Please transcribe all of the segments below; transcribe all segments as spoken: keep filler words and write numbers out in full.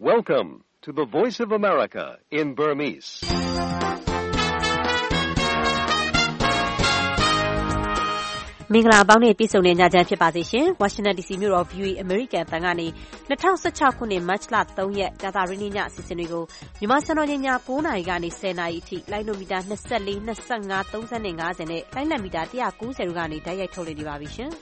Welcome to the Voice of America in Burmese. ။မင်္ဂလာပေါင်းနဲ့ပြည့်စုံတဲ့ညချမ်းဖြစ်ပါစေရှင်။ Washington ဒီ စီ မြို့တော် ဗွီအိုအေ American တန်ကနေ၂၀၁၆ခုနှစ်မတ်လ၃ရက်ကြာသပတေးနေ့ညအစီအစဉ်တွေကိုမြန်မာစံတော်ချိန်ည၉နာရီကနေ၁၀နာရီအထိလိုင်းနိုမီတာ၂၄, ၂၅, ၃၅နဲ့လိုင်းလံမီတာ၁၉၀တို့ကနေတိုက်ရိုက်ထုတ်လွှင့်နေပါပြီရှင်။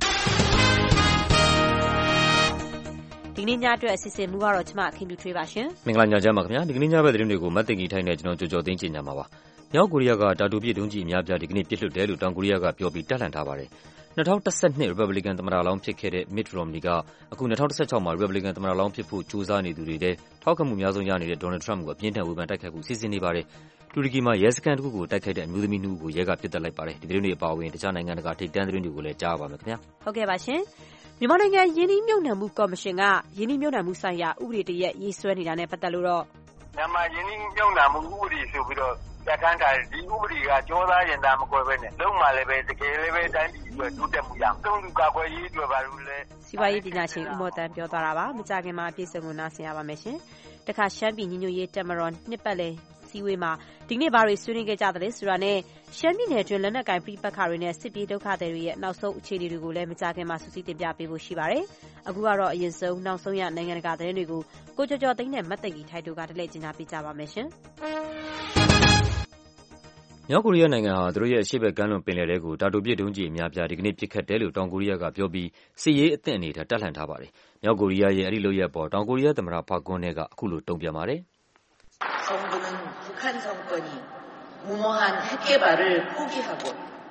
ဒီနေ့ညအတွက်အစီအစဉ်မူကတော့ကျမခင်ဗျူထွေးပါရှင်။မင်္ဂလာညချမ်းပါခင်ဗျာ။ဒီကနေ့ညဘက်သတင်းတွေကိုမတ်တင်ကြီးထိုင်းနဲ့ကျွန်တော်ကြော်ကြော်သိန်းချင်ကြမှာပါ။မြောက်ကိုရီးယားကတာတိုပစ်ဒုံးကျည်အများပြားဒီကနေ့ပစ်လွှတ်တယ်လို့တောင်ကိုရီးယားကပြောပြီးတပ်လှန့်ထားပါတယ်။၂၀၁၂ Republican သမ္မတလောင်းဖြစ်ခဲ့တဲ့ Mitt Romney ကအခု၂၀၁၆မှာ Republican သမ္မတလောင်းဖြစ်ဖို့ကြိုးစားနေသူတွေထဲထောက်ခံမှုများဆုံးရနေတဲ့ Donald Trump ကိုအပြင်းထန်ဝေဖန်တိုက်ခိုက်ဖို့စီစဉ်နေပါတယ်။တူရကီမှာရဲစခန်းတစ်ခုကိုတိုက်ခိုက်တဲ့အမျိုးသမီးနှစ်ဦးကိုရဲကပစ်တက်လိုက်ပါတယ်။ဒီသတင်းတွေအပါအဝင်တခြားနိုင်ငံတကာထိပ်တန်းသတင်းတွေကိုလည်းကြားပါမယ်ခင်ဗျာ။ဟုတ်ကဲ့ပါရှင်။မြန်မာနိုင်ငံယင်းနှိမ့်မြုပ်နှံမှုကော်မရှင်ကယင်းနှိမ့်မြုပ်နှံမှုဆိုင်ရာဥပဒေတရက်ရေးဆွဲနေတာနဲ့ပတ်သက်လို့တော့မြန်မာယင်းနှိမ့်မြုပ်နှံမှုဥပဒေဆိုပြီးတော့ပြဋ္ဌာန်းထားတယ်ဒီဥပဒေကကြောသားရင်သားမကွယ်ပဲနဲ့လုံးမှလည်းပဲတကယ်လည်းပဲတိုင်းပြည်အတွက်တိုးတက်မှုရအောင်သုံးလူကာကွယ်ရေးအတွက်ပါလို့လဲစီးပွားရေးပညာရှင်ဦးမော်တန်းပြောသွားတာပါမကြခင်မှာအပြည့်စုံကိုနားဆင်ရပါမယ်ရှင်တခါရှမ်းပြည်ညီညွတ်ရေးတက်မတော်နှစ်ပတ်လည်စည်းဝေးမှာဒီနေ့ဘာတွေဆွေးနွေးခဲ့ကြသလဲဆိုတာနဲ့ရှမ်းပြည်နယ်တွင်းလက်နက်ကိုင်ပြည်ပခါတွေနဲ့စစ်ပြေးဒုက္ခသည်တွေရဲ့နောက်ဆုံးအခြေအနေတွေကိုလည်းမကြခင်မှာစူးစီးတင်ပြပေးဖို့ရှိပါတယ်အခုကတော့အရင်ဆုံးနောက်ဆုံးရနိုင်ငံတကာသတင်းတွေကိုကိုကျော်ကျော်သိန်းနဲ့မတ်သိန်ကြီးထိုက်တို့ကတလဲကျင်းပြပေးကြပါမယ်ရှင်မြောက်ကိုရီးယားနိုင်ငံဟာသူတို့ရဲ့အရှေ့ဘက်ကမ်းလွန်ပင်လယ်ထဲကိုတာတိုပစ်ဒုံးကျည်အများပြားဒီကနေ့ပစ်ခတ်တယ်လို့တောင်ကိုရီးယားကပြောပြီးစစ်ရေးအသင့်အနေနဲ့တပ်လှန့်ထားပါတယ်။မြောက်ကိုရီးယားရဲ့အဲဒီလုပ်ရပ်ပေါ်တောင်ကိုရီးယားသမ္မတပါကွန်းနဲ့ကအခုလိုတုံ့ပြန်ပါတယ်။성부는 북한 정권이 무모한 핵 개발을 포기하고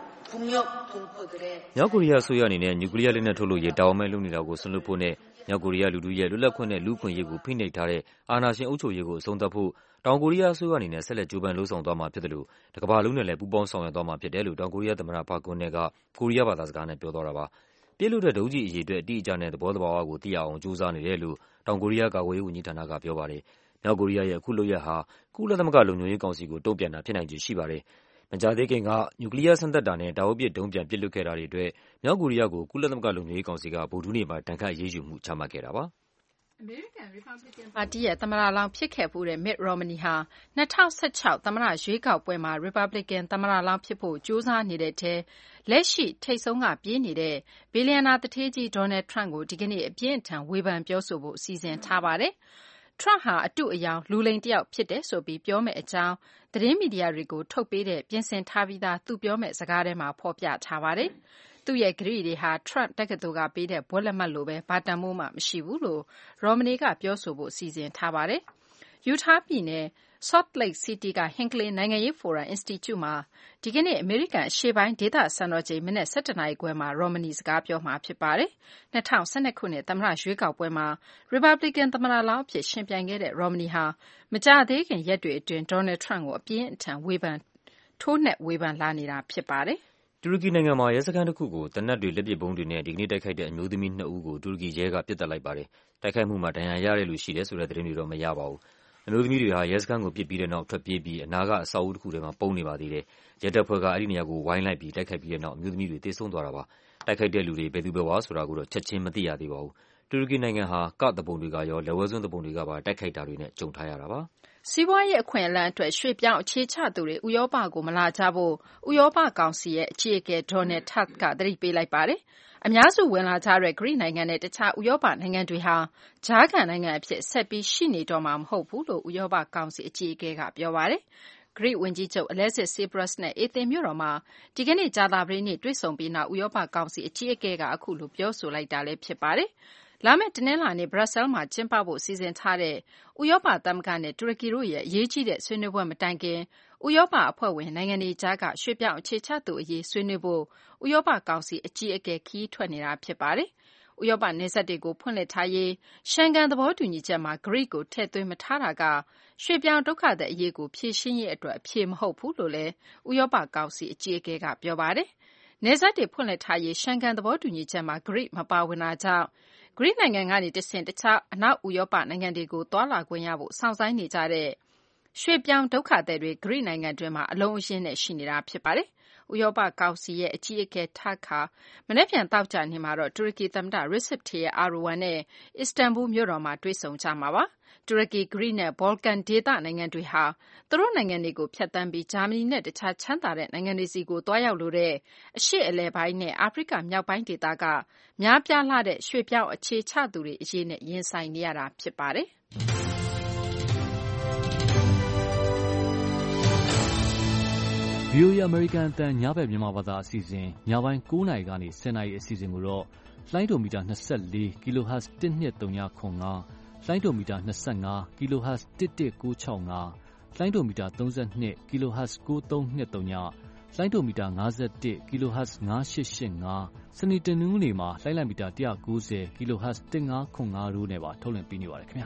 북녘 동포들의 မြောက်ကိုရီးယားအစိုးရအနေနဲ့နျူကလ িয়ার လက်နက်ထုတ်လို့ရတောင်းမဲ့လုပ်နေတာကိုဆွန့်လွတ်ဖို့နဲ့မြောက်ကိုရီးယားလူထုရဲ့လွတ်လပ်ခွင့်နဲ့လူ့ခွင့်ရေးကိုဖိနှိပ်ထားတဲ့အာဏာရှင်အုပ်ချုပ်ရေးကိုအဆုံးသတ်ဖို့တောင်ကိုရီးယားအစိုးရအနေနဲ့ဆက်လက်ကြိုးပမ်းလှုံ့ဆော်သွားမှာဖြစ်တယ်လို့တကမ္ဘာလုံးနဲ့လည်းပူးပေါင်းဆောင်ရွက်သွားမှာဖြစ်တယ်လို့တောင်ကိုရီးယားသမ္မတပါကွန်းနဲ့ကကိုရီးယားဘာသာစကားနဲ့ပြောသွားတာပါ။ပြစ်လို့တဲ့ဒုံးကျည်အရေးအတွက်အတိအကျနဲ့သဘောတဘာဝကိုသိရအောင်ကြိုးစားနေတယ်လို့တောင်ကိုရီးယားကာကွယ်ရေးဝန်ကြီးဌာနကပြောပါတယ်။မြောက်ကိုရီးယားရဲ့အခုလုပ်ရပ်ဟာကုလသမဂ္ဂလုံခြုံရေးကောင်စီကိုတုံ့ပြန်တာဖြစ်နိုင်ခြေရှိပါတယ်။မကြာသေးခင်ကနျူကလ িয়ার စမ်းသပ်တာနဲ့တာဝေးပစ်ဒုံးပြန်ပစ်လွှတ်ခဲ့တာတွေအတွက်မြောက်ကိုရီးယားကိုကုလသမဂ္ဂလုံခြုံရေးကောင်စီကဗုဒ္ဓဟူးနေ့မှာတန်ခတ်အရေးယူမှုချမှတ်ခဲ့တာပါအမေရိကန်ရီပတ်ဘလစ်ကန်ပါတီရဲ့သမ္မတလောင်းဖြစ်ခဲ့ဖူးတဲ့ Mitt Romney ဟာ၂၀၁၆သမ္မတရွေးကောက်ပွဲမှာရီပတ်ဘလစ်ကန်သမ္မတလောင်းဖြစ်ဖို့ကြိုးစားနေတဲ့ထဲလက်ရှိထိပ်ဆုံးကပြေးနေတဲ့ဘီလီယံနာသူဌေးကြီး Donald Trump ကိုဒီကနေ့အပြင်းအထန်ဝေဖန်ပြောဆိုဖို့စီစဉ်ထားပါတယ်။ Trump ဟာအတုအယောင်လူလိမ်တယောက်ဖြစ်တယ်ဆိုပြီးပြောမယ့်အကြောင်းသတင်းမီဒီယာတွေကိုထုတ်ပေးတဲ့ပြင်ဆင်ထားပြီးသားသူပြောမယ့်စကားထဲမှာဖော်ပြထားပါတယ်။သူ့ရဲ့ကတိတွေဟာ Trump တက္ကသိုလ်ကပေးတဲ့ဘွဲ့လက်မှတ်လိုပဲဘာတန်မိုးမှမရှိဘူးလို့ Romney ကပြောဆိုဖို့စီစဉ်ထားပါတယ်။ Utah ပြည်နယ် Salt Lake City က Hinckley နိုင်ငံရေးဖိုရမ် Institute မှာဒီကနေ့အမေရိကန်အရှေ့ပိုင်းဒေသစံတော်ချိန်မနက်၁၁နာရီခွဲမှာ Romney စကားပြောမှာဖြစ်ပါတယ်။၂၀၁၂ခုနှစ်သမ္မတရွေးကောက်ပွဲမှာ Republican သမ္မတလောင်းအဖြစ်ရှင်ပြိုင်ခဲ့တဲ့ Romney ဟာမကြာသေးခင်ရက်တွေအတွင်း Donald Trump ကိုအပြင်းအထန်ဝေဖန်ထိုးနှက်ဝေဖန်လာနေတာဖြစ်ပါတယ်။တူရကီနိုင်ငံမှာရဲစခန်းတစ်ခုကိုသေနတ်တွေလက်ပစ်ဗုံးတွေနဲ့ဒီကနေ့တိုက်ခိုက်တဲ့အမျိုးသမီးနှစ်ဦးကိုတူရကီရဲကပစ်တက်လိုက်ပါတယ်။တိုက်ခိုက်မှုမှာဒဏ်ရာရတဲ့လူရှိတယ်ဆိုတဲ့သတင်းတွေတော့မရပါဘူး။အမျိုးသမီးတွေဟာရဲစခန်းကိုပစ်ပြီးတဲ့နောက်ထွက်ပြေးပြီးအနာကအဆောက်အဦတစ်ခုထဲမှာပုန်းနေပါသေးတယ်။ရဲတပ်ဖွဲ့ကအဲဒီနေရာကိုဝိုင်းလိုက်ပြီးတိုက်ခိုက်ပြီးတဲ့နောက်အမျိုးသမီးတွေသေဆုံးသွားတာပါ။တိုက်ခိုက်တဲ့လူတွေဘယ်သူဘယ်ဝါဆိုတာကိုတော့ချက်ချင်းမသိရသေးပါဘူး။တူရကီနိုင်ငံဟာကသပုံတွေကရောလက်ဝဲစွန်းသပုံတွေကပါတိုက်ခိုက်တာတွေနဲ့ကြုံထားရတာပါ။စီးပွားရေးအခွင့်အလမ်းအတွက်ရွှေ့ပြောင်းအခြေချသူတွေဥရောပကိုမလာကြဖို့ဥရောပကောင်စီရဲ့အကြီးအကဲ Donald Tusk ကသတိပေးလိုက်ပါတယ်။အများစုဝင်လာကြတဲ့ဂရိနိုင်ငံနဲ့တခြားဥရောပနိုင်ငံတွေဟာကြားခံနိုင်ငံအဖြစ်ဆက်ပြီးရှိနေတော့မှာမဟုတ်ဘူးလို့ဥရောပကောင်စီအကြီးအကဲကပြောပါတယ်။ဂရိဝန်ကြီးချုပ် Alexis Tsipras နဲ့အေသင်မြို့တော်မှာဒီကနေ့ကြာသပတေးနေ့တွေ့ဆုံပြီးနောက်ဥရောပကောင်စီအကြီးအကဲကအခုလိုပြောဆိုလိုက်တာလည်းဖြစ်ပါတယ်။လာမယ့်တနင်္လာနေ့ဘရပ်ဆဲလ်မှာကျင်းပဖို့စီစဉ်ထားတဲ့ဥရောပသမဂ္ဂနဲ့တူရကီတို့ရဲ့အရေးကြီးတဲ့ဆွေးနွေးပွဲမတိုင်ခင်ဥရောပအဖွဲ့ဝင်နိုင်ငံတွေကြားကရွှေ့ပြောင်းအခြေချသူအရေးဆွေးနွေးဖို့ဥရောပကောင်စီအကြီးအကဲခရီးထွက်နေတာဖြစ်ပါတယ်။ဥရောပနယ်စပ်တွေကိုဖွင့်လှစ်ထားရေးရှန်ကန်သဘောတူညီချက်မှာဂရိကိုထည့်သွင်းမထားတာကရွှေ့ပြောင်းဒုက္ခသည်အရေးကိုဖြေရှင်းရေးအတွက်အဖြေမဟုတ်ဘူးလို့လည်းဥရောပကောင်စီအကြီးအကဲကပြောပါတယ်။နယ်စပ်တွေဖွင့်လှစ်ထားရေးရှန်ကန်သဘောတူညီချက်မှာဂရိမပါဝင်တာကြောင့်ဂရိနိုင်ငံကနေတဆင့်တခြားအနောက်ဥရောပနိုင်ငံတွေကိုသွားလာခွင့်ရဖို့စောင့်ဆိုင်းနေကြတဲ့ရွှေ့ပြောင်းဒုက္ခသည်တွေဂရိနိုင်ငံတွင်းမှာအလုံးအရင်းနဲ့ရှိနေတာဖြစ်ပါတယ်။ဥရောပကောင်စီရဲ့အကြီးအကဲ Tusk ဟာမနက်ဖြန်သောကြာနေ့မှာတော့တူရကီသမ္မတ Recep Tayyip Erdogan နဲ့အစ္စတန်ဘူလ်မြို့တော်မှာတွေ့ဆုံကြမှာပါ။တူရကီ၊ဂရိနဲ့ ဘော်လကန်ဒေသနိုင်ငံတွေဟာသူတို့နိုင်ငံတွေကိုဖြတ်သန်းပြီးဂျာမနီနဲ့တခြားချမ်းသာတဲ့နိုင်ငံတွေဆီကိုသွားရောက်လိုတဲ့အရှေ့အလယ်ပိုင်းနဲ့အာဖရိကမြောက်ပိုင်းဒေသကများပြားလှတဲ့ရွှေ့ပြောင်းအခြေချသူတွေအရေးနဲ့ရင်ဆိုင်နေရတာဖြစ်ပါတယ်။ဗွီအိုအေ အမေရိကန်အသံညဘက်မြန်မာဘာသာအစီအစဉ်ညပိုင်း၉နာရီကနေ၁၀နာရီအစီအစဉ်ကိုတော့လှိုင်းဒိုမီတာ၂၄ kHz တစ်နှစ်၃၅ခွန်၅လှိုင်းဒိုမီတာ၂၅ kHz တစ်တစ်၉၆၅လှိုင်းဒိုမီတာ၃၂ kHz ၉၃၂၃ညလှိုင်းဒိုမီတာ၅၁ kHz ၅၈၈၅စနေတနင်္ဂနွေမှာလှိုင်းလံမီတာ၁၉၀ kHz တစ်၅ခွန်၅တို့နဲ့ပါထုတ်လွှင့်ပေးနေပါတယ်ခင်ဗျာ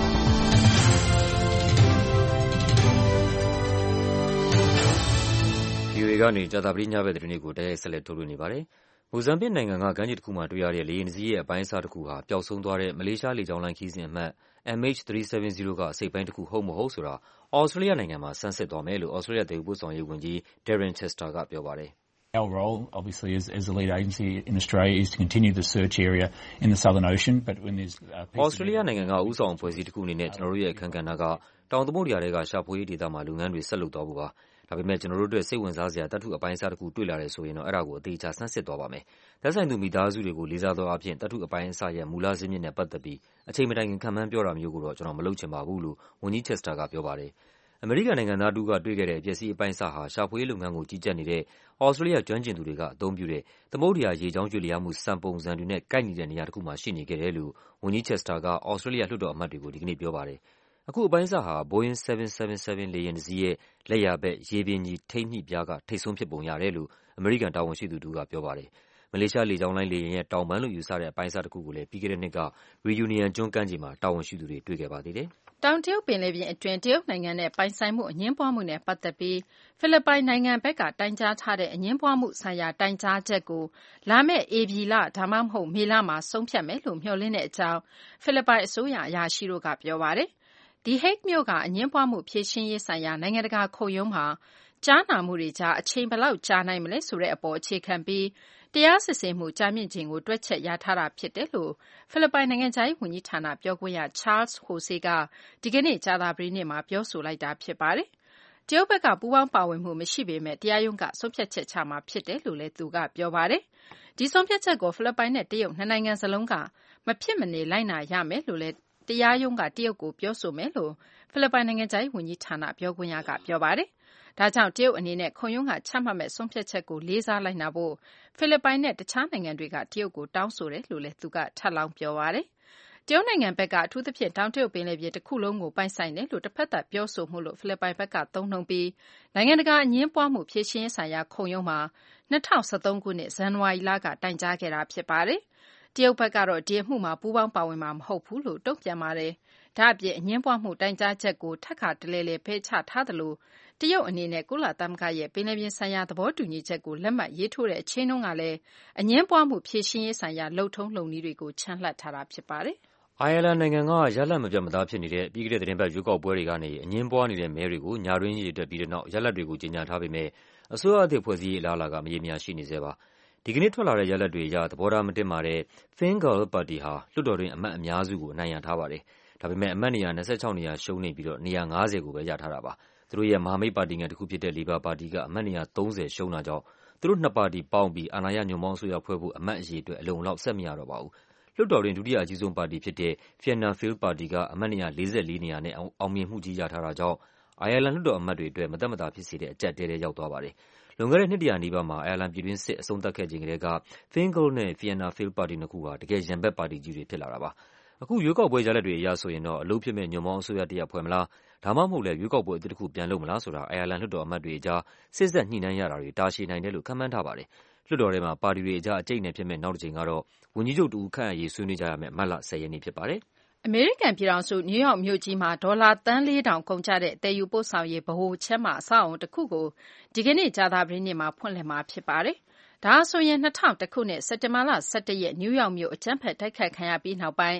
ဗွီအိုအေကနေကြာသပတေးညဘက်သတင်းတွေကိုတိုက်ရိုက်ဆက်လက်ထုတ်လွှင့်နေပါတယ်။မိုဇမ်ဘစ်နိုင်ငံကကမ်းခြေတစ်ခုမှာတွေ့ရတဲ့လေယာဉ်တစ်စီးရဲ့အပိုင်းအစတစ်ခုဟာပျောက်ဆုံးသွားတဲ့မလေးရှားလေကြောင်းလိုင်းခရီးစဉ်အမှတ် M H ၃၇၀ ကအစိတ်အပိုင်းတစ်ခုဟုတ်မဟုတ်ဆိုတာသြစတြေးလျနိုင်ငံမှာဆန်းစစ်သွားမယ်လို့သြစတြေးလျသယ်ယူပို့ဆောင်ရေးဝန်ကြီး Darren Chester ကပြောပါတယ်။ Our role, obviously, as, as the lead agency in Australia, is to continue the search area in the Southern Ocean. But when there's uh, Australia နိုင်ငံကဦးဆောင်အဖွဲ့အစည်းတစ်ခုအနေနဲ့ကျွန်တော်တို့ရဲ့အခမ်းကဏ္ဍကတောင်သမုဒ္ဒရာတွေကရှာဖွေရေးဒေသမှာလုပ်ငန်းတွေဆက်လုပ်သွားဖို့ပါ။ဒါပေမဲ့ကျွန်တော်တို့အတွက်စိတ်ဝင်စားစရာတတ်ထုအပိုင်းအစတစ်ခုတွေ့လာတယ်ဆိုရင်တော့အဲ့ဒါကိုအသေးချာဆန်းစစ်သွားပါမယ်။သက်ဆိုင်သူမိသားစုတွေကိုလေးစားသောအဖြစ်တတ်ထုအပိုင်းအစရဲ့မူလဇာစ်မြစ်နဲ့ပတ်သက်ပြီးအချိန်မတိုင်ခင်ခံမှန်းပြောတာမျိုးကိုတော့ကျွန်တော်မလုပ်ချင်ပါဘူးလို့ဝန်ကြီး Chester ကပြောပါတယ်။အမေရိကန်နိုင်ငံသားတူကတွေ့ခဲ့တဲ့ပျက်စီးအပိုင်းအစဟာရှာဖွေရေးလုပ်ငန်းကိုကြီးကြပ်နေတဲ့သြစတြေးလျကျွမ်းကျင်သူတွေကအသုံးပြုတဲ့သမုဒ္ဒရာရေကြောင်းကျွေလျားမှုစံပုံစံတွေနဲ့ကိုက်ညီတဲ့နေရာတစ်ခုမှာရှိနေခဲ့တယ်လို့ဝန်ကြီး Chester ကသြစတြေးလျလွှတ်တော်အမတ်တွေကိုဒီကနေ့ပြောပါတယ်။အခုအပိုင်းအစဟာ Boeing 777 လေယာဉ်တစ်စီးရဲ့လက်ယာဘက်ရေပြင်ညီထိပ်ညှိပြားကထိပ်ဆုံးဖြစ်ပုံရတယ်လို့အမေရိကန်တာဝန်ရှိသူတူကပြောပါတယ်။မလေးရှားလေကြောင်းလိုင်းလေယာဉ်ရဲ့တောင်ပန်းလို့ယူဆတဲ့အပိုင်းအစတစ်ခုကိုလည်းပြီးခဲ့တဲ့နှစ်က Reunion ကျွန်းကမ်းခြေမှာတာဝန်ရှိသူတွေတွေ့ခဲ့ပါသေးတယ်။တောင်တရုတ်ပင်လယ်ပြင်အတွင်းတရုတ်နိုင်ငံနဲ့ပိုင်ဆိုင်မှုအငြင်းပွားမှုနဲ့ပတ်သက်ပြီးဖိလစ်ပိုင်နိုင်ငံဘက်ကတိုင်ကြားထားတဲ့အငြင်းပွားမှုဆိုင်ရာတိုင်ကြားချက်ကိုလာမယ့်ဧပြီလဒါမှမဟုတ်မေလမှာဆုံးဖြတ်မယ်လို့မျှော်လင့်တဲ့အကြောင်းဖိလစ်ပိုင်အစိုးရအရာရှိတို့ကပြောပါတယ်။ The Hague မြို့ကအငြင်းပွားမှုဖြေရှင်းရေးဆိုင်ရာနိုင်ငံတကာခုံရုံးမှာကြားနာမှုတွေကြားအချိန်ဘယ်လောက်ကြာနိုင်မလဲဆိုတဲ့အပေါ်အခြေခံပြီးတရားစစ်ဆေးမှုကြာမြင့်ခြင်းကိုတွက်ချက်ရထားတာဖြစ်တယ်လို့ဖိလစ်ပိုင်နိုင်ငံခြားရေးဝန်ကြီးဌာနပြောခွင့်ရ Charles Jose ကဒီကနေ့ကြာသပတေးနေ့မှာပြောဆိုလိုက်တာဖြစ်ပါတယ်။တရုတ်ဘက်ကပူးပေါင်းပါဝင်မှုမရှိပေမဲ့တရားရုံးကဆုံးဖြတ်ချက်ချမှာဖြစ်တယ်လို့လည်းသူကပြောပါတယ်။ဒီဆုံးဖြတ်ချက်ကိုဖိလစ်ပိုင်နဲ့တရုတ်နှစ်နိုင်ငံစလုံးကမဖြစ်မနေလိုက်နာရမယ်လို့လည်းတရားရုံးကတရုတ်ကိုပြောဆိုမယ်လို့ဖိလစ်ပိုင်နိုင်ငံခြားရေးဝန်ကြီးဌာနပြောခွင့်ရကပြောပါတယ်။ဒါကြောင့်တရုတ်အနေနဲ့ခုံရုံးကချမှတ်မဲ့ဆုံးဖြတ်ချက်ကိုလေးစားလိုက်နာဖို့ဖိလစ်ပိုင်နဲ့တခြားနိုင်ငံတွေကတရုတ်ကိုတောင်းဆိုတယ်လို့လည်းသူကထပ်လောင်းပြောပါတယ်။တရုတ်နိုင်ငံဘက်ကအထူးသဖြင့်တောင်တရုတ်ပင်လယ်ပြင်တစ်ခုလုံးကိုပိုင်ဆိုင်တယ်လို့တစ်ဖက်သက်ပြောဆိုမှုလို့ဖိလစ်ပိုင်ဘက်ကသုံးနှုန်းပြီးနိုင်ငံတကာအငြင်းပွားမှုဖြေရှင်းရေးဆိုင်ရာခုံရုံးမှာ၂၀၁၃ခုနှစ်ဇန်နဝါရီလကတိုင်ကြားခဲ့တာဖြစ်ပါတယ်။တရုတ်ဘက်ကတော့ဒီအမှုမှာပူးပေါင်းပါဝင်မှာမဟုတ်ဘူးလို့တုံ့ပြန်ပါတယ်။ဒါ့အပြင်အငြင်းပွားမှုတိုင်ကြားချက်ကိုထပ်ခါတလဲလဲဖယ်ချထားသလိုတရုတ်အနေနဲ့ကုလသမဂ္ဂရဲ့ပင်လယ်ပြင်ဆိုင်ရာသဘောတူညီချက်ကိုလက်မှတ်ရေးထိုးတဲ့အချိန်တုန်းကလည်းအငြင်းပွားမှုဖြေရှင်းရေးဆိုင်ရာလုပ်ထုံးလုပ်နည်းတွေကိုချန်လှပ်ထားတာဖြစ်ပါတယ်။အိုင်ယာလန်နိုင်ငံကရလဒ်မပြတ်မသားဖြစ်နေတဲ့ပြီးခဲ့တဲ့သတင်းပတ်ရွေးကောက်ပွဲတွေကနေအငြင်းပွားနေတဲ့မဲတွေကိုညတွင်းရေတွက်ပြီးတဲ့နောက်ရလဒ်တွေကိုကြေညာထားပေမဲ့အစိုးရအသစ်ဖွဲ့စည်းရေးအလားအလာကမရေမရာရှိနေဆဲပါ။ဒီကနေ့ထွက်လာတဲ့ရလဒ်တွေအရသဘောထားမတင်မာတဲ့ Fine Gael ပါတီဟာလွှတ်တော်တွင်အမတ်အများစုကိုအနိုင်ရထားပါတယ်။ဒါပေမဲ့အမတ်နေရာ၂၆နေရာရှုံးနေပြီးတော့နေရာ၅၀ကိုပဲရထားတာပါ။သူတို့ရဲ့မဟာမိတ်ပါတီငယ်တစ်ခုဖြစ်တဲ့ Labour ပါတီကအမတ်နေရာ၃၀ရှုံးတာကြောင့်သူတို့နှစ်ပါတီပေါင်းပြီးအာဏာရညွန့်ပေါင်းအစိုးရဖွဲ့ဖို့အမတ်အရေအတွက်အလုံလောက်ဆက်မရတော့ပါဘူး။လွှတ်တော်တွင်ဒုတိယအကြီးဆုံးပါတီဖြစ်တဲ့ Fianna Fáil ပါတီကအမတ်နေရာ၄၄နေရာနဲ့အောင်မြင်မှုကြီးရထားတာကြောင့်အိုင်ယာလန်လွှတ်တော်အမတ်တွေအတွက်မသက်မသာဖြစ်စေတဲ့အကျပ်တဲတဲရောက်သွားပါတယ်။လွန်ခဲ့တဲ့နှစ်တရာနီးပါးမှာအိုင်ယာလန်ပြည်တွင်းစစ်အဆုံးသတ်ခဲ့ချိန်ကတည်းက Fine Gael နဲ့ Fianna Fáil ပါတီနှစ်ခုဟာတကယ်ရန်ဘက်ပါတီကြီးတွေဖြစ်လာတာပါ။အခုရွေးကောက်ပွဲရလဒ်တွေအရဆိုရင်တော့အလုပ်ဖြစ်မဲ့ညွန့်ပေါင်းအစိုးရတစ်ရပ်ဖွဲ့မလားဒါမှမဟုတ်လည်းရွေးကောက်ပွဲအသစ်တစ်ခုပြန်လုပ်မလားဆိုတာအိုင်ယာလန်လွှတ်တော်အမတ်တွေအကြားစစ်ဆက်ညှိနှိုင်းရတာတွေတာရှည်နိုင်တယ်လို့ခန့်မှန်းထားပါတယ်။လွှတ်တော်ထဲမှာပါတီတွေအကြားအကျိတ်နဲ့ဖြစ်မဲ့နောက်တစ်ချိန်ကတော့ဝန်ကြီးချုပ်တူခန့်အရေးဆွေးနွေးကြရမယ့်မတ်လ၁၀ရက်နေ့ဖြစ်ပါတယ်။အမေရိကန်ပြည်ထောင်စုနယူးယောက်မြို့ကြီးမှာဒေါ်လာသန်းလေးထောင်ကုန်ကျတဲ့တည်ယူပို့ဆောင်ရေးဗဟိုချက်မအဆောက်အအုံတစ်ခုကိုဒီကနေ့ကြာသပတေးနေ့မှာဖွင့်လှစ်မှာဖြစ်ပါတယ်။ဒါဆိုရင်၂၀၀၁ခုနှစ်စက်တင်ဘာလ၁၁ရက်နယူးယောက်မြို့အကြမ်းဖက်တိုက်ခိုက်ခံရပြီးနောက်ပိုင်း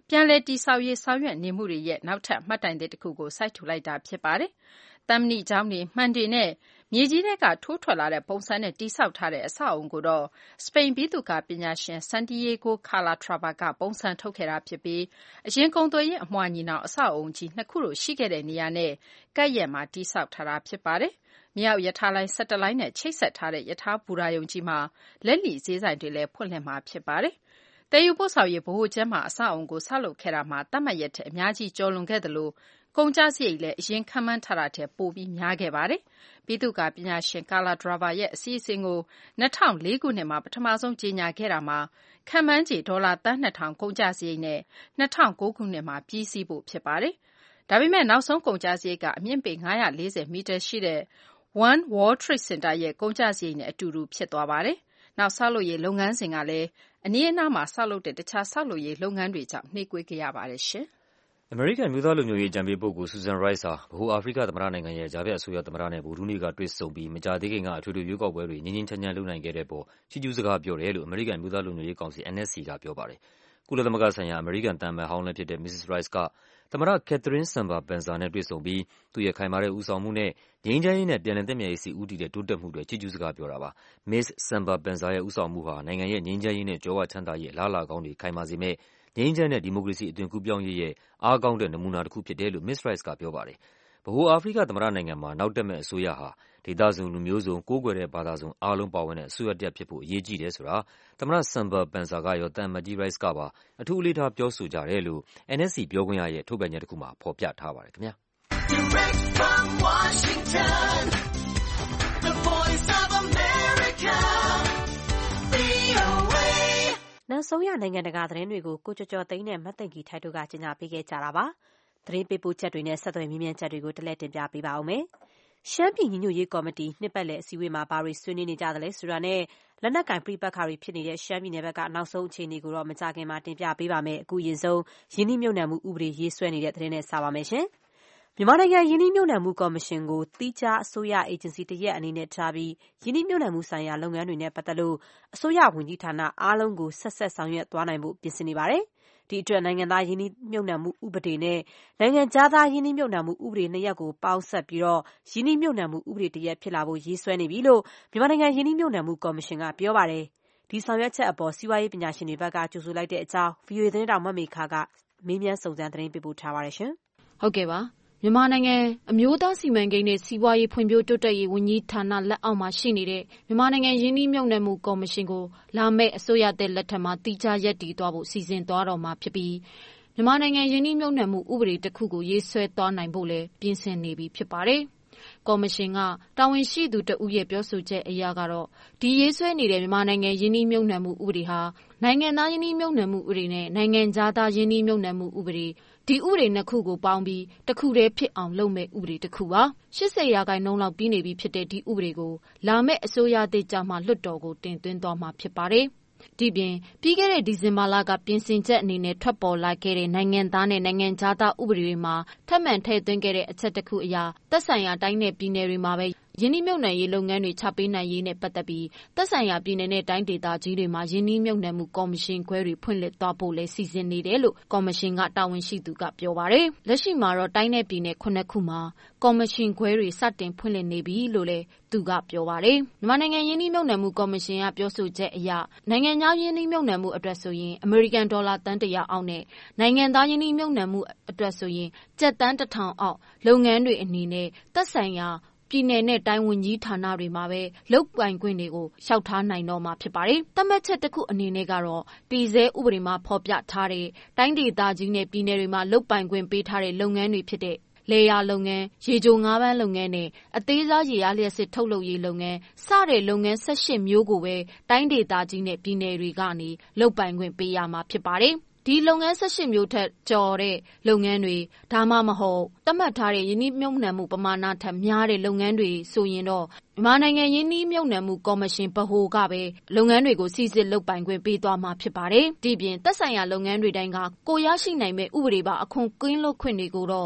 ပြန်လည်တည်ဆောက်ရေးဆောင်ရွက်နေမှုတွေရဲ့နောက်ထပ်မှတ်တိုင်သစ်တစ်ခုကိုစိုက်ထူလိုက်တာဖြစ်ပါတယ်။တမ်မဏိကျောင်းတွေမှန်တွေနဲ့မြေကြီးထဲကထိုးထွက်လာတဲ့ပုံစံနဲ့တည်ဆောက်ထားတဲ့အဆောက်အုံကိုတော့စပိန်ဗိသုကာပညာရှင်ဆန်တီယေဂိုကာလာထရာဘာကပုံစံထုတ်ခဲ့တာဖြစ်ပြီးအရင်ကုန်သွယ်ရေးအမွှာညီနောင်အဆောက်အုံကြီးနှစ်ခုတို့ရှိခဲ့တဲ့နေရာနဲ့ကပ်ရက်မှာတည်ဆောက်ထားတာဖြစ်ပါတယ်။မြေအောက်ရထားလိုင်း၁၁လိုင်းနဲ့ချိတ်ဆက်ထားတဲ့ရထားဘူရာယုံကြီးမှာလက်လီဈေးဆိုင်တွေလည်းဖွင့်လှစ်မှာဖြစ်ပါတယ်။တည်ယူပို့ဆောင်ရေးဗဟိုကျန်းမာအဆောက်အုံကိုဆောက်လုပ်ခဲ့တာမှာတတ်မှတ်ရက်ထက်အများကြီးကျော်လွန်ခဲ့သလိုကုန်ကျစရိတ်လည်းအရင်ခန့်မှန်းထားတာထက်ပိုပြီးများခဲ့ပါတယ်။ဗိသုကာပညာရှင်ကာလာဒရာဘာရဲ့အစီအစဉ်ကို၂၀၀၄ခုနှစ်မှာပထမဆုံးကြေညာခဲ့တာမှာခန့်မှန်းခြေဒေါ်လာသန်း၂ထောင်ကုန်ကျစရိတ်နဲ့၂၀၀၉ခုနှစ်မှာပြီးစီးဖို့ဖြစ်ပါတယ်။ဒါပေမဲ့နောက်ဆုံးကုန်ကျစရိတ်ကအမြင့်ပေ၅၄၀မီတာရှိတဲ့ One World Trade Center ရဲ့ကုန်ကျစရိတ်နဲ့အတူတူဖြစ်သွားပါတယ်။နောက်ဆောက်လုပ်ရေးလုပ်ငန်းစဉ်ကလည်းအနီးအနားမှာဆောက်လုပ်တဲ့တခြားဆောက်လုပ်ရေးလုပ်ငန်းတွေကြောင့်နှေးကွေးခဲ့ရပါတယ်ရှင်။အမေရိကန်မျိုးသားလူမျိုးရေးအကြံပေးပုဂ္ဂိုလ် Susan Rice ဟာဗဟိုအာဖရိကသမ္မတနိုင်ငံရဲ့ဂျာဗတ်အစိုးရသမ္မတနဲ့ဗုဒ္ဓဟူးနေ့ကတွေ့ဆုံပြီးမကြာသေးခင်ကအထွေထွေရွေးကောက်ပွဲတွေငြိမ်းငြိမ်းချမ်းချမ်းလုပ်နိုင်ခဲ့တဲ့ပေါ်ချီးကျူးစကားပြောတယ်လို့အမေရိကန်မျိုးသားလူမျိုးရေးကောင်စီ N S C ကပြောပါတယ်။ကုလသမဂ္ဂဆိုင်ရာအမေရိကန်သံအမတ်ဟောင်းလည်းဖြစ်တဲ့ မစ္စစ် Rice ကသမ္မတ Catherine Samba Panza နဲ့တွေ့ဆုံပြီးသူ့ရဲ့ခိုင်မာတဲ့ဦးဆောင်မှုနဲ့ငြိမ်းချမ်းရေးနဲ့ပြန်လည်သင့်မြတ်ရေးဆီဦးတည်တဲ့တိုးတက်မှုတွေချီးကျူးစကားပြောတာပါ။ Miss Samba Panza ရဲ့ဦးဆောင်မှုဟာနိုင်ငံရဲ့ငြိမ်းချမ်းရေးနဲ့ကြွယ်ဝချမ်းသာရေးအလားအလာကောင်းတွေခိုင်မာစေမယ့်ငြိမ်းချမ်းတဲ့ဒီမိုကရေစီအသွင်ကူးပြောင်းရေးရဲ့အားကောင်းတဲ့နမူနာတစ်ခုဖြစ်တယ်လို့ Miss Rice ကပြောပါတယ်။ဗဟိုအာဖရိကသမ္မတနိုင်ငံမှာနောက်တက်မယ့်အစိုးရဟာဒေသစုံလူမျိုးစုံကိုးကွယ်တဲ့ဘာသာစုံအားလုံးပါဝင်တဲ့အစိုးရတစ်ရပ်ဖြစ်ဖို့အရေးကြီးတယ်ဆိုတာသမ္မတ Samba Panza ကရောသံအမတ်ကြီး Rice ကပါအထူးအလေးထားပြောဆိုကြတယ်လို့ N S C ပြောခွင့်ရရဲ့ထုတ်ပြန်ချက်တစ်ခုမှာဖော်ပြထားပါတယ်ခင်ဗျာ။ Direct from Washington, the Voice of America, V O A နောက်ဆုံးရနိုင်ငံတကာသတင်းတွေကိုကိုကျော်ကျော်သိန်းနဲ့မတ်သိင်္ဂီထိုက်တို့ကကြီးညာပေးခဲ့ကြတာပါ။သတင်းပေးပို့ချက်တွေနဲ့ဆက်သွယ်မြင်းမြန်းချက်တွေကိုတလက်တင်ပြပေးပါဦးမယ်။ရှမ်းပြည်ညီညွတ်ရေးကော်မတီနှစ်ပတ်လည်အစည်းအဝေးမှာဘာတွေဆွေးနွေးနေကြသလဲဆိုတာနဲ့လက်နက်ကင်ပြပခါတွေဖြစ်နေတဲ့ရှမ်းပြည်နယ်ဘက်ကနောက်ဆုံးအခြေအနေကိုတော့မကြခင်မှာတင်ပြပေးပါမယ်။အခုရင်ဆုံးရင်းနှီးမြှုပ်နှံမှုဥပဒေရေးဆွဲနေတဲ့သတင်းနဲ့စပါမယ်ရှင်။မြန်မာနိုင်ငံရင်းနှီးမြှုပ်နှံမှုကော်မရှင်ကိုသီးခြားအစိုးရအေဂျင်စီတစ်ရပ်အနေနဲ့ထားပြီးရင်းနှီးမြှုပ်နှံမှုဆိုင်ရာလုပ်ငန်းတွေနဲ့ပတ်သက်လို့အစိုးရဝန်ကြီးဌာနအားလုံးကိုဆက်ဆက်ဆောင်ရွက်သွားနိုင်ဖို့ပြင်ဆင်နေပါတယ်။ဒီအတွက်နိုင်ငံသားရင်းနှီးမြှုပ်နှံမှုဥပဒေနဲ့နိုင်ငံခြားသားရင်းနှီးမြှုပ်နှံမှုဥပဒေနှစ်ရပ်ကိုပေါင်းစပ်ပြီးတော့ရင်းနှီးမြှုပ်နှံမှုဥပဒေတစ်ရပ်ဖြစ်လာဖို့ရေးဆွဲနေပြီလို့မြန်မာနိုင်ငံရင်းနှီးမြှုပ်နှံမှုကော်မရှင်ကပြောပါတယ်။ဒီဆောင်ရွက်ချက်အပေါ်စီးပွားရေးပညာရှင်တွေဘက်ကကြိုဆိုလိုက်တဲ့အကြောင်း ဗွီအိုအေ သတင်းတောင်မမေခကမေးမြန်းစုံစမ်းသတင်းပေးပို့ထားပါတယ်ရှင်။ဟုတ်ကဲ့ပါ။မြန်မာနိုင်ငံအမျိုးသားစီမံကိန်းနဲ့စီးပွားရေးဖွံ့ဖြိုးတိုးတက်ရေးဝန်ကြီးဌာနလက်အောက်မှာရှိနေတဲ့မြန်မာနိုင်ငံရင်းနှီးမြှုပ်နှံမှုကော်မရှင်ကိုလာမယ့်အစိုးရသစ်လက်ထက်မှာတည်ခြားရပ်တည်သွားဖို့စီစဉ်သွားတော့မှာဖြစ်ပြီးမြန်မာနိုင်ငံရင်းနှီးမြှုပ်နှံမှုဥပဒေတစ်ခုကိုရေးဆွဲသွားနိုင်ဖို့လည်းပြင်ဆင်နေပြီဖြစ်ပါတယ်။ကော်မရှင်ကတာဝန်ရှိသူတဦးရဲ့ပြောဆိုချက်အရကတော့ဒီရေးဆွဲနေတဲ့မြန်မာနိုင်ငံရင်းနှီးမြှုပ်နှံမှုဥပဒေဟာနိုင်ငံသားရင်းနှီးမြှုပ်နှံမှုဥပဒေနဲ့နိုင်ငံခြားသားရင်းနှီးမြှုပ်နှံမှုဥပဒေဒီဥပဒေနှစ်ခုကိုပေါင်းပြီးတစ်ခုတည်းဖြစ်အောင်လုပ်မဲ့ဥပဒေတစ်ခုပါရှစ်ဆယ်ရာခိုင်နှုန်းလောက်ပြီးနေပြီဖြစ်တဲ့ဒီဥပဒေကိုလာမယ့်အစိုးရသစ်ကြမှာလွှတ်တော်ကိုတင်သွင်းသွားမှာဖြစ်ပါတယ်ဒီပြင်ပြီးခဲ့တဲ့ဒီဇင်ဘာလကပြင်ဆင်ချက်အနေနဲ့ထွက်ပေါ်လာခဲ့တဲ့နိုင်ငံသားနဲ့နိုင်ငံခြားသားဥပဒေတွေမှာထပ်မံထည့်သွင်းခဲ့တဲ့အချက်တစ်ခုအရသက်ဆိုင်ရာတိုင်းနယ်ပြည်နယ်တွေမှာပဲရင်းနှီးမြှုပ်နှံရေးလုပ်ငန်းတွေချပေးနိုင်ရေးနဲ့ပတ်သက်ပြီးသက်ဆိုင်ရာပြည်နယ်နဲ့တိုင်းဒေသကြီးတွေမှာရင်းနှီးမြှုပ်နှံမှုကော်မရှင်ခွဲတွေဖွင့်လှစ်သွားဖို့လည်းစီစဉ်နေတယ်လို့ကော်မရှင်ကတာဝန်ရှိသူကပြောပါတယ်။လက်ရှိမှာတော့တိုင်းနယ်ပြည်နယ်ခုနှစ်ခုမှာကော်မရှင်ခွဲတွေစတင်ဖွင့်လှစ်နေပြီလို့လည်းသူကပြောပါတယ်။မြန်မာနိုင်ငံရင်းနှီးမြှုပ်နှံမှုကော်မရှင်ကပြောဆိုချက်အရနိုင်ငံခြားရင်းနှီးမြှုပ်နှံမှုအတွက်ဆိုရင်အမေရိကန်ဒေါ်လာတန်တရာအောက်နဲ့နိုင်ငံသားရင်းနှီးမြှုပ်နှံမှုအတွက်ဆိုရင်ကျပ်တန်တစ်ထောင်အောက်လုပ်ငန်းတွေအနေနဲ့သက်ဆိုင်ရာပြည်နယ်နဲ့တိုင်းဝန်ကြီးဌာနတွေမှာပဲလုပ်ပိုင်ခွင့်တွေကိုလျှောက်ထားနိုင်တော့မှာဖြစ်ပါတယ်။သတ်မှတ်ချက်တစ်ခုအနေနဲ့ကတော့ပြည်စဲဥပဒေမှာဖော်ပြထားတဲ့တိုင်းဒေသကြီးနဲ့ပြည်နယ်တွေမှာလုပ်ပိုင်ခွင့်ပေးထားတဲ့လုပ်ငန်းတွေဖြစ်တဲ့လေယာလုပ်ငန်း၊ရေချိုငါးပန်းလုပ်ငန်းနဲ့အသေးစားရေအားလျှပ်စစ်ထုတ်လုပ်ရေးလုပ်ငန်းစတဲ့လုပ်ငန်း၁၈မျိုးကိုပဲတိုင်းဒေသကြီးနဲ့ပြည်နယ်တွေကနေလုပ်ပိုင်ခွင့်ပေးရမှာဖြစ်ပါတယ်။ဒီလုပ်ငန်း၁၈မျိုးထက်ကျော်တဲ့လုပ်ငန်းတွေဒါမှမဟုတ်သတ်မှတ်ထားတဲ့ယင်းနှိမ့်နှံမှုပမာဏထက်များတဲ့လုပ်ငန်းတွေဆိုရင်တော့မြန်မာနိုင်ငံယင်းနှိမ့်နှံမှုကော်မရှင်ဗဟိုကပဲလုပ်ငန်းတွေကိုစီစစ်လုပ်ပိုင်ခွင့်ပေးသွားမှာဖြစ်ပါတယ်။ဒီပြင်သက်ဆိုင်ရာလုပ်ငန်းတွေတိုင်းကကိုရရှိနိုင်မဲ့ဥပဒေပါအခွန်ကင်းလွတ်ခွင့်တွေကိုတော့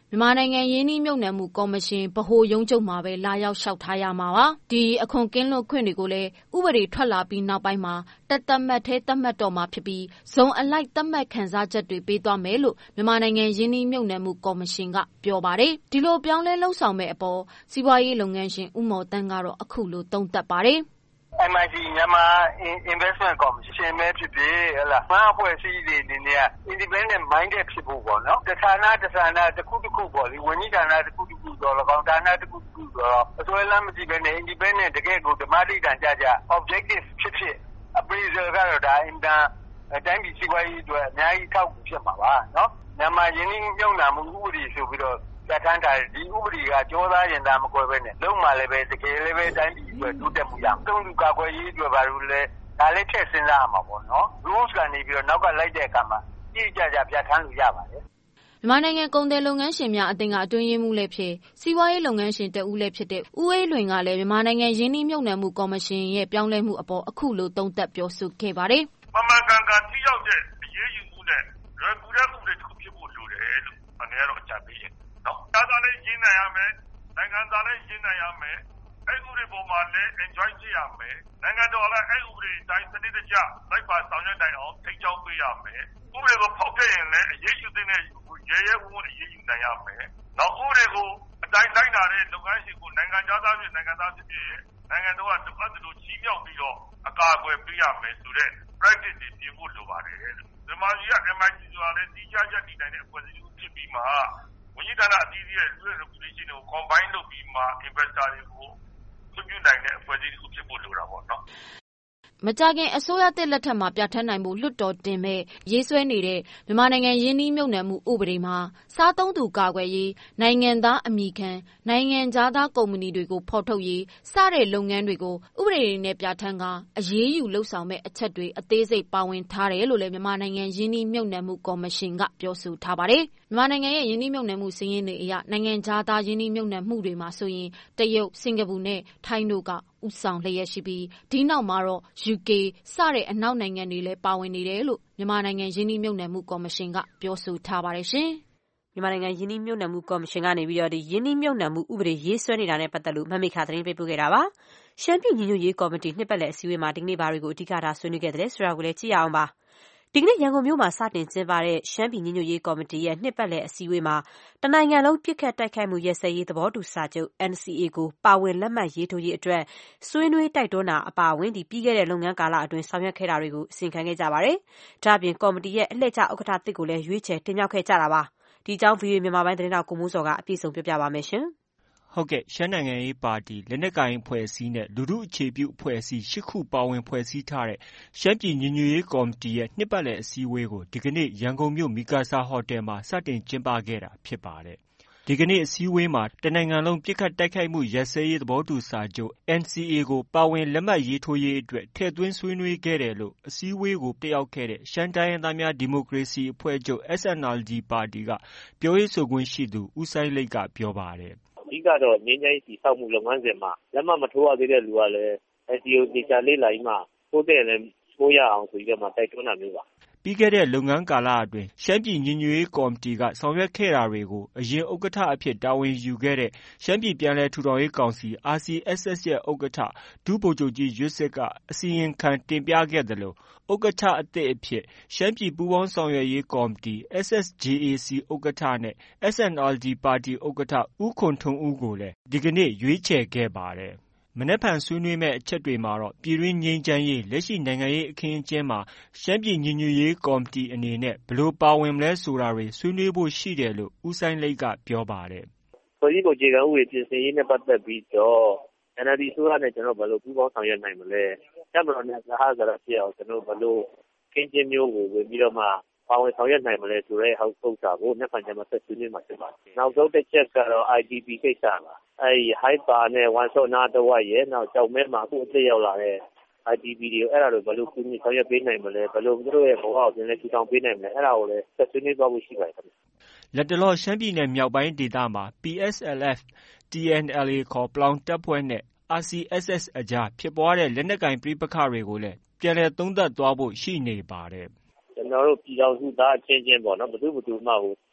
မြန်မာနိုင်ငံရင်းနှီးမြှုပ်နှံမှုကော်မရှင်ဗဟိုရုံးချုပ်မှာပဲလာရောက်လျှောက်ထားရမှာပါ။ဒီအခွန်ကင်းလွတ်ခွင့်တွေကိုလည်းဥပဒေထွက်လာပြီးနောက်ပိုင်းမှာတသက်မှတ်ထဲသတ်မှတ်တော့မှာဖြစ်ပြီးဇုံအလိုက်သတ်မှတ်ခံစားချက်တွေပေးသွားမယ်လို့မြန်မာနိုင်ငံရင်းနှီးမြှုပ်နှံမှုကော်မရှင်ကပြောပါတယ်။ဒီလိုပြောင်းလဲလှုပ်ဆောင်မဲ့အပေါ်စီးပွားရေးလုပ်ငန်းရှင်ဦးမော်တန်းကတော့အခုလိုသုံးသပ်ပါတယ်။ M I T မြန်မာ Investment Commission ပဲဖြစ်ဖြစ်ဟလာငါ့အဖွဲ့အစည်းတွေအနေနဲ့ independent minded ဖြစ်ဖို့ပေါ့နော်တဌာနတဌာနတစ်ခုတစ်ခုပေါ့လေဝန်ကြီးဌာနတစ်ခုတစ်ခုတော့၎င်းဌာနတစ်ခုတစ်ခုတော့အစွဲလမ်းမကြည့်ဘဲနဲ့ independent တကယ်ကိုဓမ္မတိတန်ကြကြ objective ဖြစ်ဖြစ် appraisal ကတော့ဒါအင်တာတိုင်းပြည်စီးပွားရေးအတွက်အများကြီးထောက်ကူဖြစ်မှာပါနော်မြန်မာရင်းနှီးမြှုပ်နှံမှုဥပဒေဆိုပြီးတော့ပြဋ္ဌာန်းထားဒီဥပဒေကကြောသားရင်သားမကွဲပဲနဲ့လုံးမှလည်းပဲတကယ်လည်းပဲတိုင်းပြည်အတွက်တိုးတက်မှုရအောင်တုံ့သူကာကွယ်ရေးအတွက်ဘာလို့လဲဒါလည်းထည့်စဉ်းစားရမှာပေါ့နော် rules ကနေပြီးတော့နောက်ကလိုက်တဲ့အခါမှာကြည့်ကြကြပြဋ္ဌာန်းလို့ရပါတယ်မြန်မာနိုင်ငံကုန်သည်လုပ်ငန်းရှင်များအသင်းကအတွင်းရေးမှူးလည်းဖြစ်စီးပွားရေးလုပ်ငန်းရှင်တဦးလည်းဖြစ်တဲ့ဦးအေးလွင်ကလည်းမြန်မာနိုင်ငံရင်းနှီးမြှုပ်နှံမှုကော်မရှင်ရဲ့ပြောင်းလဲမှုအပေါ်အခုလိုသုံးသပ်ပြောဆိုခဲ့ပါတယ်။မမှန်ကန်ကန်ထိရောက်တဲ့အရေးယူမှုနဲ့လွယ်ကူတဲ့ဥပဒေတစ်ခုဖြစ်ဖို့လိုတယ်လို့အနေနဲ့တော့အကြံပေးရင်နော်။ဒါသာလည်းရင်းနိုင်ရမယ်။နိုင်ငံသားလည်းရင်းနိုင်ရမယ်။အဲ့ဥပဒေပေါ်မှာလည်း enjoy ကြည့်ရမယ်။နိုင်ငံတော်လည်းအဲ့ဥပဒေတိုင်းစနစ်တကျလိုက်ပါဆောင်ရွက်နိုင်အောင်ထိန်းချုပ်ပေးရမယ်။ဥပဒေကိုဖောက်ဖျက်ရင်လည်းအရေးယူတဲ့ရဲရဲဝံ့ဝံ့အရေးယူနိုင်ရမယ်။နောက်ဥပဒေကိုအတိုင်းလိုက်တာတဲ့လုပ်ငန်းရှင်ကိုနိုင်ငံသားဖြစ်နိုင်ငံသားဖြစ်ဖြစ်နိုင်ငံတော်ကတပတ်တူချီးမြှောက်ပြီးတော့အကာအကွယ်ပေးရမယ်ဆိုတဲ့ practice တွေပြင်ဖို့လိုပါတယ်။မြန်မာပြည်က M I T ဆိုတာလည်းတီးခြားချက်တည်နိုင်တဲ့အဖွဲ့အစည်းဖြစ်ပြီးမှဝန်ကြီးဌာနအသီးသီးရဲ့ regulation ကို combine လုပ်ပြီးမှ investor တွေကိုခွင့်ပြုနိုင်တဲ့အဖွဲ့အစည်းတစ်ခုဖြစ်ဖို့လိုတာပေါ့နော်။မကြာခင်အစိုးရသစ်လက်ထက်မှာပြဋ္ဌာန်းနိုင်ဖို့လွှတ်တော်တင်မဲ့ရေးဆွဲနေတဲ့မြန်မာနိုင်ငံရင်းနှီးမြှုပ်နှံမှုဥပဒေမှာစားသုံးသူကာကွယ်ရေးနိုင်ငံသားအမည်ခံနိုင်ငံခြားသားကုမ္ပဏီတွေကိုဖော်ထုတ်ရေးစတဲ့လုပ်ငန်းတွေကိုဥပဒေတွေနဲ့ပြဋ္ဌာန်းကအရေးယူလှုပ်ဆောင်မဲ့အချက်တွေအသေးစိတ်ပါဝင်ထားတယ်လို့လည်းမြန်မာနိုင်ငံရင်းနှီးမြှုပ်နှံမှုကော်မရှင်ကပြောဆိုထားပါတယ်။မြန်မာနိုင်ငံရဲ့ရင်းနှီးမြှုပ်နှံမှုစည်းရင်းတွေအရနိုင်ငံခြားသားရင်းနှီးမြှုပ်နှံမှုတွေမှာဆိုရင်တရုတ်၊စင်ကာပူနဲ့ထိုင်းတို့ကဦးဆောင်လျက်ရှိပြီးဒီနောက်မှာတော့ ယူကေ စတဲ့အနောက်နိုင်ငံတွေလည်းပါဝင်နေတယ်လို့မြန်မာနိုင်ငံရင်းနှီးမြှုပ်နှံမှုကော်မရှင်ကပြောဆိုထားပါတယ်ရှင်။မြန်မာနိုင်ငံရင်းနှီးမြှုပ်နှံမှုကော်မရှင်ကနေပြီးတော့ဒီရင်းနှီးမြှုပ်နှံမှုဥပဒေရေးဆွဲနေတာနဲ့ပတ်သက်လို့မမေခသတင်းပေးပို့ခဲ့တာပါ။ရှမ်းပြည်ညီညွတ်ရေးကော်မတီနှစ်ပတ်လည်အစည်းအဝေးမှာဒီကနေ့ဘာတွေကိုအဓိကထားဆွေးနွေးခဲ့တယ်ဆိုတာကိုလည်းကြည့်ရအောင်ပါ။ဒီကနေ့ရန်ကုန်မြို့မှာစတင်ကျင်းပတဲ့ရှမ်းပြည်ညီညွတ်ရေးကော်မတီရဲ့နှစ်ပတ်လည်အစည်းအဝေးမှာတနိုင်ငံလုံးပြစ်ခတ်တိုက်ခိုက်မှုရပ်စဲရေးသဘောတူစာချုပ် N C A ကိုပါဝင်လက်မှတ်ရေးထိုးရေးအတွက်ဆွေးနွေးတိုက်တွန်းတာအပါအဝင်ဒီပြီးခဲ့တဲ့လုပ်ငန်းကာလအတွင်းဆောင်ရွက်ခဲ့တာတွေကိုအစီရင်ခံခဲ့ကြပါတယ်။ဒါ့အပြင်ကော်မတီရဲ့အလှည့်ကျဥက္ကဋ္ဌတစ်ကိုလည်းရွေးချယ်တင်မြှောက်ခဲ့ကြတာပါ။ဒီအကြောင်း ဗွီအိုအေ မြန်မာပိုင်းသတင်းထောက်ကိုမိုးစောကအပြည့်စုံပြောပြပါမယ်ရှင်။ဟုတ်ကဲ့ရှမ်းနိုင်ငံရေးပါတီလက်နက်ကိုင်အဖွဲ့အစည်းနဲ့လူထုအခြေပြုအဖွဲ့အစည်း၈ခုပါဝင်ဖွဲ့စည်းထားတဲ့ရှမ်းပြည်ညီညွတ်ရေးကော်မတီရဲ့နှစ်ပတ်လည်အစည်းအဝေးကိုဒီကနေ့ရန်ကုန်မြို့မီကာဆာဟိုတယ်မှာစတင်ကျင်းပခဲ့တာဖြစ်ပါတယ်။ဒီကနေ့အစည်းအဝေးမှာတနိုင်ငံလုံးပြစ်ခတ်တိုက်ခိုက်မှုရပ်စဲရေးသဘောတူစာချုပ် N C A ကိုပါဝင်လက်မှတ်ရေးထိုးရေးအတွက်ထည့်သွင်းဆွေးနွေးခဲ့တယ်လို့အစည်းအဝေးကိုတက်ရောက်ခဲ့တဲ့ရှမ်းတိုင်းရင်းသားများဒီမိုကရေစီအဖွဲ့ချုပ် S N L D ပါတီကပြောရေးဆိုခွင့်ရှိသူဦးစိုင်းလိတ်ကပြောပါတယ်။အဓိကတော့ငြိမ်းချမ်းရေးတည်ဆောက်မှုလုပ်ငန်းစဉ်မှာလက်မှတ်မထိုးရသေးတဲ့လူကလည်း N C A ကိုသေချာလေ့လာပြီးမှထိုးတဲ့လည်းထိုးရအောင်ဆိုပြီးတော့မှတိုက်တွန်းတာမျိုးပါ။ပြီးခဲ့တဲ့လုပ်ငန်းကာလအတွင်းရှမ်းပြည်ညီညွတ်ရေးကော်မတီကဆောင်ရွက်ခဲ့တာတွေကိုအရင်ဥက္ကဋ္ဌအဖြစ်တာဝန်ယူခဲ့တဲ့ရှမ်းပြည်ပြန်လည်ထူထောင်ရေးကောင်စီ R C S S ရဲ့ဥက္ကဋ္ဌဒုဗိုလ်ချုပ်ကြီးရွတ်ဆစ်ကအစီရင်ခံတင်ပြခဲ့သလိုဥက္ကဋ္ဌအသစ်အဖြစ်ရှမ်းပြည်ပူးပေါင်းဆောင်ရွက်ရေးကော်မတီ S S J A C ဥက္ကဋ္ဌနဲ့ S N L D ပါတီဥက္ကဋ္ဌဦးခွန်ထွန်းဦးကိုလည်းဒီကနေ့ရွေးချယ်ခဲ့ပါတယ်။မနက်ဖြန်ဆွေးနွေးမယ့်အချက်တွေမှာတော့ပြည်တွင်းငြိမ်းချမ်းရေးလက်ရှိနိုင်ငံရေးအခင်းအကျင်းမှာရှမ်းပြည်ညီညွတ်ရေးကော်မတီအနေနဲ့ဘယ်လိုပါဝင်မလဲဆိုတာတွေဆွေးနွေးဖို့ရှိတယ်လို့ဦးစိုင်းလိတ်ကပြောပါတယ်။ဖွဲ့စည်းပုံအခြေခံဥပဒေပြင်ဆင်ရေးနဲ့ပတ်သက်ပြီးတော့ N L D ဆိုရနဲ့ကျွန်တော်ဘယ်လိုပူးပေါင်းဆောင်ရွက်နိုင်မလဲ။တပ်မတော်နဲ့စကားစကားဖြစ်အောင်ကျွန်တော်ဘယ်လိုခင်းကျင်းမျိုးကိုဝင်ပြီးတော့မှပါဝင်ဆောင်ရွက်နိုင်မလဲဆိုတဲ့ဟောက်ပုတ်စာကိုနှစ်ဖက်ကျမှဆက်ဆွေးနွေးမှာဖြစ်ပါတယ်။နောက်ဆုံးတစ်ချက်ကတော့ I D P ကိစ္စပါ။အဲဒီ Hyper နဲ့ဝန်ဆော့နာတဝက်ရဲ့နောက်ကြောက်မဲမှာအခုအစ်ရောက်လာတဲ့ I D P တွေကိုအဲ့ဒါတွေဘယ်လိုကူညီဆောင်ရွက်ပေးနိုင်မလဲဘယ်လိုသူတို့ရဲ့ဘဝကိုပြန်လဲထူထောင်ပေးနိုင်မလဲအဲ့ဒါကိုလည်းဆက်ဆွေးနွေးသွားဖို့ရှိပါတယ်ခင်ဗျ။လက်တလောရှမ်းပြည်နယ်မြောက်ပိုင်းဒေသမှာ P S L F T N L A ခေါ်ပလောင်တပ်ဖွဲ့နဲ့ R C S S အကြားဖြစ်ပွားတဲ့လက်နက်ကိုင်ပဋိပက္ခတွေကိုလည်းပြန်လည်သုံးသပ်သွားဖို့ရှိနေပါတယ်။ကျွန်တော်တို့ပြည်တော်စုသားအချင်းချင်းပေါ့နော်ဘယ်သူဘယ်သူမှဟို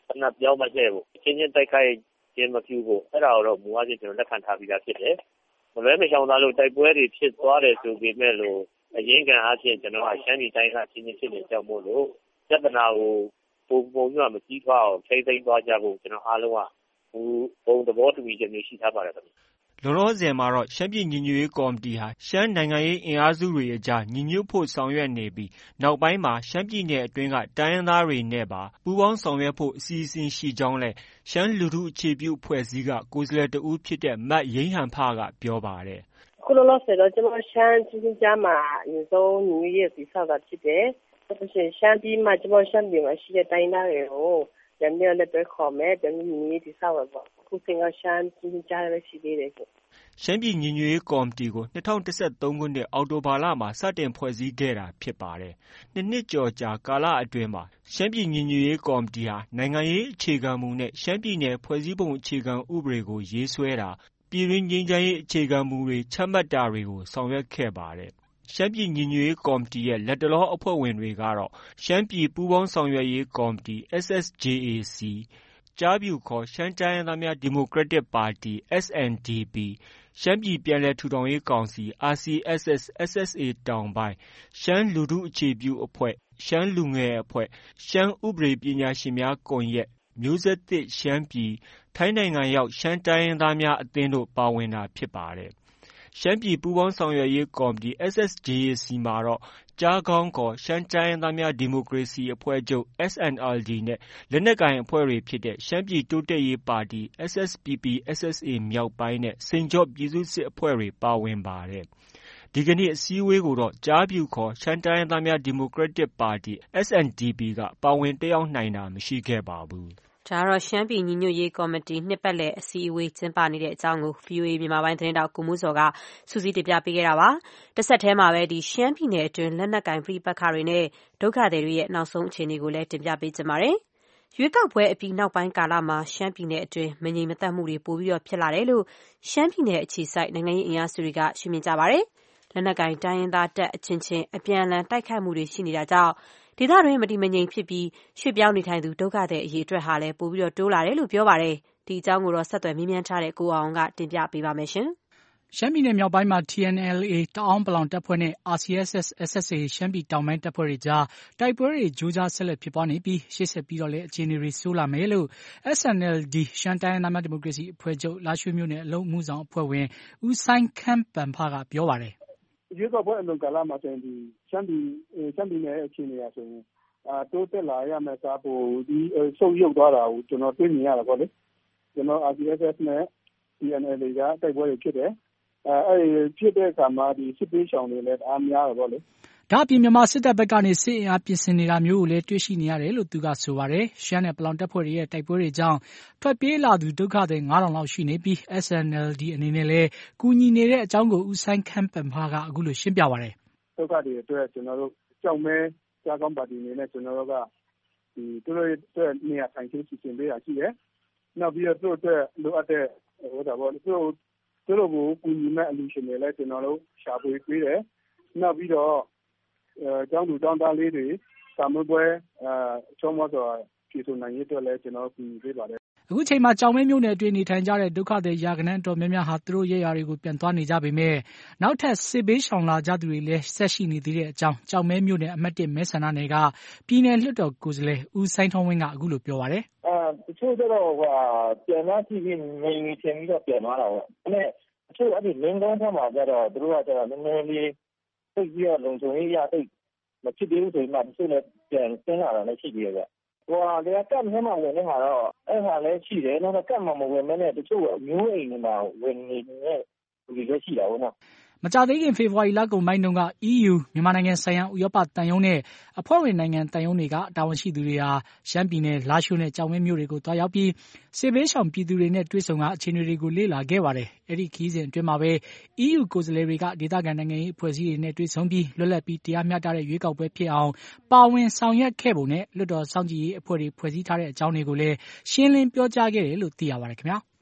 ဆန္ဒပြောင်းမခဲ့ဘူးချင်းချင်းတိုက်ခိုက်ခြင်းမပြုဖို့အဲ့ဒါတော့မူအားဖြင့်ကျွန်တော်လက်ခံထားပြီးသားဖြစ်တယ်မလွဲမရှောင်သားလို့တိုက်ပွဲတွေဖြစ်သွားတယ်ဆိုပေမဲ့လို့အရင်ကအားဖြင့်ကျွန်တော်ကရှမ်းပြည်တိုင်းကချင်းချင်းဖြစ်နေကြောက်မို့လို့ပြဿနာကိုပုံပုံညမကြီးထွားအောင်ထိမ့်သိမ်းသွားကြဖို့ကျွန်တော်အားလုံးကဘုံသဘောတူညီချက်မျိုးရှိထားပါတယ်ခင်ဗျလောလောဆယ်မှာတော့ရှမ်းပြည်ညီညွတ်ရေးကော်မတီဟာရှမ်းနိုင်ငံရေးအင်အားစုတွေအကြားညီညွတ်ဖို့ဆောင်ရွက်နေပြီးနောက်ပိုင်းမှာရှမ်းပြည်နယ်အတွင်းကတိုင်းရင်းသားတွေနဲ့ပါပူးပေါင်းဆောင်ရွက်ဖို့အစီအစဉ်ရှိကြောင်းလည်းရှမ်းလူထုအခြေပြုအဖွဲ့အစည်းကကိုယ်စားလှယ်တဦးဖြစ်တဲ့မတ်ရင်းဟန်ဖကပြောပါတယ်ခုလောလောဆယ်တော့ကျွန်တော်ရှမ်းချင်းချင်းကြားမှာအရင်ဆုံးညီညွတ်ရေးတည်ဆောက်တာဖြစ်တယ်ဆိုတော့ရှမ်းပြည်မှာကျွန်တော်ရှမ်းပြည်မှာရှိတဲ့တိုင်းသားတွေကိုပြန်ပြန်လက်တွဲခေါ်မယ်ပြန်ညီညွတ်ရေးတည်ဆောက်ရပေါ့ခုစင်ကရှမ်းချင်းချင်းကြားရရှိသေးတယ်ရှမ်းပြည်ညီညွတ်ရေးကော်မတီကို၂၀၁၃ခုနှစ်အောက်တိုဘာလမှာစတင်ဖွဲ့စည်းခဲ့တာဖြစ်ပါတယ်။နှစ်နှစ်ကျော်ကြာကာလအတွင်းမှာရှမ်းပြည်ညီညွတ်ရေးကော်မတီဟာနိုင်ငံရေးအခြေခံမူနဲ့ရှမ်းပြည်နယ်ဖွဲ့စည်းပုံအခြေခံဥပဒေကိုရေးဆွဲတာပြည်တွင်းငြိမ်းချမ်းရေးအခြေခံမူတွေချမှတ်တာတွေကိုဆောင်ရွက်ခဲ့ပါတယ်။ရှမ်းပြည်ညီညွတ်ရေးကော်မတီရဲ့လက်တလောအဖွဲ့ဝင်တွေကတော့ရှမ်းပြည်ပူးပေါင်းဆောင်ရွက်ရေးကော်မတီ S S J A C ကျားဖြူခေါ်ရှမ်းတိုင်းရင်းသားများဒီမိုကရက်တစ်ပါတီ S N D P ရှမ်းပြည်ပြန်လည်ထူထောင်ရေးကောင်စီ R C S S S S A တောင်ပိုင်းရှမ်းလူထုအခြေပြုအဖွဲ့ရှမ်းလူငယ်အဖွဲ့ရှမ်းဥပဒေပညာရှင်များကွန်ရက်မျိုးဆက်သစ်ရှမ်းပြည်ထိုင်းနိုင်ငံရောက်ရှမ်းတိုင်းရင်းသားများအသင်းတို့ပါဝင်တာဖြစ်ပါတယ်ရှမ်းပြည်ပူးပေါင်းဆောင်ရွက်ရေးကော်မတီ S S J A C မှာတော့ကြားကောင်းခေါ်ရှမ်းတိုင်းရင်းသားများဒီမိုကရေစီအဖွဲ့ချုပ် S N L D နဲ့လက်နက်ကိုင်အဖွဲ့တွေဖြစ်တဲ့ရှမ်းပြည်တိုးတက်ရေးပါတီ S S P P S S A မြောက်ပိုင်းနဲ့စိန်ကျော့ပြည်သူ့စစ်အဖွဲ့တွေပါဝင်ပါတယ်။ဒီကနေ့အစည်းအဝေးကိုတော့ကြားဖြူခေါ်ရှမ်းတိုင်းရင်းသားများဒီမိုကရက်တစ်ပါတီ S N D P ကပါဝင်တက်ရောက်နိုင်တာမရှိခဲ့ပါဘူး။ဒါကတော့ရှမ်းပြည်ညီညွတ်ရေးကော်မတီနှစ်ပတ်လည်အစည်းအဝေးကျင်းပနေတဲ့အကြောင်းကို ဗွီအိုအေမြန်မာပိုင်းသတင်းထောက်ကိုမိုးစောကစုစည်းတင်ပြပေးခဲ့တာပါ။တစ်ဆက်တည်းမှာပဲဒီရှမ်းပြည်နယ်အတွင်းလက်နက်ကိုင်ပဋိပက္ခတွေနဲ့ဒုက္ခသည်တွေရဲ့နောက်ဆုံးအခြေအနေကိုလည်းတင်ပြပေးကြပါမယ်။ရွေးကောက်ပွဲအပြီးနောက်ပိုင်းကာလမှာရှမ်းပြည်နယ်အတွင်းမငြိမ်မသက်မှုတွေပိုပြီးတော့ဖြစ်လာတယ်လို့ရှမ်းပြည်နယ်အခြေစိုက်နိုင်ငံရေးအင်အားစုတွေကရှင်းပြကြပါတယ်။လက်နက်ကိုင်တိုင်းရင်းသားတပ်အချင်းချင်းအပြန်အလှန်တိုက်ခိုက်မှုတွေရှိနေတာကြောင့်ဒေသတွင်းမတည်မငြိမ်ဖြစ်ပြီးရွှေ့ပြောင်းနေထိုင်သူဒုက္ခသည်အရေးအတွက်ဟာလည်းပိုပြီးတော့တိုးလာတယ်လို့ပြောပါတယ်။ဒီအကြောင်းကိုတော့ဆက်သွယ်မေးမြန်းထားတဲ့ကိုအောင်ကတင်ပြပေးပါမယ်ရှင်။ရှမ်းပြည်နယ်မြောက်ပိုင်းမှာ T N L A တအောင်းပလောင်တပ်ဖွဲ့နဲ့ R C S S S S A ရှမ်းပြည်တောင်ပိုင်းတပ်ဖွဲ့တွေကြားတိုက်ပွဲတွေကြိုးကြားဆက်လက်ဖြစ်ပွားနေပြီးရှေ့ဆက်ပြီးတော့လည်းအခြေအနေတွေဆိုးလာမယ်လို့ S N L D ရှမ်းတိုင်းရင်းသားများဒီမိုကရေစီအဖွဲ့ချုပ်လာရွှေမြို့နယ်အလုံးမှုဆောင်အဖွဲ့ဝင်ဦးစိုင်းခမ်းပန်ဖကပြောပါတယ်။ရွေးကောက်ပွဲအလွန်ကာလမှာဆိုရင်ဒီရှမ်းပြည်ရှမ်းပြည်နယ်အခြေအနေအရဆိုရင်အာတိုးတက်လာရမယ်စားဖို့ဒီဆုပ်ယုပ်သွားတာကိုကျွန်တော်တွေ့မြင်ရတာပေါ့လေကျွန်တော် R C S S နဲ့ T N L A ကတိုက်ပွဲတွေဖြစ်တယ်အဲအဲ့ဖြစ်တဲ့အခါမှာဒီစစ်ပေးရှောင်တွေလည်းအားများတယ်ပေါ့လေဒါအပြင်မြန်မာစစ်တပ်ဘက်ကနေစစ်အင်အားပြင်ဆင်နေတာမျိုးကိုလည်းတွေ့ရှိနေရတယ်လို့သူကဆိုပါတယ်ရှမ်းနဲ့ပလောင်တပ်ဖွဲ့တွေရဲ့တိုက်ပွဲတွေကြောင့်ထွက်ပြေးလာသူဒုက္ခသည်ငါးထောင်လောက်ရှိနေပြီး S N L D အနေနဲ့လည်းကူညီနေတဲ့အကြောင်းကိုဦးဆိုင်ခမ်းပန်ဖာကအခုလိုရှင်းပြပါတယ်ဒုက္ခတွေအတွက်ကျွန်တော်တို့ကြောက်မဲကြားကောင်းပါတီအနေနဲ့ကျွန်တော်တို့ကဒီသူတို့အတွက်နေရာထိုင်ခင်းစီစဉ်ပေးတာရှိတယ်။နောက်ပြီးတော့သူတို့အတွက်လိုအပ်တဲ့ဟိုဒါပေါ့သူတို့သူတို့ကိုကူညီမဲ့အလူရှင်တွေလည်းကျွန်တော်တို့ရှာဖွေပေးတယ်။နောက်ပြီးတော့အဲကျောင်းသူကျောင်းသားလေးတွေစာမပွဲအဲချုံးမတော်ပြည်သူနိုင်ရေးအတွက်လည်းကျွန်တော်ကူညီပေးပါတယ်အခုချိန်မှာကြောင်မဲမြို့နယ်အတွင်းနေထိုင်ကြတဲ့ဒုက္ခသည်ရာဂဏန်းတော်များများဟာသူတို့ရဲရွာတွေကိုပြန်သွားနေကြပေမဲ့နောက်ထပ်စစ်ဘေးရှောင်လာကြသူတွေလည်းဆက်ရှိနေသေးတဲ့အကြောင်းကြောင်မဲမြို့နယ်အမှတ်၁မဲဆန္ဒနယ်ကပြည်နယ်လွှတ်တော်ကိုယ်စားလှယ်ဦးစိုင်းထွန်းဝင်းကအခုလိုပြောပါတယ်။အဲတချို့တော့ဟိုပြန်လာကြည့်ပြီးနေနေချင်းပြီးတော့ပြန်သွားတာပေါ့။ဒါနဲ့တချို့အဲ့ဒီလင်းကောင်းထက်မှာကျတော့သူတို့ကကျတော့နည်းနည်းလေးသိပြီးတော့လုံခြုံရေးရသိမဖြစ်သေးဘူးဆိုရင်မှတချို့လည်းပြန်ဆင်းလာတာလည်းရှိသေးတယ်ဗျ။ဟိုဟာလည်းကတ်ထဲမှာဝင်နေတာတော့အဲ့ဟာလည်းရှိတယ်နောက်ကတ်မှာမဝင်မဲနဲ့တချို့မျိုးအိမ်တွေမှာဝင်နေတဲ့လူတွေလည်းရှိတာပေါ့နော်မကြသေးခင်ဖေဖော်ဝါရီလကုန်ပိုင်းတုန်းက E U မြန်မာနိုင်ငံဆိုင်ရာဥရောပတန်ယုံနဲ့အဖွဲ့ဝင်နိုင်ငံတန်ယုံတွေကတာဝန်ရှိသူတွေဟာရှမ်းပြည်နယ်လာရှိုးနဲ့ကြောင်မဲမြို့တွေကိုတွားရောက်ပြီးစစ်ဘေးရှောင်ပြည်သူတွေနဲ့တွေ့ဆုံကအခြေအနေတွေကိုလေ့လာခဲ့ပါတယ်။အဲ့ဒီခီးစဉ်အတွင်းမှာပဲ E U ကိုယ်စားလှယ်တွေကဒေသခံနိုင်ငံရေးအဖွဲ့အစည်းတွေနဲ့တွေ့ဆုံပြီးလွတ်လပ်ပြီးတရားမျှတတဲ့ရွေးကောက်ပွဲဖြစ်အောင်ပါဝင်ဆောင်ရွက်ခဲ့ပုံနဲ့လွှတ်တော်စောင့်ကြည့်ရေးအဖွဲ့တွေဖွဲ့စည်းထားတဲ့အကြောင်းတွေကိုလည်းရှင်းလင်းပြောကြားခဲ့တယ်လို့သိရပါတယ်ခင်ဗျာ။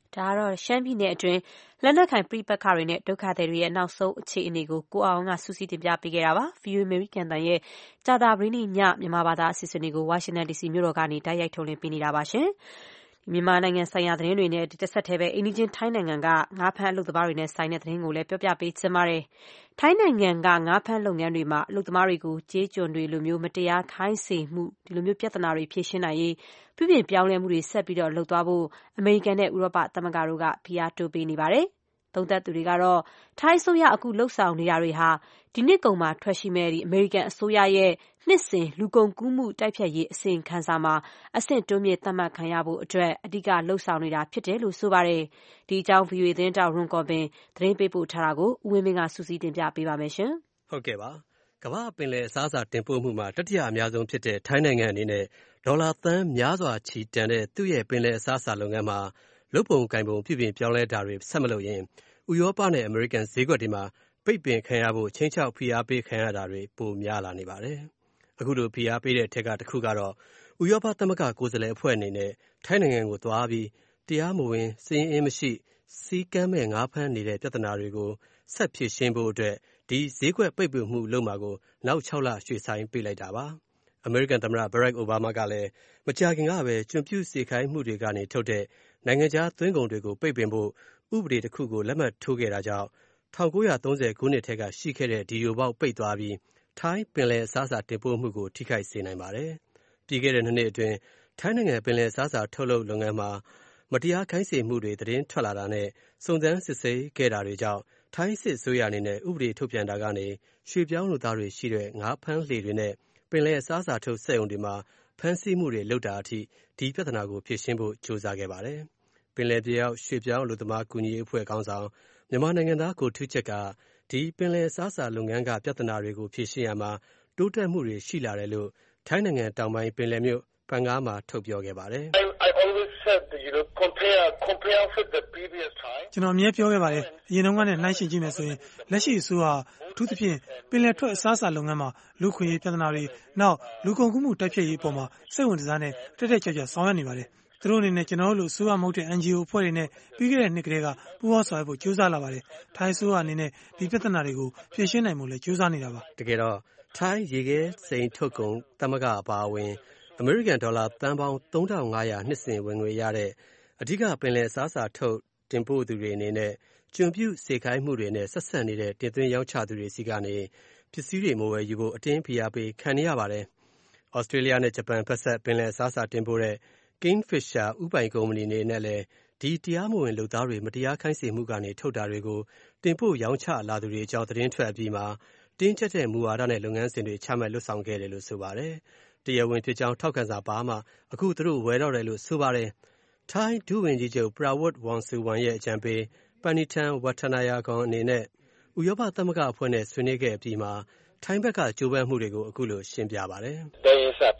ဒါကတော့ရှမ်းပြည်နယ်အတွင်းလက်နက်ကိုင်ပဋိပက္ခတွေနဲ့ဒုက္ခသည်တွေရဲ့နောက်ဆုံးအခြေအနေကိုကိုအောင်ကစူးစီးတင်ပြပေးခဲ့တာပါ။ ဗီအိုအေ American တန်ရဲ့ကြာသပတေးနေ့ညမြန်မာဘာသာအစီအစဉ်တွေကိုဝါရှင်တန်ဒီစီမြို့တော်ကနေတိုက်ရိုက်ထုတ်လွှင့်ပေးနေတာပါရှင်။မြန်မာနိုင်ငံဆိုင်ရာသတင်းတွေနဲ့တစ်ဆက်တည်းပဲအိန္ဒိချင်းထိုင်းနိုင်ငံကငါးဖမ်းအလုပ်သမားတွေနဲ့ဆိုင်တဲ့သတင်းကိုလည်းပြောပြပေးချင်ပါတယ်။ထိုင်းနိုင်ငံကငါးဖမ်းလုပ်ငန်းတွေမှာအလုပ်သမားတွေကိုကြေးကျွန်တွေလိုမျိုးမတရားခိုင်းစေမှုဒီလိုမျိုးပြဿနာတွေဖြေရှင်းနိုင်ရေးပြုပြင်ပြောင်းလဲမှုတွေဆက်ပြီးတော့လုပ်သွားဖို့အမေရိကန်နဲ့ဥရောပသမဂ္ဂတို့ကဖိအားတိုးပေးနေပါတယ်။သုံးသပ်သူတွေကတော့ထိုင်းအစိုးရအခုလှုပ်ဆောင်နေတာတွေဟာဒီနှစ်ကုန်မှာထွက်ရှိမဲ့ဒီအမေရိကန်အစိုးရရဲ့နှစ်စဉ်လူကုန်ကူးမှုတိုက်ဖျက်ရေးအစီရင်ခံစာမှာအဆင့်တိုးမြင့်သတ်မှတ်ခံရဖို့အတွက်အဓိကလှုပ်ဆောင်နေတာဖြစ်တယ်လို့ဆိုပါတယ်။ဒီအကြောင်း ဗီအိုအေ သတင်းတောက်ရွန်ကော်ပင်သတင်းပေးပို့ထားတာကိုဦးဝင်းမင်းကစူးစီးတင်ပြပေးပါမယ်ရှင်။ဟုတ်ကဲ့ပါ။ကမ္ဘာပင်လယ်အစားအစာတင်ပို့မှုမှာတတိယအများဆုံးဖြစ်တဲ့ထိုင်းနိုင်ငံအနေနဲ့ဒေါ်လာသန်းများစွာချီတန်တဲ့သူ့ရဲ့ပင်လယ်အစားအစာလုပ်ငန်းမှာလုပ်ပုံကိုင်ပုံပြုပြင်ပြောင်းလဲတာတွေဆက်မလုပ်ရင်ဥရောပနဲ့အမေရိကန်ဈေးကွက်တွေမှာပိတ်ပင်ခံရဖို့ချင်းချောက်ဖိအားပေးခံရတာတွေပိုများလာနေပါတယ်။အခုလိုဖိအားပေးတဲ့အထက်ကတစ်ခုကတော့ဥရောပသမဂ္ဂကိုယ်စားလှယ်အဖွဲ့အနေနဲ့ထိုင်းနိုင်ငံကိုသွားပြီးတရားမဝင်စည်ရင်းမရှိစီးကမ်းမဲ့ငါးဖမ်းနေတဲ့ပြဿနာတွေကိုဆက်ဖြေရှင်းဖို့အတွက်ဒီဈေးကွက်ပိတ်ပင်မှုလုပ်မှာကိုနောက်၆လရွှေ့ဆိုင်းပေးလိုက်တာပါ။အမေရိကန်သမ္မတဘရက်အိုဘားမားကလည်းမကြာခင်ကပဲကျွံပြူစေခိုင်းမှုတွေကနေထုတ်တဲ့နိုင်ငံခြားသွင်းကုန်တွေကိုပိတ်ပင်ဖို့ဥပဒေတစ်ခုကိုလက်မှတ်ထိုးခဲ့တာကြောင့်၁၉၃၀ခုနှစ်ထဲကရှိခဲ့တဲ့ဒီယိုပေါက်ပိတ်သွားပြီးထိုင်းပင်လယ်အစားအစာတင်ပို့မှုကိုထိခိုက်စေနိုင်ပါတယ်။ပြီးခဲ့တဲ့နှစ်နှစ်အတွင်းထိုင်းနိုင်ငံပင်လယ်အစားအစာထုတ်လုပ်လုပ်ငန်းမှာမတရားခိုင်းစေမှုတွေသတင်းထွက်လာတာနဲ့စုံစမ်းစစ်ဆေးခဲ့တာတွေကြောင့်ထိုင်းစစ်အစိုးရအနေနဲ့ဥပဒေထုတ်ပြန်တာကနေရွှေ့ပြောင်းလုပ်သားတွေရှိတဲ့ငါးဖမ်းလှေတွေနဲ့ပင်လယ်အစားအစာထုတ်စက်ရုံတွေမှာဖမ်းဆီးမှုတွေလုပ်တာအထိဒီပြဿနာကိုဖြေရှင်းဖို့ကြိုးစားခဲ့ပါတယ်။ပင်လယ်ပြေရောက်ရွှေ့ပြောင်းလုပ်သမားကူညီရေးအဖွဲ့ခေါင်းဆောင်မြန်မာနိုင်ငံသားကိုထူးချက်ကဒီပင်လယ်အစားအစာလုပ်ငန်းကပြဿနာတွေကိုဖြေရှင်းရမှာတိုးတက်မှုတွေရှိလာတယ်လို့ထိုင်းနိုင်ငံတောင်ပိုင်းပင်လယ်မြို့ပန်ကားမှာထုတ်ပြောခဲ့ပါတယ်။ "ကျွန်တော်အမြဲပြောခဲ့ပါတယ်။အရင်တုန်းကနဲ့နှိုင်းယှဉ်ကြည့်မယ်ဆိုရင်လက်ရှိအစိုးရဟာအထူးသဖြင့်ပင်လယ်ထွက်အစားအစာလုပ်ငန်းမှာလူ့အခွင့်အရေးပြဿနာတွေနောက်လူကုန်ကူးမှုတိုက်ဖျက်ရေးအပေါ်မှာစိတ်ဝင်စားနဲ့တက်တက်ကြွကြွဆောင်ရွက်နေပါတယ်။သူတို့အနေနဲ့ကျွန်တော်တို့လိုအစိုးရမဟုတ်တဲ့ အန်ဂျီအို အဖွဲ့တွေနဲ့ပြီးခဲ့တဲ့နှစ်ကတည်းကပူးပေါင်းဆောင်ရွက်ဖို့ကြိုးစားလာပါတယ်။ထိုင်းအစိုးရအနေနဲ့ဒီပြဿနာတွေကိုဖြေရှင်းနိုင်ဖို့လည်းကြိုးစားနေတာပါ။တကယ်တော့ထိုင်းရေခဲစိမ်းထုတ်ကုန်သမဂ္ဂအပါအဝင်အမေရိကန်ဒေါ်လာသန်းပေါင်းသုံးထောင်ငါးရာနှစ်စဉ်ဝင်ငွေရတဲ့အဓိကပင်လယ်အစားအစာထုတ်တင်ပို့သူတွေအနေနဲ့ကျွံပြူစေခိုင်းမှုတွေနဲ့ဆက်ဆက်နေတဲ့တင်သွင်းရောင်းချသူတွေစီကနေပစ္စည်းတွေမဝယ်ယူဖို့အတင်းဖိအားပေးခံနေရပါတယ်။ဩစတြေးလျနဲ့ဂျပန်ဖက်ဆက်ပင်လယ်အစားအစာတင်ပို့တဲ့ Kingfisher ဥပိုင်ကုမ္ပဏီအနေနဲ့လည်းဒီတရားမဝင်လုပ်သားတွေမတရားခိုင်းစေမှုကနေထုတ်တာတွေကိုတင်ပို့ရောင်းချလာသူတွေအကြောင်းသတင်းထွက်ပြီးမှတင်းကျပ်တဲ့မူဝါဒနဲ့လုပ်ငန်းစဉ်တွေချမှတ်လွတ်ဆောင်ခဲ့တယ်လို့ဆိုပါတယ်။တရားဝင်ဖြစ်ကြောင်းထောက်ခံစာပါမှအခုသူတို့ဝယ်တော့တယ်လို့ဆိုပါတယ်။ထိုင်းဒုဝန်ကြီးချုပ် Prawit Wongsuwon ရဲ့အကြံပေး Panitan Wattanayagorn အနေနဲ့ဥရောပသမဂ္ဂအဖွဲ့နဲ့ဆွေးနွေးခဲ့အပြီးမှာထိုင်းဘက်ကကြိုးပမ်းမှုတွေကိုအခုလိုရှင်းပြပါတယ်။ "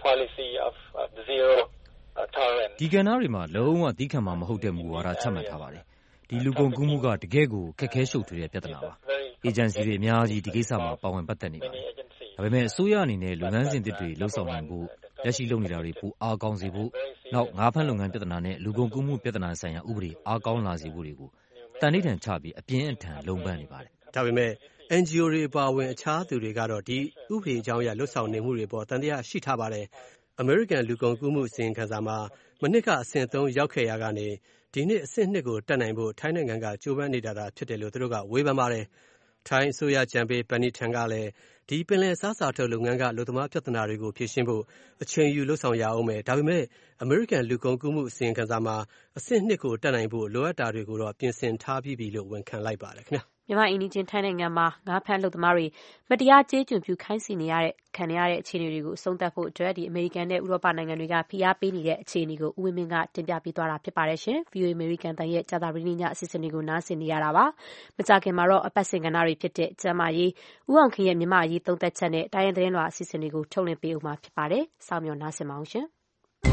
ဒီကဏ္ဍတွေမှာလုံးဝသည်းခံမှာမဟုတ်တဲ့မူဝါဒချမှတ်ထားပါတယ်။ဒီလူကုန်ကူးမှုကတကယ့်ကိုခက်ခဲရှုပ်ထွေးတဲ့ပြဿနာပါ။အေဂျင်စီတွေအများကြီးဒီကိစ္စမှာပါဝင်ပတ်သက်နေပါတယ်။ဒါပေမဲ့အစိုးရအနေနဲ့လုပ်ငန်းစဉ်သစ်တွေလှုပ်ဆောင်နိုင်ဖို့လက်ရှိလုပ်နေတာတွေပိုအားကောင်းစေဖို့နောက်ငါးဖမ်းလုပ်ငန်းပြဿနာနဲ့လူကုန်ကူးမှုပြဿနာဆိုင်ရာဥပဒေအားကောင်းလာစေဖို့တွေကိုတန်ဋိဌာန်ချပြီးအပြင်းအထန်လုံးပန်းနေပါတယ်။ဒါပေမဲ့ အန်ဂျီအို တွေအပါအဝင်အခြားသူတွေကတော့ဒီဥပဒေအကြောင်းအရလှုပ်ဆောင်နေမှုတွေပေါ်တန်တရားရှိထားပါတယ်။အမေရိကန်လူကုန်ကူးမှုအစီရင်ခံစာမှာမနှစ်ကအဆင့်သုံးရောက်ခဲ့ရာကနေဒီနှစ်အဆင့်နှစ်ကိုတက်နိုင်ဖို့ထိုင်းနိုင်ငံကကြိုးပမ်းနေတာဖြစ်တယ်လို့သူတို့ကဝေဖန်ပါတယ်။ထိုင်းအစိုးရကြံပေးပန်နီထန်ကလည်းဒီပင်လယ်အစားအစာထုတ်လုပ်ငန်းကလူသမားပြဿနာတွေကိုဖြေရှင်းဖို့အချိန်ယူလှုပ်ဆောင်ရအောင်မယ်။ဒါပေမဲ့အမေရိကန်လူကုန်ကူးမှုအစီရင်ခံစာမှာအဆင့်နှစ်ကိုတက်နိုင်ဖို့လိုအပ်တာတွေကိုတော့ပြင်ဆင်ထားပြီးပြီလို့ဝန်ခံလိုက်ပါတယ်ခင်ဗျာ။မြန်မာအိမ်နီးချင်းထိုင်းနိုင်ငံမှာငါးဖမ်းလုပ်သမားတွေမတရားကြေးကျွန်ပြုခိုင်းစေနေရတဲ့ခံရတဲ့အခြေအနေတွေကိုအဆုံးသတ်ဖို့အတွက်ဒီအမေရိကန်နဲ့ဥရောပနိုင်ငံတွေကဖိအားပေးနေတဲ့အခြေအနေကိုဦးဝင်းမင်းကတင်ပြပေးသွားတာဖြစ်ပါတယ်ရှင်။ ဗီအိုအေ American တန်ရဲ့ကြာသပတေးနေ့ညအစီအစဉ်တွေကိုနားဆင်နေရတာပါ။မကြခင်မှာတော့အပတ်စဉ်ကဏ္ဍတွေဖြစ်တဲ့ကျန်းမာရေးဦးအောင်ခင်ရဲ့မြန်မာရေးသုံးသက်ချက်နဲ့တိုင်းရင်းသတင်းလွှာအစီအစဉ်တွေကိုထုတ်လွှင့်ပေးဦးမှာဖြစ်ပါတယ်။စောင့်မျှော်နားဆင်ပါအောင်ရှင်။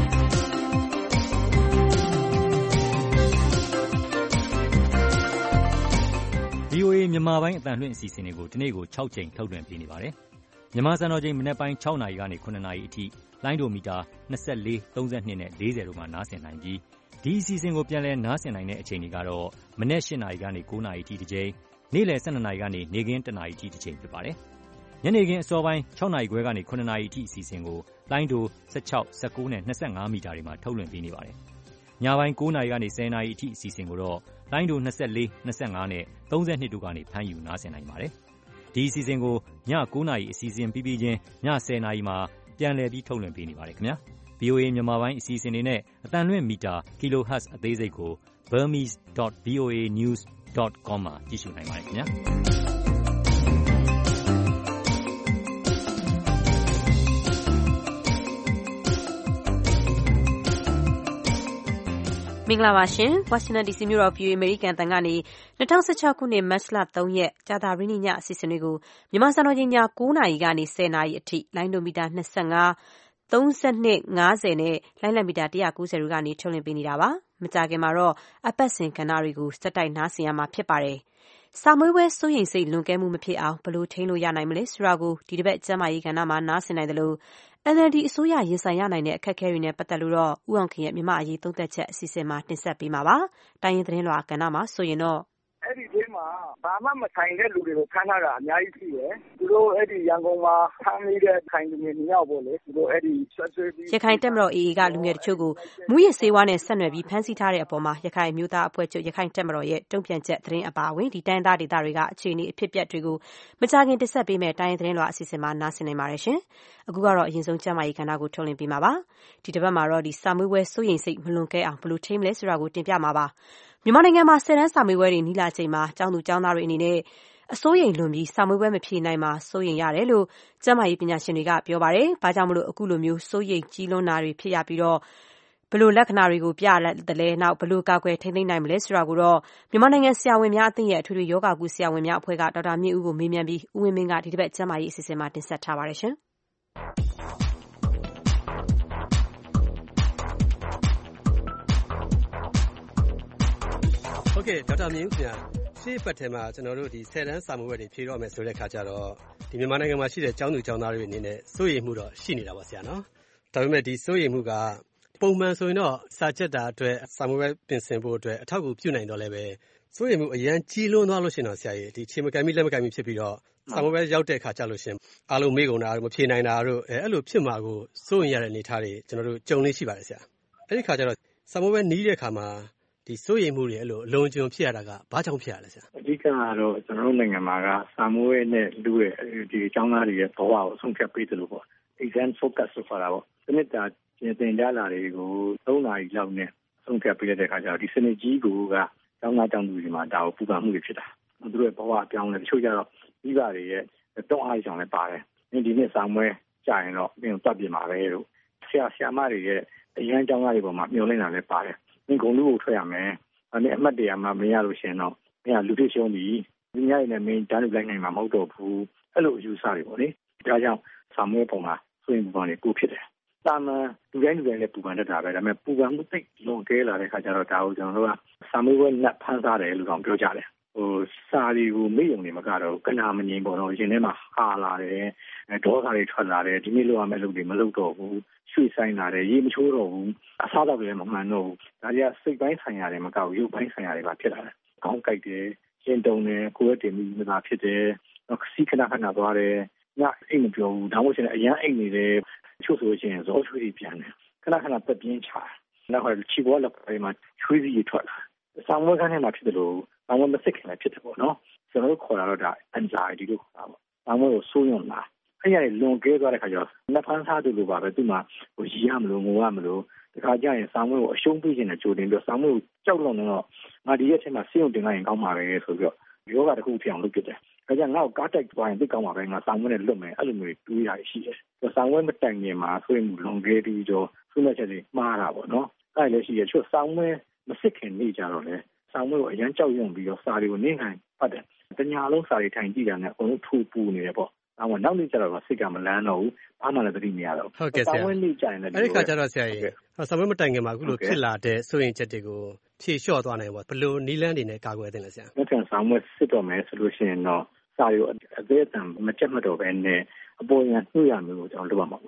ဗွီအိုအေမြန်မာပိုင်းအသံလွှင့်အစီအစဉ်တွေကိုဒီနေ့ကို၆ချိန်ထုတ်လွှင့်ပေးနေပါတယ်။မြန်မာစံတော်ချိန်မနက်ပိုင်း၆နာရီကနေ၇နာရီအထိလိုင်းဒိုမီတာ၂၄၊၃၂နဲ့၄၀တို့မှာနားဆင်နိုင်ပြီးဒီအစီအစဉ်ကိုပြန်လည်နားဆင်နိုင်တဲ့အချိန်တွေကတော့မနက်၈နာရီကနေ၉နာရီထိတစ်ချိန်နေ့လယ်၁၂နာရီကနေနေ့ခင်း၁နာရီထိတစ်ချိန်ဖြစ်ပါတယ်ညနေခင်းအစောပိုင်း၆နာရီခွဲကနေ၇နာရီအထိအစီအစဉ်ကိုလိုင်းဒို၁၆ ၁၉နဲ့၂၅မီတာတွေမှာထုတ်လွှင့်ပေးနေပါတယ်ညပိုင်း၉နာရီကနေ၁၀နာရီအထိအစီအစဉ်ကိုတော့လိုင်းဒို၂၄ ၂၅နဲ့၃၂တို့ကနေဖမ်းယူနားဆင်နိုင်ပါတယ်ဒီအစီအစဉ်ကိုည၉နာရီအစီအစဉ်ပြီးပြီးချင်းည၁၀နာရီမှာပြန်လည်ပြီးထုတ်လွှင့်ပေးနေပါတယ်ခင်ဗျာ ဗွီအိုအေ မြန်မာပိုင်းအစီအစဉ်တွေနဲ့အသံလွှင့်မီတာ kilohertz အသေးစိတ်ကို burmese dot voa news dot com မှာကြည့်ရှုနိုင်ပါတယ်ခင်ဗျာမင်္ဂလာပါရှင်ဝါရှင်တန်ဒီစီမြို့တော် ဗွီအိုအေ အမေရိကန်အသံကနေ၂၀၁၆ခုနှစ်မတ်လ၃ရက်ကြာသပတေးနေ့ညအစီအစဉ်တွေကိုမြန်မာစံတော်ချိန်ည၉နာရီကနေ၁၀နာရီအထိလိုင်းဒိုမီတာ၂၅ ၃၂ ၅၀နဲ့လိုင်းလံမီတာ၁၉၀တို့ကနေထုတ်လွှင့်ပေးနေတာပါမကြာခင်မှာတော့အပတ်စဉ်ကဏ္ဍတွေကိုစက်တိုက်နားဆင်ရမှာဖြစ်ပါတယ်စာမွေးပွဲစိုးရိမ်စိတ်လွန်ကဲမှုမဖြစ်အောင်ဘယ်လိုထိန်းလို့ရနိုင်မလဲဆိုတာကိုဒီတစ်ပတ်ကျန်းမာရေးကဏ္ဍမှာနားဆင်နိုင်တယ်လို့ အန်အယ်လ်ဒီ အစိုးရရင်ဆိုင်ရနိုင်တဲ့အခက်အခဲတွေနဲ့ပတ်သက်လို့တော့ဦးအောင်ခင်ရဲ့မြန်မာအရေးသုံးသပ်ချက်အစီအစဉ်မှာတင်ဆက်ပေးမှာပါ။တိုင်းရင်းသတင်းလွှာကဏ္ဍမှာဆိုရင်တော့အဲ့ဒီထဲမှာဘာမှမဆိုင်တဲ့လူတွေကိုဖမ်းထားတာအများကြီးရှိတယ်။သူတို့အဲ့ဒီရန်ကုန်မှာဖမ်းမိတဲ့ခိုင်လူငယ်နှစ်ယောက်ပေါ့လေ။သူတို့အဲ့ဒီဆက်ဆွဲပြီးရခိုင်တပ်မတော် အေအေ ကလူငယ်တချို့ကိုမူရစ်ဆေးဝါးနဲ့ဆက်နွယ်ပြီးဖမ်းဆီးထားတဲ့အပေါ်မှာရခိုင်မျိုးသားအဖွဲ့ချုပ်ရခိုင်တပ်မတော်ရဲ့တုံ့ပြန်ချက်သတင်းအပါအဝင်ဒီတိုင်းသားဒေသတွေကအခြေအနေအဖြစ်အပျက်တွေကိုမကြာခင်တင်ဆက်ပေးမယ်တိုင်းရင်းသတင်းလွှာအစီအစဉ်မှာနားဆင်နိုင်ပါတယ်ရှင်။အခုကတော့အရင်ဆုံးကျန်းမာရေးကဏ္ဍကိုထုတ်လွှင့်ပေးမှာပါ။ဒီတစ်ပတ်မှာတော့ဒီစာမွေးပွဲစိုးရိမ်စိတ်မလွန်ကဲအောင်ဘယ်လိုထိန်းမလဲဆိုတာကိုတင်ပြမှာပါ။မြန်မာနိုင်ငံမှာဆယ်တန်းစာမေးပွဲတွေနီးလာချိန်မှာကျောင်းသူကျောင်းသားတွေအနေနဲ့အစိုးရိမ်လွန်ပြီးစာမေးပွဲမဖြေနိုင်မှာစိုးရိမ်ရတယ်လို့ကျန်းမာရေးပညာရှင်တွေကပြောပါတယ်။ဘာကြောင့်မလို့အခုလိုမျိုးစိုးရိမ်ကြီးလွန်းတာတွေဖြစ်ရပြီးတော့ဘယ်လိုလက္ခဏာတွေကိုပြရတယ်လဲနောက်ဘယ်လိုကာကွယ်ထိန်းသိမ်းနိုင်မလဲဆိုတာကိုတော့မြန်မာနိုင်ငံဆရာဝန်များအသင်းရဲ့အထွေထွေယောဂကုဆရာဝန်များအဖွဲ့ကဒေါက်တာမြင့်ဦးကိုမေးမြန်းပြီးဦးဝင်းမင်းကဒီတစ်ပတ်ကျန်းမာရေးအစီအစဉ်မှာတင်ဆက်ထားပါတယ်ရှင်။ဟုတ်ကဲ့ဒေါက်တာမြင့်ဦးခင်ဗျာရှေ့ပတ်ထဲမှာကျွန်တော်တို့ဒီဆယ်တန်းစာမေးပွဲတွေဖြေတော့မယ်ဆိုတဲ့ခါကျတော့ဒီမြန်မာနိုင်ငံမှာရှိတဲ့ကျောင်းသူကျောင်းသားတွေအနေနဲ့စိုးရိမ်မှုတော့ရှိနေတာပါဆရာနော်ဒါပေမဲ့ဒီစိုးရိမ်မှုကပုံမှန်ဆိုရင်တော့စာချက်တာအတွက်စာမေးပွဲပြင်ဆင်ဖို့အတွက်အထောက်အကူပြုနိုင်တော့လည်းပဲစိုးရိမ်မှုအရန်ကြီးလွန်းသွားလို့ရှိရင်တော့ဆရာကြီးဒီချိန်မကန်မိလက်မကန်မိဖြစ်ပြီးတော့စာမေးပွဲရောက်တဲ့ခါကျလို့ရှိရင်အားလုံးမေးကုန်တာမဖြေနိုင်တာတို့အဲအဲ့လိုဖြစ်မှာကိုစိုးရိမ်ရတဲ့အနေအထားတွေကျွန်တော်တို့ကြုံနေရှိပါတယ်ဆရာအဲ့ဒီခါကျတော့စာမေးပွဲနီးတဲ့ခါမှာဒီစိုးရိမ်မှုတွေအဲ့လိုအလုံးကျွံဖြစ်ရတာကဘာကြောင့်ဖြစ်ရလဲဆရာအဓိကကတော့ကျွန်တော်တို့နိုင်ငံမှာကစာမေးပွဲနဲ့လူရဲ့ဒီကျောင်းသားတွေရဲ့ဘဝကိုအဆုံးဖြတ်ပေးတယ်လို့ပေါ့ exam focus ဆိုဆိုတာပေါ့ဒီနေ့တာပြင်သင်ကြလာတွေကို၃နာရီလောက်နဲ့အဆုံးဖြတ်ပေးတဲ့အခါကျတော့ဒီစနစ်ကြီးကိုကကျောင်းသားကျောင်းသူတွေမှာဒါကိုပူပန်မှုတွေဖြစ်တာသူတို့ရဲ့ဘဝအပြောင်းလဲတချို့ကျတော့မိဘတွေရဲ့တောင်းအားကြောင့်လည်းပါတယ်ဒီနေ့စာမေးပွဲကြာရင်တော့ပြင်ပတ်ပြင်ပါပဲလို့ဆရာဆရာမတွေရဲ့အရန်ကျောင်းသားတွေပေါ်မှာမျှော်လင့်တာလည်းပါတယ်မင်းဂုံလူကိုထွက်ရမယ်။အဲ့ဒီအမှတ်တရမှာမရလို့ရှင်တော့မင်းကလူတွေရှုံးပြီ။ဒီညရည်နဲ့မင်းတန်းလူလိုက်နိုင်မှာမဟုတ်တော့ဘူး။အဲ့လိုအယူဆတွေပေါ့လေ။ဒါကြောင့်စာမေးပွဲပုံမှာဆွေးနွေးပုံတွေပို့ဖြစ်တယ်။တာမန်လူတိုင်းလူတိုင်းလည်းပူပန်တတ်တာပဲ။ဒါပေမဲ့ပူပန်မှုသိလွန်ကဲလာတဲ့ခါကျတော့ဒါကိုကျွန်တော်တို့ကစာမေးပွဲနဲ့ဖန်စားတယ်လို့တော့ပြောကြတယ်။ဟိုစာတွေကိုမေ့ုံနေမှာကတော့ကနာမငြိမ်ပေါ့နော်။ရင်ထဲမှာဟာလာတယ်။ဒေါသတွေထွက်လာတယ်။ဒီနေ့လိုရမယ့်လုပ်တွေမလုပ်တော့ဘူး။ရွှေ့ဆိုင်လာတယ်။ရေမချိုးတော့ဘူး။အစားတော့လည်းမမှန်တော့ဘူး။ဒါကြီးကစိတ်ပိုင်းဆိုင်ရာတွေမကောက်ရုပ်ပိုင်းဆိုင်ရာတွေပါဖြစ်လာတယ်။ခေါင်းကိုက်တယ်၊ရင်တုန်တယ်၊ကိုယ်ရဲ့တင်ပြီးမသာဖြစ်တယ်။နောက်စီးခဏခဏသွားတယ်။ညအိမ်မပြောဘူး။ဒါမှမဟုတ်ရင်အရန်အိမ်နေတယ်။ချို့ဆိုရင်ဇောချွေးတွေပြန်တယ်။ခဏခဏပတ်ပြင်းချတယ်။နောက်ချီပေါ်လက်ပိုင်းမှာချွေးစီထွက်လာ။ဆောင်းဝဲခန်းထဲမှာဖြစ်တယ်လို့ဘာမှမသိခင်လည်းဖြစ်တယ်ပေါ့နော်။ကျွန်တော်တို့ခေါ်တာတော့ဒါ anxiety လို့ခေါ်တာပေါ့။ဘာမှမစိုးရုံလား။အဲ့ရည်လွန်ကဲသွားတဲ့ခါကျတော့နှစ်ဖန်းစားတူလို့ပါပဲသူ့မှာဟိုရီရမလို့ငိုရမလို့ဒီခါကျရင်စာမွေးကိုအရှုံးပေးခြင်းနဲ့ကြိုတင်ပြီးစာမွေးကိုကြောက်လွန်နေတော့ငါဒီရဲ့အချိန်မှာစေုံတင်လိုက်ရင်ကောင်းပါပဲဆိုပြီးတော့ယောဂတစ်ခုဖြစ်အောင်လုပ်ပြတယ်။ဒါကြောင့်ငါ့ကိုကားတိုက်သွားရင်သိကောင်းပါပဲငါစာမွေးနဲ့လွတ်မယ်အဲ့လိုမျိုးတွေးရရှိတယ်။စာမွေးမတိုင်ခင်မှာဆိုရင်လွန်ကဲပြီးတော့ဆုမချက်တွေမှားတာပေါ့နော်။အဲ့လည်းရှိရချို့စာမွေးမစစ်ခင်နေကြတော့လေစာမွေးကိုအရန်ကြောက်ရွံ့ပြီးတော့စာတွေကိုနေနိုင်ပတ်တယ်။တညာလုံးစာတွေထိုင်ကြည့်တာနဲ့အကုန်လုံးထူပူနေတယ်ပေါ့။အဲ့နောက်နေ့ကျတော့စိတ်ကမလန်းတော့ဘူးအားမှလည်းသတိမရတော့ဘူးဟုတ်ကဲ့ဆရာစာမွေးနေ့ကျရင်လည်းအဲ့ဒီခါကျတော့ဆရာကြီးစာမွေးမတိုင်ခင်မှာအခုလိုဖြစ်လာတဲ့စိုးရင်ချက်တွေကိုဖြေလျှော့သွားနိုင်ပေါ့ဘယ်လိုနီးလန်းတွေနဲ့ကာကွယ်သင့်လဲဆရာနောက်ထပ်စာမွေးစစ်တော့မယ်ဆိုလို့ရှိရင်တော့စာရုပ်အသေးအတန်မချက်မတော့ပဲနဲ့အပေါ်ရန်နှုတ်ရမျိုးကိုကျွန်တော်လုပ်ရမှာပေါ့နော်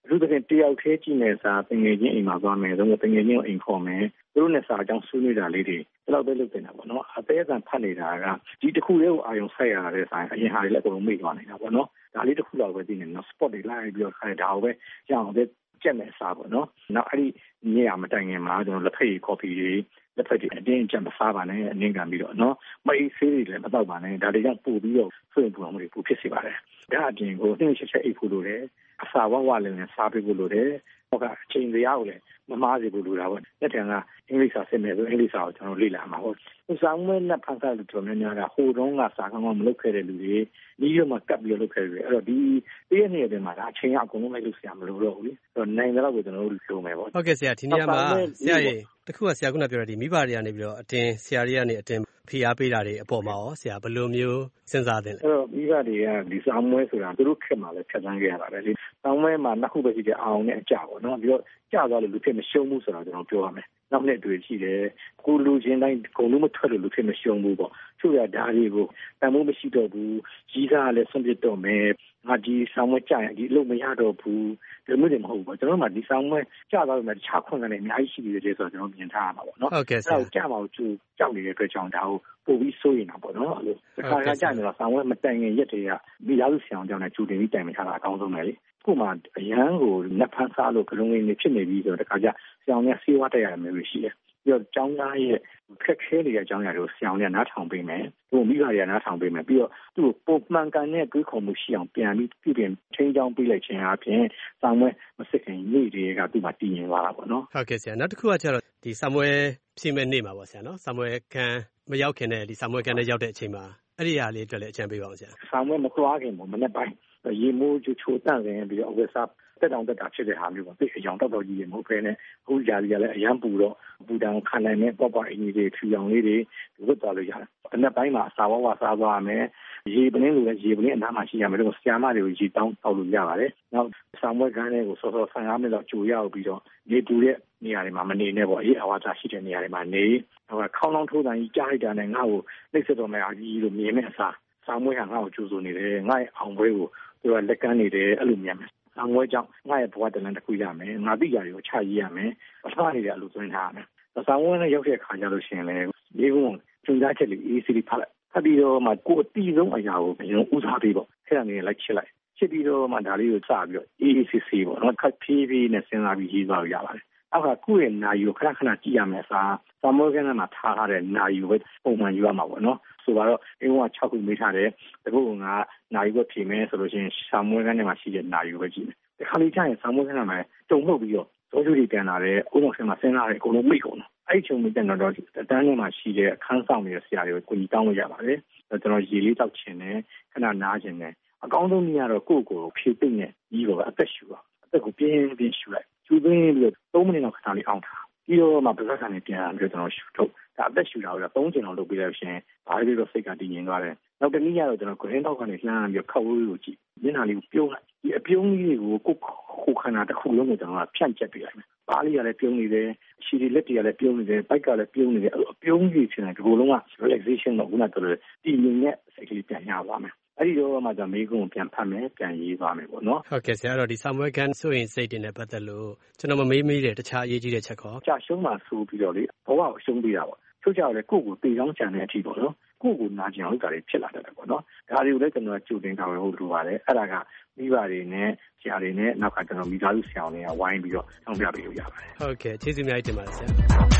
အထူးသဖြင့်တယောက်သေးကြည့်နေစားတငယ်ချင်းအိမ်မှာသွားမယ်တော့တငယ်ချင်းကိုအိမ်ခေါ်မယ်သူတို့နဲ့စာအကြောင်းဆွေးနွေးတာလေးတွေဒီလောက်ပဲလုပ်နေတာပေါ့နော်အသေးအံဖတ်နေတာကဒီတစ်ခုလေးကိုအာရုံစိုက်ရတဲ့ဆိုင်အရင်ဟာတွေလည်းအကုန်လုံးမေ့သွားနေတာပေါ့နော်ဒါလေးတစ်ခုလောက်ပဲသိနေနော် spot တွေလိုက်ပြီးတော့ခါဒါကိုပဲရအောင်ပဲကြက်မဲ့စားပေါ့နော်နောက်အဲ့ဒီညရမတိုင်ခင်မှာကျွန်တော်လက်ဖက်ရည် coffee တွေလက်ဖက်တွေအတင်းကြက်မစားပါနဲ့အနည်းကပြီးတော့နော်မအေးဆေးတွေလည်းမတော့ပါနဲ့ဒါတွေကြောင့်ပို့ပြီးတော့ဆွေးနွေးမှုတွေပိုဖြစ်စေပါတယ်ဒါအပြင်ကိုနှိမ့်ချက်ချက်အိတ်ဖို့လိုတယ်အစာဝဝလည်းနဲ့စားပေးဖို့လိုတယ်ဟောကအချိန်တရားကိုလည်းမမားစေဖို့လိုတာပေါ့လက်ထံကအင်္ဂလိပ်စာစစ်မယ်ဆိုအင်္ဂလိပ်စာကိုကျွန်တော်လေ့လာမှာပေါ့ဥစားမွေးနဲ့ဖန်ဆာလူတော်များများကဟိုတုန်းကစာကောင်းကောင်းမလုပ်ခဲ့တဲ့လူတွေဒီရမှာကပ်ပြီးလုပ်ခဲ့တယ်အဲ့တော့ဒီတည့်ရနေ့တည်းမှာအချိန်အကုန်လုံးလိုက်လို့ဆရာမလိုတော့ဘူးလေအဲ့တော့နိုင်တယ်လို့ကျွန်တော်တို့လိုမယ်ပေါ့ဟုတ်ကဲ့ဆရာဒီနေ့မှာဆရာရေတခုကဆရာကပြောတဲ့ဒီမိဘတွေကနေပြီးတော့အတင်းဆရာတွေကနေအတင်းဖိအားပေးတာတွေအပေါ်မှာရောဆရာဘယ်လိုမျိုးစဉ်းစားသင့်လဲအဲ့တော့မိဘတွေကဒီစာမွေးဆိုတာသူတို့ခက်မှာလည်းဖြတ်သန်းခဲ့ရတာပဲလေစာမွေးမှာနှစ်ခုပဲရှိတယ်အောင်နဲ့အကြပေါ့နော်ပြီးတော့ကြသွားလို့လူဖြစ်မရှုံးဘူးဆိုတာကျွန်တော်ပြောရမယ်နောက်နေ့တွေ့ရှိတယ်ကိုလူချင်းတိုင်းဂုံလုံးမထွက်လို့လူဖြစ်မရှုံးဘူးပေါ့သူရဓာရီကိုတန်ဖိုးမရှိတော့ဘူးကြီးစားလည်းဆွန့်ပစ်တော့မယ်ငါဒီစာမွေးကြရင်ဒီအလုပ်မရတော့ဘူးဒီလိုမျိုးတွေမဟုတ်ဘူးပေါ့ကျွန်တော်တို့မှဒီစာမွေးကြသွားလို့မှတခြားခွင့်ကနေအများကြီးရှိနေတယ်ဆိုတော့ကျွန်တော်မြင်ထားရမှာပေါ့နော်ဟုတ်ကဲ့ဆရာအဲ့တော့ကြာမှာကိုကြောက်နေတဲ့အတွက်ကြောင့်ဒါကိုပို့ပြီးစိုးရင်တာပေါ့နော်အဲ့လိုတစ်ခါကကြာနေတော့စာမွေးမတိုင်ခင်ရက်တွေကမိသားစုဆရာအောင်ကြောင့်လည်းကြိုတင်ပြီးတိုင်မိထားတာအကောင်းဆုံးပဲလေခုမှအရန်ကိုလက်ဖန်းစားလို့ကလုံးငင်းနေဖြစ်နေပြီဆိုတော့တခါကျဆရာအောင်ကဆေးဝါးတက်ရမယ်လို့ရှိတယ်ပြီးတော့ကျောင်းသားရဲ့ခက်ခဲတဲ့အကြောင်းအရာတွေကိုဆရာအောင်ကနားထောင်ပေးမယ်သူမိဘတွေကနားထောင်ပေးမယ်ပြီးတော့သူ့ကိုပုံမှန်ကန်တဲ့တွေးခေါ်မှုရှိအောင်ပြန်ပြီးပြည်ပြင်ချင်းချောင်းပေးလိုက်ခြင်းအပြင်စာမွေးမစစ်ခင်နေ့တွေကသူ့မှာတည်ငြိမ်သွားတာပေါ့နော်ဟုတ်ကဲ့ဆရာနောက်တစ်ခုကကျတော့ဒီစာမွေးဖြည့်မဲ့နေ့မှာပေါ့ဆရာနော်စာမွေးခန်းမရောက်ခင်နဲ့ဒီစာမွေးခန်းနဲ့ရောက်တဲ့အချိန်မှာအဲ့ဒီဟာလေးအတွက်လည်းအကြံပေးပါအောင်ဆရာစာမွေးမသွားခင်ပေါ့မနေ့ပိုင်းရေမိုးချိုချိုတန့်နေပြီးတော့အဝတ်စားတက်တောင်တက်တာဖြစ်တဲ့ဟာမျိုးပေါ့သိအကြောင်တော့တော့ကြီးရေမဟုတ်ဘဲနဲ့အခုຢာကြီးကလည်းအရန်ပူတော့ပူတန်ခံနိုင်တဲ့ပေါ့ပေါ့အင်ကြီးတွေဖြူအောင်လေးတွေဝတ်သွားလို့ရတယ်။တစ်ပိုင်းမှာအစာဝဝစားသွားရမယ်။ရေပလင်းလိုလည်းရေပလင်းအနားမှာရှိရမယ်လို့ဆရာမတွေကိုရေတောင်းတောက်လို့ရပါတယ်။နောက်စာမွေးခန်းလေးကိုစောစောဆယ်ငါးမိနစ်လောက်ကြိုရောက်ပြီးတော့နေပူတဲ့နေရာတွေမှာမနေနဲ့ပေါ့အေးအဝါစားရှိတဲ့နေရာတွေမှာနေဟိုခေါင်းလောင်းထိုးတိုင်းကြားလိုက်တာနဲ့ငါ့ကိုနှိပ်စက်တော်မယ်အကြီးလို့မြင်မဲ့အစားစာမွေးကငါ့ကိုကြိုးစိုးနေတယ်ငါ့ရဲ့အောင်ပွဲကိုသူကလက်ကမ်းနေတယ်အဲ့လိုမြင်မယ်။အငွေကြောင့်ငါ့ရဲ့ဘဝတလန်တစ်ခုရမယ်ငါသိကြတွေကိုချရေးရမယ်အထားနေတဲ့အလိုသွင်းထားရမယ်။စာမွေးနဲ့ရောက်တဲ့ခါကျလို့ရှိရင်လည်းဒီကုန်းကျုံသားချက်လေး A C D ဖတ်လိုက်ဖတ်ပြီးတော့မှကိုအတိဆုံးအရာကိုအရင်ဦးစားပေးပေါ့အဲ့ဒါနေလိုက်ချစ်လိုက်ချစ်ပြီးတော့မှဒါလေးကိုစပြီးတော့ A A C C ပေါ့နော်ခက်ဖြည်းဖြည်းနဲ့စဉ်းစားပြီးရေးသွားလို့ရပါတယ်။အောက်ကကိုယ့်ရဲ့နာယူခဏခဏကြည့်ရမယ်စာစာမွေးကနဲ့မှထားထားတဲ့နာယူပဲပုံမှန်ယူရမှာပေါ့နော်။ဆိုတော့အင်းက၆ခုမေးထားတယ်တကုတ်ကနာယူပဲဖြေမယ်ဆိုလို့ရှိရင်စာမွေးကနဲ့မှရှိတဲ့နာယူပဲကြည့်မယ်။ဒီခါလေးကျရင်စာမွေးကနဲ့မှတုံ့နှုတ်ပြီးတော့ဇောကျူတွေပြန်လာတယ်အုံနောက်ဆင်းမှာစဉ်းစားတယ်အကုန်လုံးမိတ်ကုန်တယ်။အဲ့ဒီချိန်မှာကျွန်တော်တို့တန်းထဲမှာရှိတဲ့အခန်းဆောင်နေတဲ့ဆရာတွေကိုကိုကြီးတောင်းလို့ရပါတယ်။ကျွန်တော်ရေလေးတောက်ချင်တယ်ခဏနားချင်တယ်အကောင်းဆုံးနည်းကတော့ကိုယ့်ကိုယ်ကိုဖြည့်သိမ့်နဲ့ကြီးတော့အသက်ရှူပါအသက်ကိုပြင်းပြင်းရှူလိုက်ရှူသွင်းပြီးတော့သုံးမိနစ်လောက်ခဏလေးအောင်ထားပြီးတော့မှပါးစပ်ကနေပြန်လာပြီးတော့ကျွန်တော်ရှူထုတ်ဒါအသက်ရှူတာကိုသုံးချိန်လောက်လုပ်ပြီးလို့ရှိရင်ဘာလို့လဲစိတ်ကတည်ငြိမ်သွားတယ်နောက်တစ်နည်းကတော့ကျွန်တော်ဂရင်းတော့ကနေလှမ်းပြီးတော့ခောက်ဝေးကိုကြည့်မျက်နှာလေးကိုပြုံးလိုက်ဒီအပြုံးလေးတွေကိုကိုယ်ကိုခန္ဓာတစ်ခုလုံးကိုကျွန်တော်ကဖြန့်ကျက်ပေးလိုက်မယ်ပါးလေးကလည်းပြုံးနေတယ်ရှည်လက်တွေကလည်းပြုံးနေတယ်ဘိုက်ကလည်းပြုံးနေတယ်အပြုံးကြီးဖြစ်နေဒီလိုလုံးက relaxation တော့ခုနကတည်းကတည်ငြိမ်တဲ့စိတ်ကလေးပြန်ရသွားမယ်အဲ့ဒီတော့မှကျွန်တော်မိကုန်းပြန်ဖတ်မယ်ပြန်ရေးသွားမယ်ပေါ့နော်ဟုတ်ကဲ့ဆရာအဲ့တော့ဒီ Samuel Gunn ဆိုရင်စိတ်တင်နဲ့ပတ်သက်လို့ကျွန်တော်မမေးမိတဲ့တခြားအရေးကြီးတဲ့ချက်ခေါ်ကြာရှုံးမှဆိုပြီးတော့လေဘဝကိုရှုံးပေးတာပေါ့ချို့ကြောင့်လေကိုယ့်ကိုတေချောင်းချန်တဲ့အထိပေါ့နော်ကိုယ့်ကိုနာကျင်အောင်လုပ်တာတွေဖြစ်လာတတ်တယ်ပေါ့နော်ဒါတွေကိုလည်းကျွန်တော်ကြိုတင်ထားဖို့လိုပါတယ်အဲ့ဒါကမိဘတွေနဲ့ဆရာတွေနဲ့နောက်ကကျွန်တော်မိသားစုဆရာတွေကဝိုင်းပြီးတော့ဆောင်ပြပေးလို့ရပါတယ်ဟုတ်ကဲ့ကျေးဇူးအများကြီးတင်ပါတယ်ဆရာ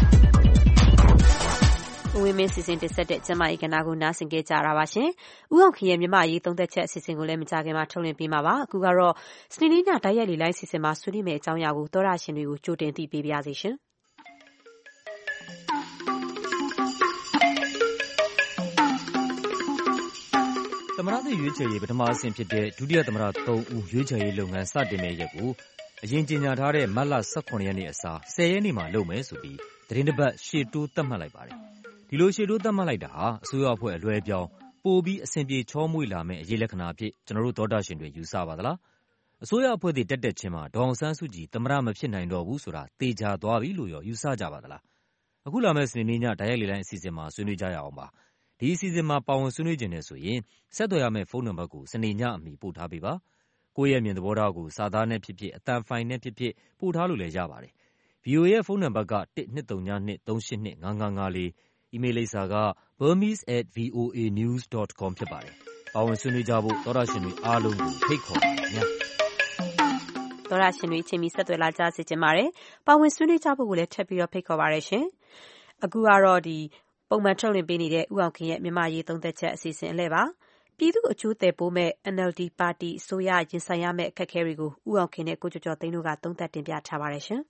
ဦးဝင်းမင်းစီစဉ်တင်ဆက်တဲ့ကျမကြီးကဏ္ဍကိုနားဆင်ကြကြတာပါရှင်။ဦးအောင်ခင်ရဲ့မြမရေးသုံးသက်ချက်အစီအစဉ်ကိုလည်းမကြခင်မှာထုတ်လွှင့်ပေးမှာပါ။အခုကတော့စနေနေ့ညတိုက်ရိုက်လေလိုင်းစီစဉ်မှာဆွေးနွေးမယ့်အကြောင်းအရာကိုသောရရှင်တွေကိုကြိုတင်သိပေးပါရစေရှင်။သမ္မတသစ်ရွေးချယ်ရေးပထမအဆင့်ဖြစ်တဲ့ဒုတိယသမ္မတသုံးဦးရွေးချယ်ရေးလုပ်ငန်းစတင်မယ့်ရက်ကိုအရင်ကြေညာထားတဲ့မတ်လ၁၇ရက်နေ့အစား၁၀ရက်နေ့မှာလုပ်မယ်ဆိုပြီးသတင်းတစ်ပတ်ရှေ့တိုးသတ်မှတ်လိုက်ပါတယ်။ဒီလိုရှေ့တိုးသတ်မှတ်လိုက်တာဟာအစိုးရအဖွဲ့အလွှဲအပြောင်းပိုပြီးအဆင်ပြေချောမွေ့လာမယ့်အရေးလက္ခဏာအဖြစ်ကျွန်တော်တို့သောတာရှင်တွေယူဆပါသလား။အစိုးရအဖွဲ့တွေတက်တက်ချင်းမှာဒေါ်အောင်ဆန်းစုကြည်သမ္မတမဖြစ်နိုင်တော့ဘူးဆိုတာသေချာသွားပြီလို့ရောယူဆကြပါသလား။အခုလာမယ့်စနေနေ့ညတိုက်ရိုက်လေလိုင်းအစီအစဉ်မှာဆွေးနွေးကြရအောင်ပါ။ဒီအစီအစဉ်မှာပါဝင်ဆွေးနွေးခြင်းနဲ့ဆိုရင်ဆက်သွယ်ရမယ့်ဖုန်းနံပါတ်ကိုစနေညအမီပို့ထားပေးပါကိုယ့်ရဲ့မြင်သဘောထားကိုစာသားနဲ့ဖြစ်ဖြစ်အသံဖိုင်နဲ့ဖြစ်ဖြစ်ပို့ထားလို့လည်းရပါတယ်။ ဗွီအိုအေ ရဲ့ဖုန်းနံပါတ်က တစ် နှစ် သုံး ည နှစ် သုံး ရှစ် နှစ် ငါး ငါး ငါး လေး၊ အီးမေးလ်လိပ်စာက burmese at voanews dot com ဖြစ်ပါတယ်။ပါဝင်ဆွေးနွေးကြဖို့သောတရှင်တွေအားလုံးကိုဖိတ်ခေါ်ပါတယ်ခင်ဗျာ။သောတရှင်တွေအချိန်မီဆက်သွယ်လာကြစေချင်ပါတယ်။ပါဝင်ဆွေးနွေးကြဖို့ကိုလည်းထပ်ပြီးတော့ဖိတ်ခေါ်ပါရရှင်။အခုကတော့ဒီပုံမှန်ထုတ်လွှင့်ပေးနေတဲ့ဦးအောင်ခင်ရဲ့မြန်မာရေးသုံးသက်ချက်အစီအစဉ်အလဲပါ။ပြည်သူ့အကျိုးသက်ပိုးမဲ့ အန်အယ်လ်ဒီ ပါတီအစိုးရရင်ဆိုင်ရမယ့်အခက်အခဲတွေကိုဦးအောင်ခင်နဲ့ကိုကျော်ကျော်သိန်းတို့ကသုံးသပ်တင်ပြထားပါတယ်ရှင်။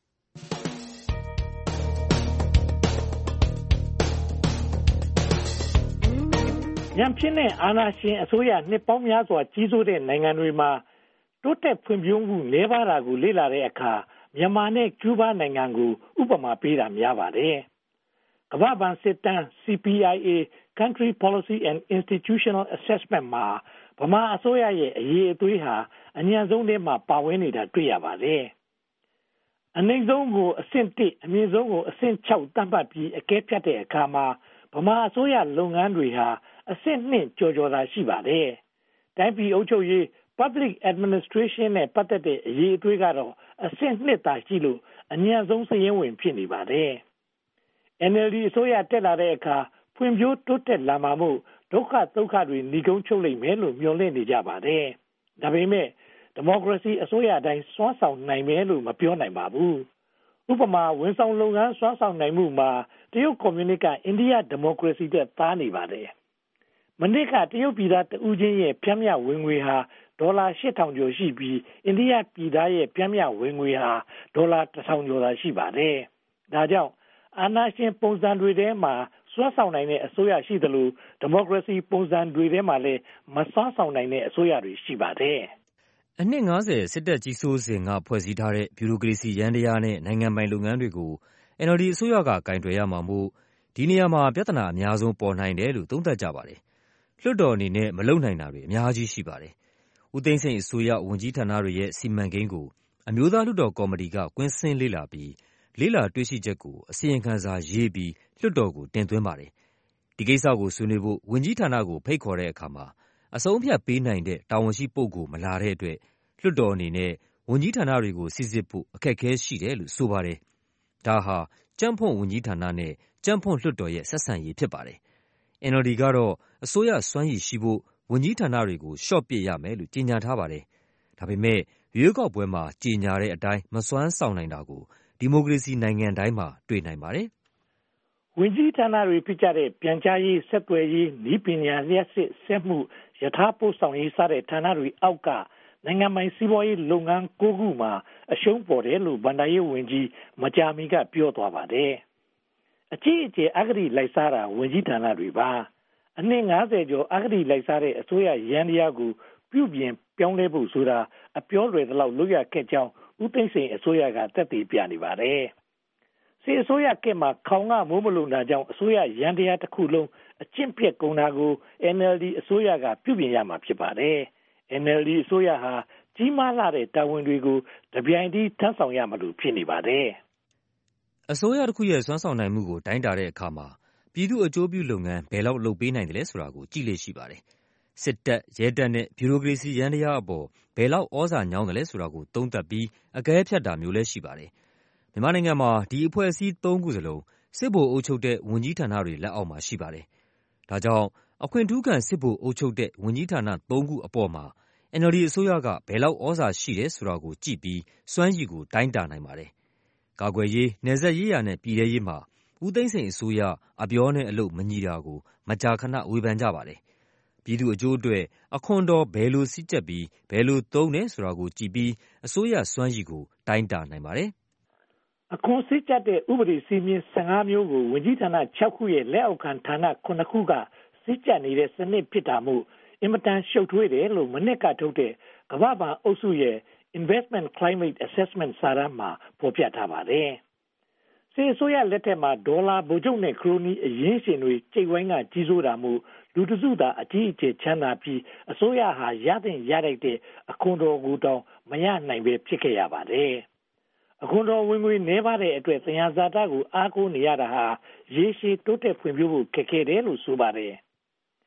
ရန်ဖြစ်တဲ့အာဏာရှင်အစိုးရနှစ်ပေါင်းများစွာကြီးစိုးတဲ့နိုင်ငံတွေမှာတိုးတက်ဖွံ့ဖြိုးမှုနည်းပါးတာကိုလေ့လာတဲ့အခါမြန်မာနဲ့ကျူးဘားနိုင်ငံကိုဥပမာပေးတာများပါတယ်။ကမ္ဘာ့ဘဏ်စစ်တမ်း C P I A Country Policy and Institutional Assessment မှာဗမာအစိုးရရဲ့အရေးအသွေးဟာအညံ့ဆုံးထဲမှာပါဝင်နေတာတွေ့ရပါတယ်။အနိမ့်ဆုံးကိုအဆင့်တစ်အမြင့်ဆုံးကိုအဆင့်ခြောက်သတ်မှတ်ပြီးအကဲဖြတ်တဲ့အခါမှာဗမာအစိုးရလုပ်ငန်းတွေဟာအဆင့်နှစ်ကျော်ကျော်သာရှိပါတယ်။တိုင်းပြည်အုပ်ချုပ်ရေး Public Administration နဲ့ပတ်သက်တဲ့အရေးအသွေးကတော့အဆင့်နှစ်သာရှိလို့အညံ့ဆုံးစာရင်းဝင်ဖြစ်နေပါတယ်။ N L D အစိုးရတက်လာတဲ့အခါဖွံ့ဖြိုးတိုးတက်လာမှာမို့ဒုက္ခဒုက္ခတွေနှိကုံးချုပ်လိမ့်မယ်လို့မျှော်လင့်နေကြပါတယ်။ဒါပေမဲ့ဒီမိုကရေစီအစိုးရတိုင်းစွမ်းဆောင်နိုင်မယ်လို့မပြောနိုင်ပါဘူး။ဥပမာဝန်ဆောင်လုပ်ငန်းစွမ်းဆောင်နိုင်မှုမှာတရုတ်ကွန်မြူနစ်ကအိန္ဒိယဒီမိုကရေစီတက်သားနေပါတယ်။မနှစ်ကတရုတ်ပြည်သားတဦးချင်းရဲ့ဖြန့်မြဝင်ငွေဟာဒေါ်လာ ရှစ်ထောင်ကျော်ရှိပြီးအိန္ဒိယပြည်သားရဲ့ဖြန့်မြဝင်ငွေဟာဒေါ်လာ တစ်ထောင်ကျော်သာရှိပါတယ်။ဒါကြောင့်အာဏာရှင်ပုံစံတွေထဲမှာစွမ်းဆောင်နိုင်တဲ့အစိုးရရှိသလိုဒီမိုကရေစီပုံစံတွေထဲမှာလည်းမစွမ်းဆောင်နိုင်တဲ့အစိုးရတွေရှိပါတယ်။အနှစ်ငါးဆယ်စစ်တပ်ကြီးစိုးစဉ်ကဖွဲ့စည်းထားတဲ့ဗျူရိုကရေစီယန္တရားနဲ့နိုင်ငံပိုင်လုပ်ငန်းတွေကို N L D အစိုးရကကင်တွယ်ရမှာမို့ဒီနေရာမှာပြဿနာအများဆုံးပေါ်နိုင်တယ်လို့သုံးသပ်ကြပါတယ်။လွှတ်တော်အနေနဲ့မလုပ်နိုင်တာတွေအများကြီးရှိပါတယ်။ဦးသိန်းစိန်အစိုးရဝန်ကြီးဌာနတွေရဲ့စီမံကိန်းကိုအမျိုးသားလွှတ်တော်ကော်မတီကကွင်းဆင်းလေ့လာပြီးလေ့လာတွေ့ရှိချက်ကိုအစီရင်ခံစာရေးပြီးလွှတ်တော်ကိုတင်သွင်းပါတယ်။ဒီကိစ္စကိုဆွေးနွေးဖို့ဝန်ကြီးဌာနကိုဖိတ်ခေါ်တဲ့အခါမှာအဆုံးအဖြတ်ပေးနိုင်တဲ့တာဝန်ရှိပုဂ္ဂိုလ်မလာတဲ့အတွက်လွှတ်တော်အနေနဲ့ဝန်ကြီးဌာနတွေကိုစစ်စစ်ဖို့အခက်အခဲရှိတယ်လို့ဆိုပါတယ်။ဒါဟာကြံ့ဖွံ့ဝန်ကြီးဌာနနဲ့ကြံ့ဖွံ့လွှတ်တော်ရဲ့ဆက်ဆံရေးဖြစ်ပါတယ်။ N L D ကတော့အစိုးရစွမ်းရည်ရှိဖို့ဝန်ကြီးဌာနတွေကိုလျှော့ပစ်ရမယ်လို့ကြေညာထားပါတယ်။ဒါပေမဲ့ရွေးကောက်ပွဲမှာကြေညာတဲ့အတိုင်းမစွမ်းဆောင်နိုင်တာကိုဒီမိုကရေစီနိုင်ငံတိုင်းမှာတွေ့နိုင်ပါတယ်။ဝန်ကြီးဌာနတွေဖြစ်ကြတဲ့ပြန်ကြားရေးဆက်သွယ်ရေးနည်းပညာလျှက်စစ်စက်မှုယထာပို့ဆောင်ရေးစတဲ့ဌာနတွေအောက်ကနိုင်ငံပိုင်စီးပွားရေးလုပ်ငန်း၉ခုမှာအရှုံးပေါ်တယ်လို့ဗန္ဒာရေးဝန်ကြီးမကြာမီကပြောသွားပါတယ်။အကြီးအကျယ်အဂတိလိုက်စားတာဝန်ကြီးဌာနတွေပါအနှစ်ငါးဆယ်ကျော်အဂတိလိုက်စားတဲ့အစိုးရရန်တရားကိုပြုပြင်ပြောင်းလဲဖို့ဆိုတာအပြောလွယ်သလောက်လုပ်ရခဲ့ကြောင်းဦးသိန်းစိန်အစိုးရကသက်သေပြနေပါတယ်။စစ်အစိုးရကမှခေါင်ကမိုးမလုံတာကြောင့်အစိုးရရန်တရားတစ်ခုလုံးအကျင့်ပြတ်ကုန်တာကို N L D အစိုးရကပြုပြင်ရမှာဖြစ်ပါတယ်။ N L D အစိုးရဟာကြီးမားလာတဲ့တာဝန်တွေကိုတပြိုင်တည်းထမ်းဆောင်ရမလို့ဖြစ်နေပါတယ်။အစိုးရတစ်ခုရဲ့စွမ်းဆောင်နိုင်မှုကိုတိုင်းတာတဲ့အခါမှာပြည်သူ့အကျိုးပြုလုပ်ငန်းဘယ်လောက်လုပ်ပေးနိုင်တယ်လဲဆိုတာကိုကြည့်လေ့ရှိပါတယ်။စစ်တပ်ရဲတပ်နဲ့ဗျူရိုကရေစီယန္တရားအပေါ်ဘယ်လောက်ဩဇာညောင်းတယ်လဲဆိုတာကိုသုံးသပ်ပြီးအကဲဖြတ်တာမျိုးလည်းရှိပါတယ်။မြန်မာနိုင်ငံမှာဒီအဖွဲ့အစည်းသုံးခုစလုံးစစ်ဗိုလ်အုပ်ချုပ်တဲ့ဝန်ကြီးဌာနတွေလက်အောက်မှာရှိပါတယ်။ဒါကြောင့်အခွင့်ထူးခံစစ်ဗိုလ်အုပ်ချုပ်တဲ့ဝန်ကြီးဌာနသုံးခုအပေါ်မှာ N L D အစိုးရကဘယ်လောက်ဩဇာရှိတယ်ဆိုတာကိုကြည့်ပြီးစွမ်းရည်ကိုတိုင်းတာနိုင်ပါတယ်။ကာကွယ်ရေးနယ်စပ်ရေးရာနဲ့ပြည်ထရေးမှာဦးသိန်းစိန်အစိုးရအပြောနဲ့အလုပ်မညီတာကိုမကြာခဏဝေဖန်ကြပါတယ်။ပြည်သူအကျိုးအတွက်အခွန်တော်ဘယ်လိုစည်းကြပ်ပြီးဘယ်လိုသုံးတယ်ဆိုတာကိုကြည့်ပြီးအစိုးရစွမ်းရည်ကိုတိုင်းတာနိုင်ပါတယ်။အခွန်စည်းကြပ်တဲ့ဥပဒေစည်းမျဉ်း၁၅မျိုးကိုဝန်ကြီးဌာန၆ခုရဲ့လက်အောက်ခံဌာနခုနှစ်ခုကစည်းကြပ်နေတဲ့စနစ်ဖြစ်တာမို့အင်မတန်ရှုပ်ထွေးတယ်လို့မနှစ်ကထုတ်တဲ့ကမ္ဘာ့ဘဏ်အုပ်စုရဲ့ Investment Climate Assessment စာတမ်းမှာဖော်ပြထားပါတယ်။စစ်အစိုးရလက်ထက်မှာဒေါ်လာဗိုလ်ချုပ်နဲ့ခရိုနီအရင်းရှင်တွေကျိတ်ဝိုင်းကကြီးစိုးတာမို့လူတစုသာအကြီးအကျယ်ချမ်းသာပြီးအစိုးရဟာရတဲ့ရလိုက်တဲ့အခွန်တော်ကိုတောင်မရနိုင်ပဲဖြစ်ခဲ့ရပါတယ်။အခွန်တော်ဝင်ငွေနှဲပါတဲ့အတွက်သယံဇာတကိုအားကိုးနေရတာဟာရေရှည်တိုးတက်ဖွံ့ဖြိုးဖို့ခက်ခဲတယ်လို့ဆိုပါတယ်။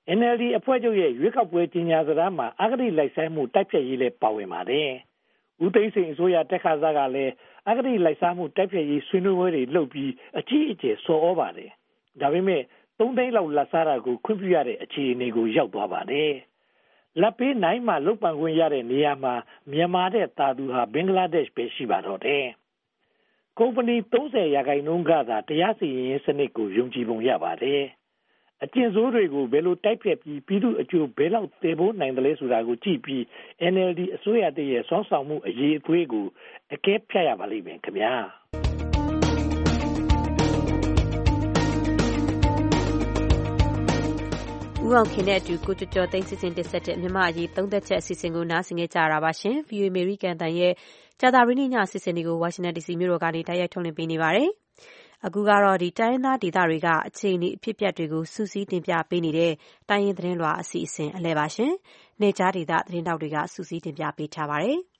အန် အယ် ဒီ အဖွဲ့ချုပ်ရဲ့ရွေးကောက်ပွဲကြီးညာစကားမှာအဂတိလိုက်ဆိုင်မှုတိုက်ဖျက်ရေးလည်းပါဝင်ပါတယ်။ဦးသိန်းစိန်အစိုးရတက်ခါစားကလည်းအဂတိလိုက်စားမှုတိုက်ဖျက်ရေးဆွေးနွေးပွဲတွေလုပ်ပြီးအကြီးအကျယ်ဆော်ဩပါတယ်။ဒါပေမဲ့သုံးသိန်းလောက်လက်စားတာကိုခွင့်ပြုရတဲ့အခြေအနေကိုရောက်သွားပါတယ်။လက်ပေးနိုင်မှလုတ်ပန်ခွင့်ရတဲ့နေရာမှာမြန်မာတဲ့တာသူဟာဘင်္ဂလားဒေ့ရှ်ပဲရှိပါတော့တယ်။ကုမ္ပဏီသုံးဆယ်ရာခိုင်နှုန်းကသာတရားစီရင်စနစ်ကိုယုံကြည်ပုံရပါတယ်။အကျဉ်းစိုးတွေကိုဘယ်လိုတိုက်ဖျက်ပြီးပြည်သူအကျိုးဘယ်လောက်တည်ဖို့နိုင်တယ်လဲဆိုတာကိုကြည့်ပြီး အန် အယ် ဒီ အစိုးရတည်းရဲ့စောင့်ဆောင်မှုအရေးအသွေးကိုအကဲဖြတ်ရပါလိမ့်မယ်ခင်ဗျာ။ဦးအောင်ခင်နဲ့အတူကိုကျော်ကျော်သိန်းစီစဉ်တင်ဆက်တဲ့မြန်မာအရေးသုံးသက်ချက်အစီအစဉ်ကိုနားဆင်ကြကြရပါရှင်။ ဗီအိုအေ American တန်ရဲ့ကြာသပတေးနေ့ညအစီအစဉ်တွေကို Washington ဒီ စီ မြို့တော်ကနေတိုက်ရိုက်ထုတ်လွှင့်ပေးနေပါတယ်။အခုကတော့ဒီတိုင်းရင်းသားဒေသတွေကအခြေအနေအဖြစ်အပျက်တွေကိုစူးစီးတင်ပြပေးနေတဲ့တိုင်းရင်းသတင်းလွှာအစီအစဉ်အလဲပါရှင်။နေကြားဒေသသတင်းတောက်တွေကစူးစီးတင်ပြပေးထားပါတယ်။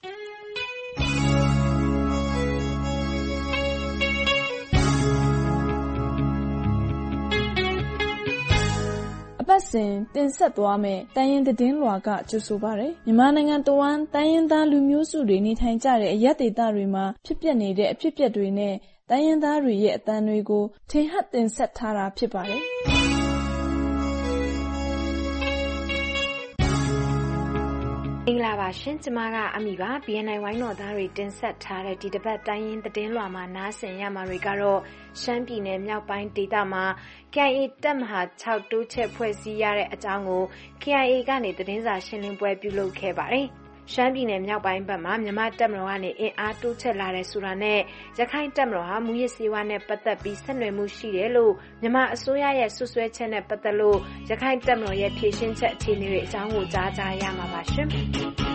အပတ်စဉ်တင်ဆက်သွားမယ့်တိုင်းရင်းသတင်းလွှာကကြိုဆိုပါရယ်မြန်မာနိုင်ငံတဝန်းတိုင်းရင်းသားလူမျိုးစုတွေနေထိုင်ကြတဲ့အရပ်ဒေသတွေမှာဖြစ်ပျက်နေတဲ့အဖြစ်အပျက်တွေနဲ့တိုင်းရင်းသားတွေရဲ့အသံတွေကိုထင်ဟပ်တင်ဆက်ထားတာဖြစ်ပါတယ်။မင်္ဂလာပါရှင်ကျမကအမီပါ ဘီ အန် အိုင် ဝိုင်းတော်သားတွေတင်ဆက်ထားတဲ့ဒီတစ်ပတ်တိုင်းရင်းသတင်းလွှာမှာနားဆင်ရမှာတွေကတော့ရှမ်းပြည်နယ်မြောက်ပိုင်းဒေသမှာ K I A တပ်မဟာ၆တိုးချက်ဖွဲ့စည်းရတဲ့အကြောင်းကို K I A ကနေသတင်းစာရှင်းလင်းပွဲပြုလုပ်ခဲ့ပါတယ်။ရှမ်းပြည်နယ်မြောက်ပိုင်းဘက်မှာမြန်မာတပ်မတော်ကနေအင်အားတိုးချဲ့လာတဲ့ဆိုတာနဲ့ရခိုင်တပ်မတော်ဟာမူရစ်စေဝါနဲ့ပတ်သက်ပြီးဆက်နွယ်မှုရှိတယ်လို့မြန်မာအစိုးရရဲ့ဆွဆွဲချက်နဲ့ပတ်သက်လို့ရခိုင်တပ်မတော်ရဲ့ဖြေရှင်းချက်အခြေအနေတွေအကြောင်းကိုကြားကြရမှာပါရှင်။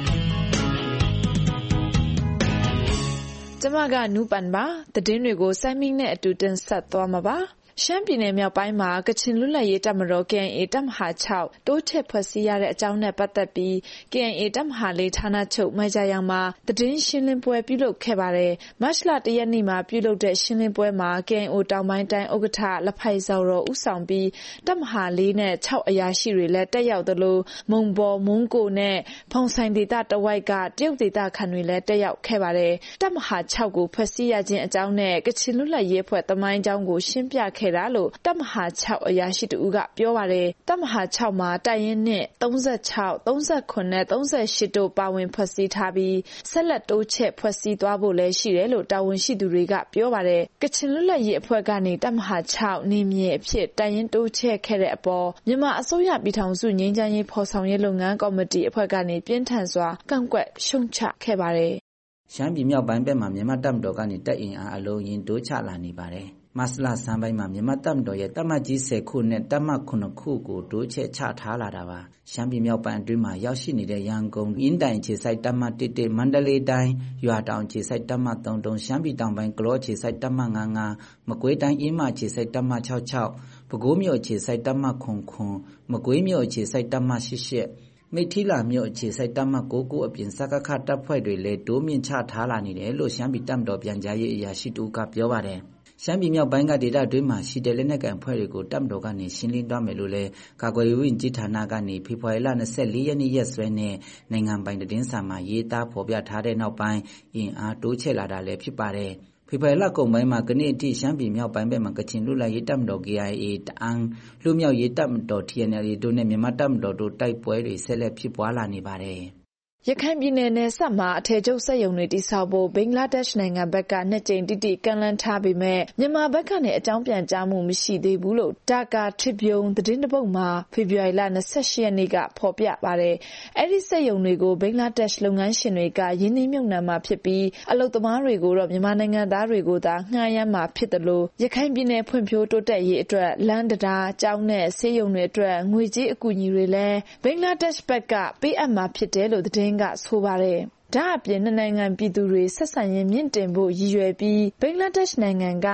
ကျမကနူပန်ပါသတင်းတွေကိုစိုင်းမင်းနဲ့အတူတင်ဆက်သွားမှာပါရှမ်းပြည်နယ်မြောက်ပိုင်းမှာကချင်လွတ်လပ်ရေးတပ်မတော် K I A တပ်မဟာ၆တိုးချဲ့ဖွဲ့စည်းရတဲ့အကြောင်းနဲ့ပတ်သက်ပြီး K I A တပ်မဟာ၄ဌာနချုပ်မိုင်ဂျာယောင်မှာသတင်းရှင်းလင်းပွဲပြုလုပ်ခဲ့ပါတယ်။မတ်လ၁ရက်နေ့မှာပြုလုပ်တဲ့ရှင်းလင်းပွဲမှာ K I O တောင်ပိုင်းတိုင်းဥက္ကဋ္ဌလဖိုင်ဇော်ရောဦးဆောင်ပြီးတပ်မဟာ၄နဲ့၆အရာရှိတွေလည်းတက်ရောက်သလိုမုံဘော်မုံကိုနဲ့ဖုံဆိုင်ဒေသတဝိုက်ကတရုတ်ဒေသခံတွေလည်းတက်ရောက်ခဲ့ပါတယ်။တပ်မဟာ၆ကိုဖွဲ့စည်းရခြင်းအကြောင်းနဲ့ကချင်လွတ်လပ်ရေးအဖွဲ့သမိုင်းကြောင်းကိုရှင်းပြခဲ့လို့တပ်မဟာ၆အရာရှိတူကပြောပါတယ်တပ်မဟာ၆မှာတိုက်ရင်နဲ့၃၆ ၃၇နဲ့၃၈တို့ပါဝင်ဖွဲ့စည်းထားပြီးဆက်လက်တိုးချဲ့ဖွဲ့စည်းသွားဖို့လည်းရှိတယ်လို့တာဝန်ရှိသူတွေကပြောပါတယ်ကချင်လွတ်လပ်ရေးအဖွဲ့ကနေတပ်မဟာ၆နေမြေအဖြစ်တိုက်ရင်တိုးချဲ့ခဲ့တဲ့အပေါ်မြန်မာအစိုးရပြည်ထောင်စုငြိမ်းချမ်းရေးဖော်ဆောင်ရေးလုပ်ငန်းကော်မတီအဖွဲ့ကနေပြင်းထန်စွာကန့်ကွက်ရှုံချခဲ့ပါတယ်ရှမ်းပြည်မြောက်ပိုင်းဘက်မှာမြန်မာတပ်မတော်ကနေတပ်အင်အားအလုံးရင်တိုးချလာနေပါတယ်မတ်လဆန်းပိုင်းမှာမြန်မာတပ်မတော်ရဲ့တပ်မကြီး၁၀ခုနဲ့တပ်မခုနှစ်ခုကိုတိုးချဲ့ချထားလာတာပါရှမ်းပြည်မြောက်ပိုင်းအတွင်းမှာရောက်ရှိနေတဲ့ရန်ကုန်အင်းတိုင်ခြေစိုက်တပ်မ၁၁မန္တလေးတိုင်းရွာတောင်ခြေစိုက်တပ်မ၃၃ရှမ်းပြည်တောင်ပိုင်းကလောခြေစိုက်တပ်မ၅၅မကွေးတိုင်းအင်းမခြေစိုက်တပ်မ၆၆ပဲခူးမြို့ခြေစိုက်တပ်မ၇၇မကွေးမြို့ခြေစိုက်တပ်မ၈၈မိထီလာမြို့အခြေစိုက်တပ်မ၉ခုအပြင်စကခတပ်ဖွဲ့တွေလည်းတိုးမြင့်ချထားလာနေတယ်လို့ရှမ်းပြည်တပ်မတော်ပြန်ကြားရေးအရာရှိတူကပြောပါတယ်ရှမ်းပြည်မြောက်ပိုင်းကဒေသအတွင်းမှာရှိတဲ့လက်နက်ကိုင်ဖွဲ့တွေကိုတပ်မတော်ကနေရှင်းလင်းသွားမယ်လို့လည်းကာကွယ်ရေးဝန်ကြီးဌာနကနေဖေဖော်ဝါရီလ၂၄ရက်နေ့ရက်စွဲနဲ့နိုင်ငံပိုင်သတင်းစာမှာရေးသားဖော်ပြထားတဲ့နောက်ပိုင်းအင်အားတိုးချဲ့လာတာလည်းဖြစ်ပါတယ်ဖေဖော်ဝါရီလကုန်ပိုင်းမှာကနေ့အထိရှမ်းပြည်မြောက်ပိုင်းဘက်မှာကချင်လွတ်လပ်ရေးတပ်မတော် K I A တအန်းလူမျိုးရေးတပ်မတော် T N L A တို့နဲ့မြန်မာတပ်မတော်တို့တိုက်ပွဲတွေဆက်လက်ဖြစ်ပွားလာနေပါတယ်ရခိုင်ပြည်နယ်နယ်စပ်မှာအထည်ချုပ်စက်ရုံတွေတည်ဆောက်ဖို့ဘင်္ဂလားဒေ့ရှ်နိုင်ငံဘက်ကနှစ်ကြိမ်တိတိကမ်းလှမ်းထားပေမဲ့မြန်မာဘက်ကနေအကြောင်းပြန်ကြားမှုမရှိသေးဘူးလို့ဒါကာထရစ်ဗျုန်းသတင်းတပုတ်မှာဖေဖော်ဝါရီလ၂၈ရက်နေ့ကဖော်ပြပါတယ်။အဲဒီစက်ရုံတွေကိုဘင်္ဂလားဒေ့ရှ်လုပ်ငန်းရှင်တွေကယင်းနှိမ့်မြုပ်နှံမှာဖြစ်ပြီးအလုပ်သမားတွေကိုတော့မြန်မာနိုင်ငံသားတွေကိုသာငှားရမ်းမှာဖြစ်တယ်လို့ရခိုင်ပြည်နယ်ဖွံ့ဖြိုးတိုးတက်ရေးအတွက်လမ်းတရားကျောင်းနဲ့ဆေးရုံတွေအတွက်ငွေကြေးအကူအညီတွေလည်းဘင်္ဂလားဒေ့ရှ်ဘက်ကပေးအပ်မှာဖြစ်တယ်လို့သတင်းကဆိုပါတယ်။ဒါအပြင်နှစ်နိုင်ငံပြည်သူတွေဆက်ဆံရေးမြင့်တင်ဖို့ရည်ရွယ်ပြီးဘင်္ဂလားဒေ့ရှ်နိုင်ငံက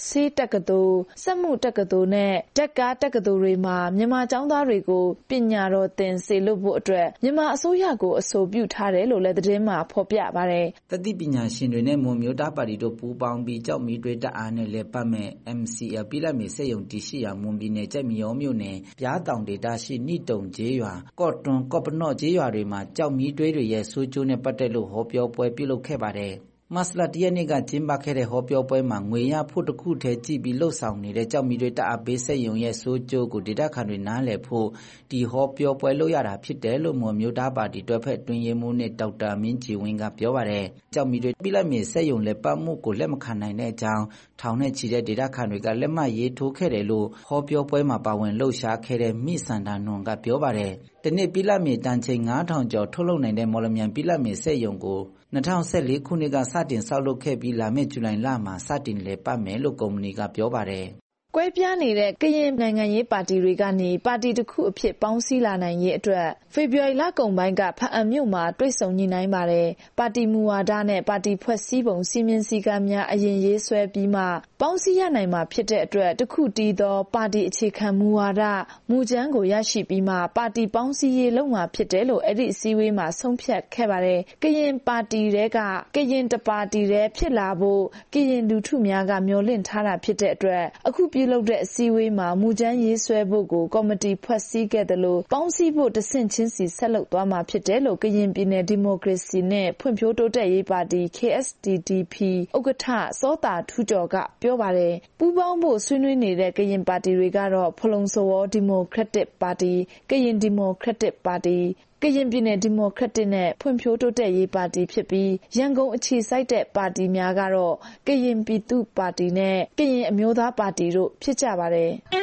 ဆေးတက္ကသိုလ်စက်မှုတက္ကသိုလ်နဲ့တက်ကားတက္ကသိုလ်တွေမှာမြန်မာကျောင်းသားတွေကိုပညာတော်သင်စေလွှတ်ဖို့အတွက်မြန်မာအစိုးရကိုအဆိုပြုထားတယ်လို့လည်းသတင်းမှာဖော်ပြပါတယ်။တတိပညာရှင်တွေနဲ့မွန်မျိုးသားပါတီတို့ပူးပေါင်းပြီးကြောက်မီတွေတအားနဲ့လဲပတ်မဲ့ M C L ပြည်လက်မြေစက်ရုံတရှိရာမွန်ပြည်နယ်ကျက်မီရောမြို့နယ်ပြားတောင်ဒေသရှိနိတုံကျေးရွာကော့တွန်ကော့ပနော့ကျေးရွာတွေမှာကြောက်မီတွေတွေရဲ့ဆိုးကျိုးနဲ့ပတ်သက်လို့ဟောပြောပွဲပြုလုပ်ခဲ့ပါတယ်။မတ်လတရက်နေ့ကကျင်းပခဲ့တဲ့ဟောပြောပွဲမှာငွေရဖို့တစ်ခုတည်းကြည့်ပြီးလှုပ်ဆောင်နေတဲ့ကြောက်မီတွေတအားပေးဆက်ယုံရဲ့စိုးကျိုးကိုဒေတာခန်တွေနားလည်ဖို့ဒီဟောပြောပွဲလုပ်ရတာဖြစ်တယ်လို့မွန်မျိုးသားပါတီတွဲဖက်တွင်ရေးမှုနဲ့ဒေါက်တာမင်းကြည်ဝင်းကပြောပါတယ်။ကြောက်မီတွေပြည်လက်မြေဆက်ယုံလက်ပတ်မှုကိုလက်မခံနိုင်တဲ့အကြောင်းထောင်နဲ့ချီတဲ့ဒေတာခန်တွေကလက်မှတ်ရေးထိုးခဲ့တယ်လို့ဟောပြောပွဲမှာပါဝင်လှုပ်ရှားခဲ့တဲ့မိစန္ဒာနွန်ကပြောပါတယ်။ဒီနေ့ပြည်လက်မြေတန်ချိန်၅ထောင်ကျော်ထုတ်လုပ်နိုင်တဲ့မော်လမြိုင်ပြည်လက်မြေဆက်ယုံကို၂၀၁၄ခုနှစ်ကစတင်ဆောက်လုပ်ခဲ့ပြီးလာမယ့်ဇူလိုင်လမှာစတင်လည်ပတ်မယ်လို့ကုမ္ပဏီကပြောပါတယ်။ကွဲပြားနေတဲ့ကရင်နိုင်ငံရေးပါတီတွေကနေပါတီတစ်ခုအဖြစ်ပေါင်းစည်းလာနိုင်ရေးအတွက်ဖေဖော်ဝါရီလကုန်ပိုင်းကဖအံမြို့မှာတွေ့ဆုံညှိနှိုင်းပါတယ်။ပါတီမူဝါဒနဲ့ပါတီဖွဲ့စည်းပုံစီမင်းစည်းကမ်းများအရင်ရေးဆွဲပြီးမှပေါင်းစည်းရနိုင်မှာဖြစ်တဲ့အတွက်တစ်ခုတည်းသောပါတီအခြေခံမူဝါဒမူကြမ်းကိုရရှိပြီးမှပါတီပေါင်းစည်းရေးလုပ်မှာဖြစ်တယ်လို့အဲ့ဒီအစည်းအဝေးမှာဆုံးဖြတ်ခဲ့ပါတယ်။ကရင်ပါတီတွေကကရင်တပါတီတွေဖြစ်လာဖို့ကရင်လူထုများကမျှော်လင့်ထားတာဖြစ်တဲ့အတွက်အခုပြုလုပ်တဲ့အစည်းအဝေးမှာမူကြမ်းရေးဆွဲဖို့ကိုကော်မတီဖွဲ့စည်းခဲ့တယ်လို့ပေါင်းစည်းဖို့တဆင့်ချင်းစီဆက်လုပ်သွားမှာဖြစ်တယ်လို့ကရင်ပြည်နယ်ဒီမိုကရေစီနဲ့ဖွံ့ဖြိုးတိုးတက်ရေးပါတီ K S D D P ဥက္ကဋ္ဌစောတာထူးကျော်ကပြောပါတယ်။ပူးပေါင်းဖို့ဆွေးနွေးနေတဲ့ကရင်ပါတီတွေကတော့ဖလုံစောဒီမိုကရက်တစ်ပါတီကရင်ဒီမိုကရက်တစ်ပါတီကရင်ပြည်နယ်ဒီမိုကရက်တစ်နဲ့ဖွံ့ဖြိုးတိုးတက်ရေးပါတီဖြစ်ပြီးရန်ကုန်အခြေစိုက်တဲ့ပါတီများကတော့ကရင်ပြည်သူ့ပါတီနဲ့ကရင်အမျိုးသားပါတီတို့ဖြစ်ကြပါတယ်။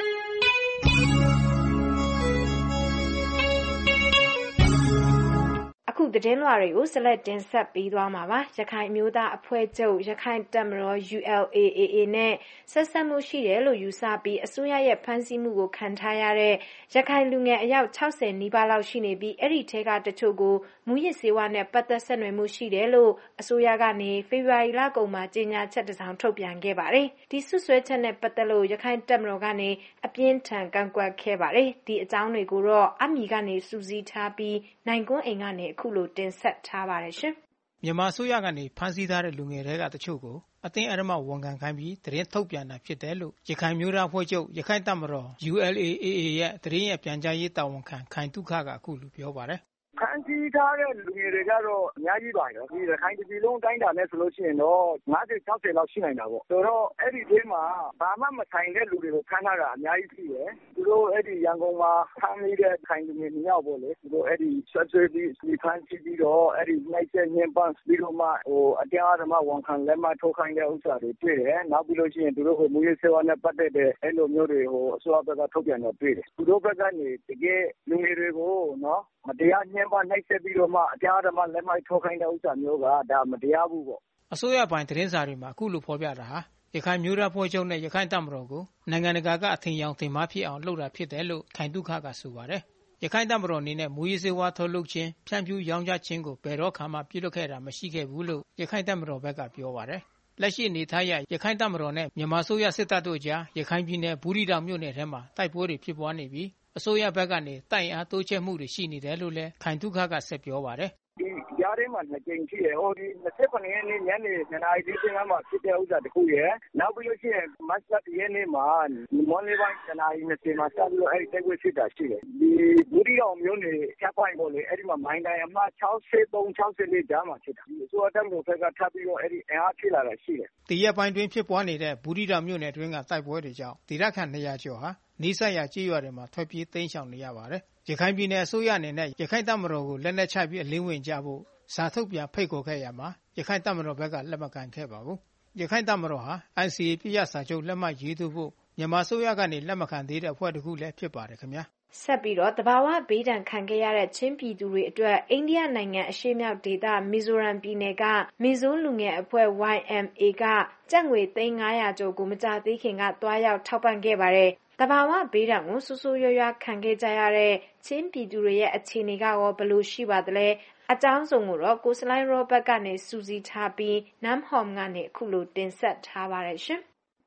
အခုသတင်းလွှာတွေကိုဆက်လက်တင်ဆက်ပေးသွားမှာပါရခိုင်မျိုးသားအဖွဲ့ချုပ်ရခိုင်တပ်မတော် U L A A A နဲ့ဆက်ဆက်မှုရှိတယ်လို့ယူဆပြီးအစိုးရရဲ့ဖမ်းဆီးမှုကိုခံထားရတဲ့ရခိုင်လူငယ်အယောက်၆၀နီးပါးလောက်ရှိနေပြီးအဲ့ဒီထဲကတချို့ကိုမူရစ်ဆေးဝါးနဲ့ပတ်သက်ဆက်နွယ်မှုရှိတယ်လို့အစိုးရကနေဖေဖော်ဝါရီလကုန်မှာကြေညာချက်တစ်စောင်ထုတ်ပြန်ခဲ့ပါတယ်ဒီဆွဆွဲချက်နဲ့ပတ်သက်လို့ရခိုင်တပ်မတော်ကနေအပြင်းထန်ကန့်ကွက်ခဲ့ပါတယ်ဒီအကြောင်းတွေကိုတော့အမီကနေစူးစီးထားပြီးနိုင်ကွန်းအိမ်ကနေအခုလိုတင်ဆက်ထားပါတယ်ရှင်မြန်မာအစိုးရကနေဖမ်းဆီးထားတဲ့လူငယ်တွေကတချို့ကိုအသင်းအဓမ္မဝန်ခံခိုင်းပြီးသတင်းထုတ်ပြန်တာဖြစ်တယ်လို့ရခိုင်မျိုးသားအဖွဲ့ချုပ်ရခိုင်တပ်မတော် U L A A A ရဲ့သတင်းရပြန်ကြားရေးတာဝန်ခံခိုင်တုခကအခုလိုပြောပါတယ်ဖမ်းဆီးထားတဲ့လူငယ်တွေကတော့အများကြီးပါရောဒီရခိုင်ပြည်လုံးတိုင်းတာနဲ့ဆိုလို့ရှိရင်တော့၅၀ ၆၀လောက်ရှိနိုင်တာပေါ့ဆိုတော့အဲ့ဒီထဲမှာဘာမှမဆိုင်တဲ့လူတွေကိုဖမ်းထားတာအများကြီးရှိတယ်သူတို့အဲ့ဒီရန်ကုန်မှာဖမ်းမိတဲ့ခိုင်လူငယ်နှစ်ယောက်ပေါ့လေသူတို့အဲ့ဒီဆွဆွပြီးဒီဖမ်းဆီးပြီးတော့အဲ့ဒီနိုင်ချက်ညှဉ်းပန်းပြီးတော့မှဟိုအတရားဓမ္မဝန်ခံလက်မှတ်ထိုးခိုင်းတဲ့ဥစ္စာတွေတွေ့တယ်နောက်ပြီးလို့ရှိရင်သူတို့ဟိုမူရစေဝါနဲ့ပတ်သက်တဲ့အဲ့လိုမျိုးတွေဟိုအစိုးရဘက်ကထုတ်ပြန်တော့တွေ့တယ်သူတို့ဘက်ကနေတကယ်လူငယ်တွေကိုနော်မတရားညှဉ်းပန်းနှိပ်စက်ပြီးတော့မှအတရားဓမ္မလက်မှတ်ထိုးခိုင်းတဲ့ဥစ္စာမျိုးကဒါမတရားဘူးပေါ့အစိုးရပိုင်းသတင်းစာတွေမှာအခုလိုဖော်ပြတာဟာရခိုင်မျိုးသားဖွဲ့ချုပ်နဲ့ရခိုင်တပ်မတော်ကိုနိုင်ငံတကာကအထင်ရောင်တင်မာဖြစ်အောင်လုပ်တာဖြစ်တယ်လို့ခိုင်တုခကဆိုပါတယ်ရခိုင်တပ်မတော်အနေနဲ့မူရစ်စေဝါထုတ်လုပ်ခြင်းဖြန့်ဖြူးရောင်းချခြင်းကိုဘယ်တော့မှပြုလုပ်ခဲ့တာမရှိခဲ့ဘူးလို့ရခိုင်တပ်မတော်ဘက်ကပြောပါတယ်လက်ရှိအနေထားရရခိုင်တပ်မတော်နဲ့မြန်မာစိုးရစစ်တပ်တို့ကြားရခိုင်ပြည်နယ်ဘူးရီတောင်မြို့နယ်ထဲမှာတိုက်ပွဲတွေဖြစ်ပွားနေပြီးအစိုးရဘက်ကနေတိုက်အားတိုးချဲ့မှုတွေရှိနေတယ်လို့လည်းခိုင်တုခကဆက်ပြောပါတယ်ဒီကြားထဲမှာနှစ်ကြိမ်ရှိရဟိုဒီ၂၇ရက်နေ့ညနေနှစ်နာရီ၄၅မှာဖြစ်တဲ့ဥစ္စာတခုရယ်နောက်ပြီးလို့ရှိရင်မတ်လ၁ရက်နေ့မှာမွန်လေးပိုင်းနှစ်နာရီ၂၀မှာစပြီးတော့အဲ့ဒီတိုက်ပွဲဖြစ်တာရှိတယ်ဒီဘူးရီတောင်မြို့နယ်ချက်ပိုင်းပေါ်လေအဲ့ဒီမှာမိုင်းတိုင်းအမှတ်၆၃ ၆၄ကြားမှာဖြစ်တာဒီအစိုးရတပ်မတော်ဘက်ကထပ်ပြီးတော့အဲ့ဒီအင်အားဖြစ်လာတာရှိတယ်ဒီရက်ပိုင်းတွင်ဖြစ်ပွားနေတဲ့ဘူးရီတောင်မြို့နယ်တွင်းကတိုက်ပွဲတွေကြောင့်ဒေသခံ၂၀၀ကျော်ဟာနီးစပ်ရာကြေးရွာတွေမှာထွက်ပြေးတိမ်းရှောင်နေရပါတယ်ရခိုင်ပြည်နယ်အစိုးရအနေနဲ့ရခိုင်တပ်မတော်ကိုလက်နက်ချပြီးအလင်းဝင်ကြဖို့စာထုတ်ပြန်ဖိတ်ခေါ်ခဲ့ရမှာရခိုင်တပ်မတော်ဘက်ကလက်မခံခဲ့ပါဘူးရခိုင်တပ်မတော်ဟာ N C A ပြည့်စာချုပ်လက်မှတ်ရေးထိုးဖို့မြန်မာအစိုးရကနေလက်မခံသေးတဲ့အဖွဲ့တစ်ခုလည်းဖြစ်ပါတယ်ခင်ဗျာဆက်ပြီးတော့တဘာဝဘေးဒဏ်ခံခဲ့ရတဲ့ချင်းပြည်သူတွေအတွက်အိန္ဒိယနိုင်ငံအရှေ့မြောက်ဒေသမီဇိုရမ်ပြည်နယ်ကမီဇိုလူငယ်အဖွဲ့ Y M A ကကျပ်ငွေသိန်း၅ရာကျော်ကိုမကြသေးခင်ကတွားရောက်ထောက်ပံ့ခဲ့ပါတယ်တဘာဝဘေးဒဏ်ကိုဆူဆူရွရွခံခဲ့ကြရတဲ့ချင်းပြည်သူတွေရဲ့အခြေအနေကရောဘယ်လိုရှိပါသလဲအကြောင်းစုံကိုတော့ကိုစလိုင်းရောဘတ်ကနေစူးစီးထားပြီးနမ်ဟောမ်ကနေအခုလိုတင်ဆက်ထားပါတယ်ရှင်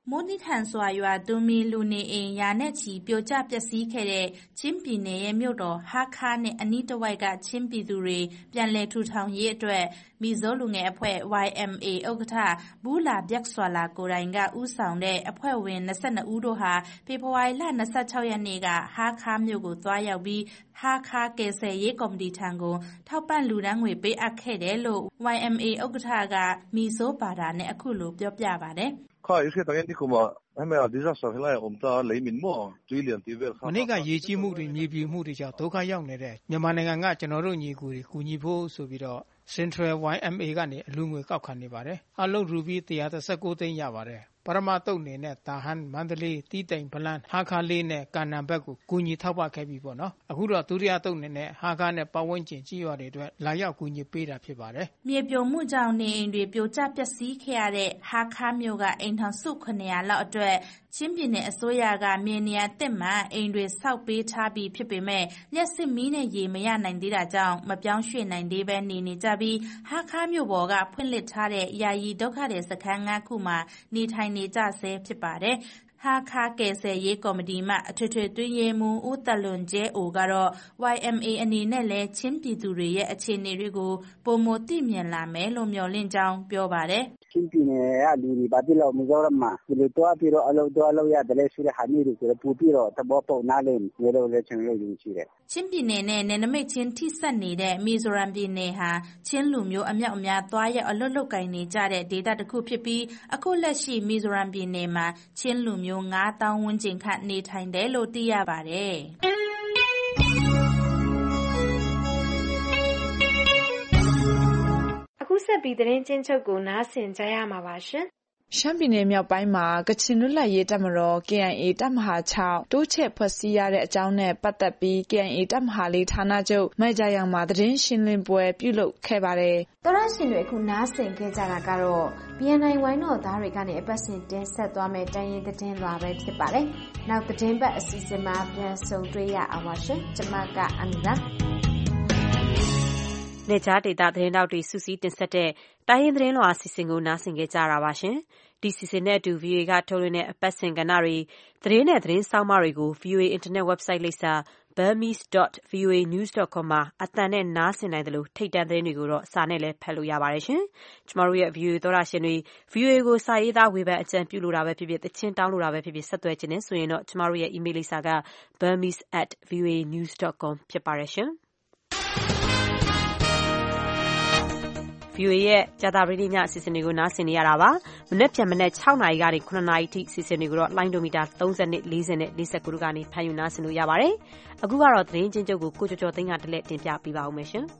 မိုးတိထန်စွာရွာသွန်းပြီးလူနေအိမ်ရာနဲ့ချီပြိုကျပျက်စီးခဲ့တဲ့ချင်းပြည်နယ်ရဲ့မြို့တော်ဟာခါနဲ့အနီးတစ်ဝိုက်ကချင်းပြည်သူတွေပြန်လည်ထူထောင်ရေးအတွက်မီဇိုလူငယ်အဖွဲ့ ဝိုင် အမ် အေ ဥက္ကဋ္ဌဘူးလာဗျက်စွာလာကိုယ်တိုင်ကဦးဆောင်တဲ့အဖွဲ့ဝင်၂၂ဦးတို့ဟာဖေဖော်ဝါရီလ၂၆ရက်နေ့ကဟာခါမြို့ကိုသွားရောက်ပြီးဟာခါကယ်ဆယ်ရေးကော်မတီထံကိုထောက်ပံ့လူဒန်းငွေပေးအပ်ခဲ့တယ်လို့ ဝိုင် အမ် အေ ဥက္ကဋ္ဌကမီဇိုဘာသာနဲ့အခုလိုပြောပြပါတယ်။မနေ့ကရေကြီးမှုတွေမြေပြိုမှုတွေကြောင့်ဒုက္ခရောက်နေတဲ့မြန်မာနိုင်ငံကကျွန်တော်တို့ညီကိုတွေကူညီဖို့ဆိုပြီးတော့ Central ဝိုင် အမ် အေ ကနေအလူငွေကောက်ခံနေပါတယ်။အလုပ်ရူပြီးone hundred thirty-nineသိန်းရပါတယ်။ပရမတုတ်နေနဲ့တာဟန်မန္တလေးတီးတိမ်ဗလန်ဟာခါလေးနဲ့ကာနံဘက်ကိုကူညီထောက်ပံ့ခဲ့ပြီပေါ့နော်အခုတော့ဒုတိယတုတ်နေနဲ့ဟာခါနဲ့ပတ်ဝန်းကျင်ကြီးရွာတွေအတွက်လာရောက်ကူညီပေးတာဖြစ်ပါတယ်မြေပြိုမှုကြောင့်နေအိမ်တွေပြိုကျပျက်စီးခဲ့ရတဲ့ဟာခါမြို့ကအိမ်ထောင်စုnine hundredလောက်အတွက်ချင်းပြည်နယ်အစိုးရကမြေနေရာတစ်မှအိမ်တွေဆောက်ပေးထားပြီးဖြစ်ပေမဲ့လျှက်စစ်မီးနဲ့ရေမရနိုင်သေးတာကြောင့်မပြောင်းရွှေ့နိုင်သေးပဲနေနေကြပြီးဟာခါမြို့ပေါ်ကဖွင့်လှစ်ထားတဲ့ယာယီဒုက္ခသည်စခန်းfiveခုမှာနေထိုင်နေကြဆဲဖြစ်ပါတယ်ဟာခါကယ်ဆယ်ရေးကော်မတီမှအထွေထွေတွင်းရေးမှူးဦးတလွန်ကျဲအိုကတော့ ဝိုင် အမ် အေ အနေနဲ့လည်းချင်းပြည်သူတွေရဲ့အခြေအနေတွေကိုပုံမသိမြင်လာမယ်လို့မျှော်လင့်ကြောင်းပြောပါတယ်ချင်းပြည်နယ်ကလူတွေဘာဖြစ်လို့မီဇိုရမ်မှာဒီလိုတွားပြီးတော့အလုပ်တွားလုပ်ရတယ်လဲဆိုတဲ့ဟာမျိုးတွေကိုပူပြီးတော့သဘောပေါက်နားလည်နေလို့လည်းကျွန်တော်တို့ယူရှိတယ်ချင်းပြည်နယ်နဲ့နယ်နိမိတ်ချင်းထိစပ်နေတဲ့မီဇိုရမ်ပြည်နယ်ဟာချင်းလူမျိုးအမြောက်အများသွားရောက်အလုပ်လုပ်ကိုင်နေကြတဲ့ဒေသတစ်ခုဖြစ်ပြီးအခုလက်ရှိမီဇိုရမ်ပြည်နယ်မှာချင်းလူမျိုးfive thousandဝန်းကျင်ခန့်နေထိုင်တယ်လို့သိရပါတယ်အခုဆက်ပြီးသတင်းချင်းချုပ်ကိုနားဆင်ကြရမှာပါရှင်ရှမ်းပြည်နယ်မြောက်ပိုင်းမှာကချင်လွတ်လပ်ရေးတပ်မတော် K I A တပ်မဟာsixတိုးချဲ့ဖွဲ့စည်းရတဲ့အကြောင်းနဲ့ပတ်သက်ပြီး K I A တပ်မဟာfourဌာနချုပ်မိုက်ကြရောင်မှာသတင်းရှင်းလင်းပွဲပြုလုပ်ခဲ့ပါတယ်။သောရရှင်တွေအခုနားဆင်ခဲ့ကြတာကတော့ B N I ဝိုင်းတော်သားတွေကနေအပတ်စဉ်တင်ဆက်သွားမယ့်တိုင်းရင်းသတင်းလွှာပဲဖြစ်ပါတယ်။နောက်သတင်းပတ်အစီအစဉ်မှာပြန်ဆုံတွေ့ရအောင်ပါရှင်။ကျွန်မကအမီပါနေကြားဒေတာသတင်းတောက်တွေစူးစီးတင်ဆက်တဲ့တိုင်းရင်းသတင်းလွှာအစီအစဉ်ကိုနားဆင်ကြကြတာပါရှင်။ဒီစီစဉ်နဲ့အတူ V O A ကထုတ်လွှင့်တဲ့အပတ်စဉ်ကဏ္ဍတွေသတင်းနဲ့သတင်းဆောင်းပါးတွေကို V O A Internet Website လိပ်စာ burmese dot v o a news dot com မှာအသံနဲ့နားဆင်နိုင်တယ်လို့ထိတ်တန့်သတင်းတွေကိုတော့စာနဲ့လည်းဖတ်လို့ရပါတယ်ရှင်။ကျမတို့ရဲ့ V O A သောတာရှင်တွေ V O A ကိုစာရေးသားဝေဖန်အကြံပြုလို့တာပဲဖြစ်ဖြစ်တချင်းတောင်းလို့တာပဲဖြစ်ဖြစ်ဆက်သွယ်ခြင်းနဲ့ဆိုရင်တော့ကျမတို့ရဲ့ email လိပ်စာက burmese at v o a news dot com ဖြစ်ပါတယ်ရှင်။ V O A ရဲ့ကြာသပတေးညအစီအစဉ်တွေကိုနားဆင်နေရတာပါ။မနေ့ပြန်မနေ့sixနာရီကနေsevenနာရီထိအစီအစဉ်တွေကိုတော့လိုင်းဒိုမီတာthirty, forty, fortyနဲ့forty-nineတို့ကနေဖမ်းယူနားဆင်လို့ရပါတယ်။အခုကတော့သတင်းချင်းချုပ်ကိုကိုကျော်ကျော်သိန်းကတလက်တင်ပြပေးပါဦးမယ်ရှင်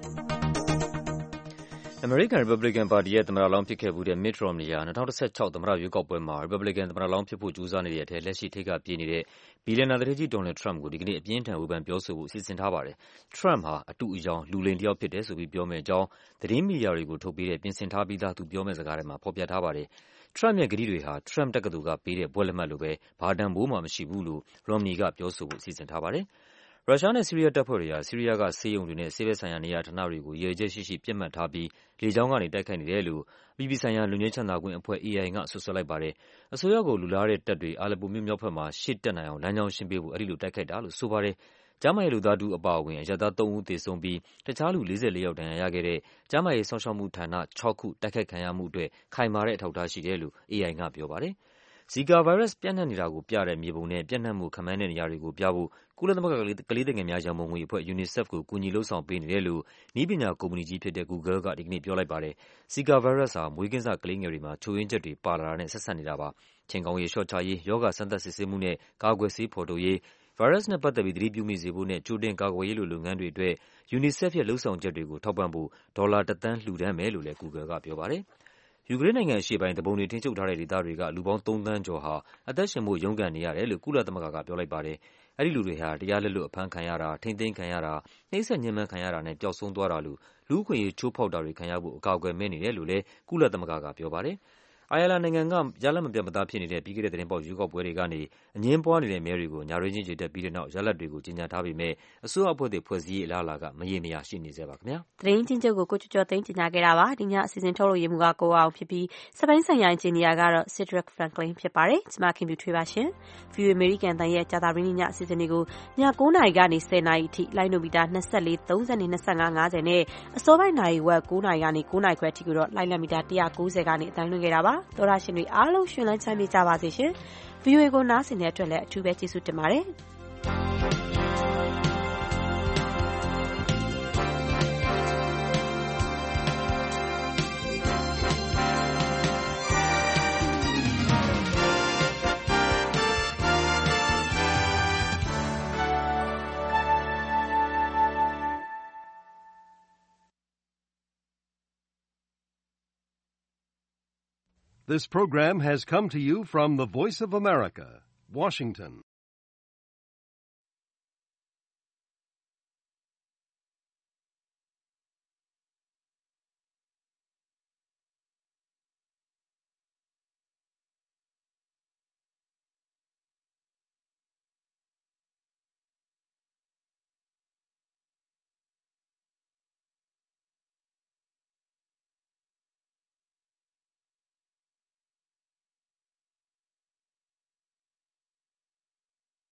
။ American Republican Party ရဲ့သမ္မတလောင်းဖြစ်ခဲ့မှုတဲ့ Mitt Romney ဟာtwenty sixteenသမ္မတရွေးကောက်ပွဲမှာ Republican သမ္မတလောင်းဖြစ်ဖို့ကြိုးစားနေတဲ့အထက်လက်ရှိထိပ်ကပြေးနေတဲ့ဘီလီယံနာသူဌေးကြီး Donald Trump ကိုဒီကနေ့အပြင်းထန်ဝေဖန်ပြောဆိုဖို့စီစဉ်ထားပါတယ်။ Trump ဟာအတုအယောင်လူလိမ်တစ်ယောက်ဖြစ်တယ်ဆိုပြီးပြောမယ့်အကြောင်းသတင်းမီဒီယာတွေကိုထုတ်ပေးတဲ့ပြင်ဆင်ထားပြီးသားသူပြောမယ့်စကားထဲမှာဖော်ပြထားပါတယ်။ Trump ရဲ့ကတိတွေဟာ Trump တက္ကသိုလ်ကပေးတဲ့ဘွဲ့လက်မှတ်လိုပဲဘာတန်ဖိုးမှမရှိဘူးလို့ Romney ကပြောဆိုဖို့စီစဉ်ထားပါတယ်။ရုရှားနဲ့ဆီးရီးယားတပ်ဖွဲ့တွေဟာဆီးရီးယားကဆေးရုံတွေနဲ့ဆေးဘက်ဆိုင်ရာနေရာဌာနတွေကိုရည်ရွယ်ချက်ရှိရှိပစ်မှတ်ထားပြီးလေကြောင်းကနေတိုက်ခိုက်နေတယ်လို့အပြည်ပြည်ဆိုင်ရာလွတ်ငြိမ်းချမ်းသာခွင့်အဖွဲ့ A I ကစွပ်စွဲလိုက်ပါတယ်။အစိုးရကိုလူလားတဲ့တပ်တွေအာလက်ပိုမြို့မြောက်ဘက်မှာရှေ့တက်နိုင်အောင်လမ်းကြောင်းရှင်းပေးဖို့အဲဒီလိုတိုက်ခိုက်တာလို့ဆိုပါတယ်။ကျန်းမာရေးလုပ်သားတစ်ဦးအပါအဝင်အရပ်သားthreeဦးသေဆုံးပြီးတခြားလူforty-fourယောက်ဒဏ်ရာရခဲ့တဲ့ကျန်းမာရေးစောင့်ရှောက်မှုဌာနsixခုတိုက်ခိုက်ခံရမှုအတွက်ခိုင်မာတဲ့အထောက်အထားရှိတယ်လို့ A I ကပြောပါတယ်။ Zika ဗိုင်းရပ်စ်ပြန့်နှံ့နေတာကိုပြတဲ့မြေပုံနဲ့ပြန့်နှံ့မှုခန့်မှန်းတဲ့နေရာတွေကိုပြဖို့ကုလသမဂ္ဂကလေးသူငယ်များရန်ပုံငွေအဖွဲ့ UNICEF ကိုကူညီလုပ်ဆောင်ပေးနေတယ်လို့နည်းပညာကုမ္ပဏီကြီးဖြစ်တဲ့ Google ကဒီကနေ့ပြောလိုက်ပါတယ်။ Zika ဗိုင်းရပ်စ်ဟာမွေးကင်းစကလေးငယ်တွေမှာချို့ယွင်းချက်တွေပါလာတာနဲ့ဆက်စပ်နေတာပါ။ခြင်ကောင်ရေလျှော့ချရေး၊ရောဂါစမ်းသပ်စစ်ဆေးမှုနဲ့ကာကွယ်ဆေးဖော်ထုတ်ရေး၊ဗိုင်းရပ်စ်နဲ့ပတ်သက်ပြီးသတိပြုမိစေဖို့နဲ့ကြိုတင်ကာကွယ်ရေးလိုလုပ်ငန်းတွေအတွက် UNICEF ရဲ့လုပ်ဆောင်ချက်တွေကိုထောက်ပံ့ဖို့ဒေါ်လာoneသန်းလှူဒါန်းမယ်လို့လည်း Google ကပြောပါတယ်။ယူကရိန်းနိုင်ငံအရှေ့ပိုင်းသူပုန်တွေထိန်းချုပ်ထားတဲ့ဒေသတွေကလူပေါင်းthreeသန်းကျော်ဟာအသက်ရှင်ဖို့ရုန်းကန်နေရတယ်လို့ကုလသမဂ္ဂကပြောလိုက်ပါတယ်။အဲဒီလူတွေဟာတရားလက်လွတ်အဖမ်းခံရတာ၊ထိန်းသိမ်းခံရတာ၊နှိပ်စက်ညှဉ်းပန်းခံရတာနဲ့ပျောက်ဆုံးသွားတာလိုလူ့အခွင့်အရေးချိုးဖောက်တာတွေခံရဖို့အကာအကွယ်မဲ့နေတယ်လို့လည်းကုလသမဂ္ဂကပြောပါတယ်။အိုင်ယာလန်နိုင်ငံကရလဒ်မပြတ်မသားဖြစ်နေတဲ့ပြီးခဲ့တဲ့သတင်းပေါက်ရွေးကောက်ပွဲတွေကနေအငြင်းပွားနေတဲ့မဲတွေကိုညာရွေးချင်းချေတက်ပြီးတဲ့နောက်ရလဒ်တွေကိုကြေညာထားပေမဲ့အစိုးရအဖွဲ့သစ်ဖွဲ့စည်းရေးအလားအလာကမရေမရာရှိနေဆဲပါခင်ဗျာသတင်းချင်းချုပ်ကိုကိုကျော်ကျော်သိန်းကြေညာခဲ့တာပါဒီညအစီအစဉ်ထုတ်လို့ရမှုကကိုအောင်ဖြစ်ပြီးစပိုင်းဆိုင်ရာအင်ဂျင်နီယာကတော့ Cedric Franklin ဖြစ်ပါတယ်ကျမခင်ပြထွေးပါရှင် ဗီအိုအေ American တန်ရဲ့ကြာသပတေးနေ့ညအစီအစဉ်တွေကိုည9နာရီကနေ10နာရီအထိလိုင်းနိုမီတာ24 30 25 50နဲ့အစောပိုင်းနာရီဝက်9နာရီကနေ9နာရီခွဲအထိကိုတော့လိုင်းလမီတာone ninetyကနေအတိုင်းလွှင့်ခဲ့တာပါသောရရှင်တွေအားလုံးရှင်လန်းချမ်းမြေ့ကြပါစေရှင် ဗီအိုအေ ကိုနားဆင်တဲ့အတွက်လည်းအထူးပဲကျေးဇူးတင်ပါတယ် This program has come to you from the Voice of America, Washington.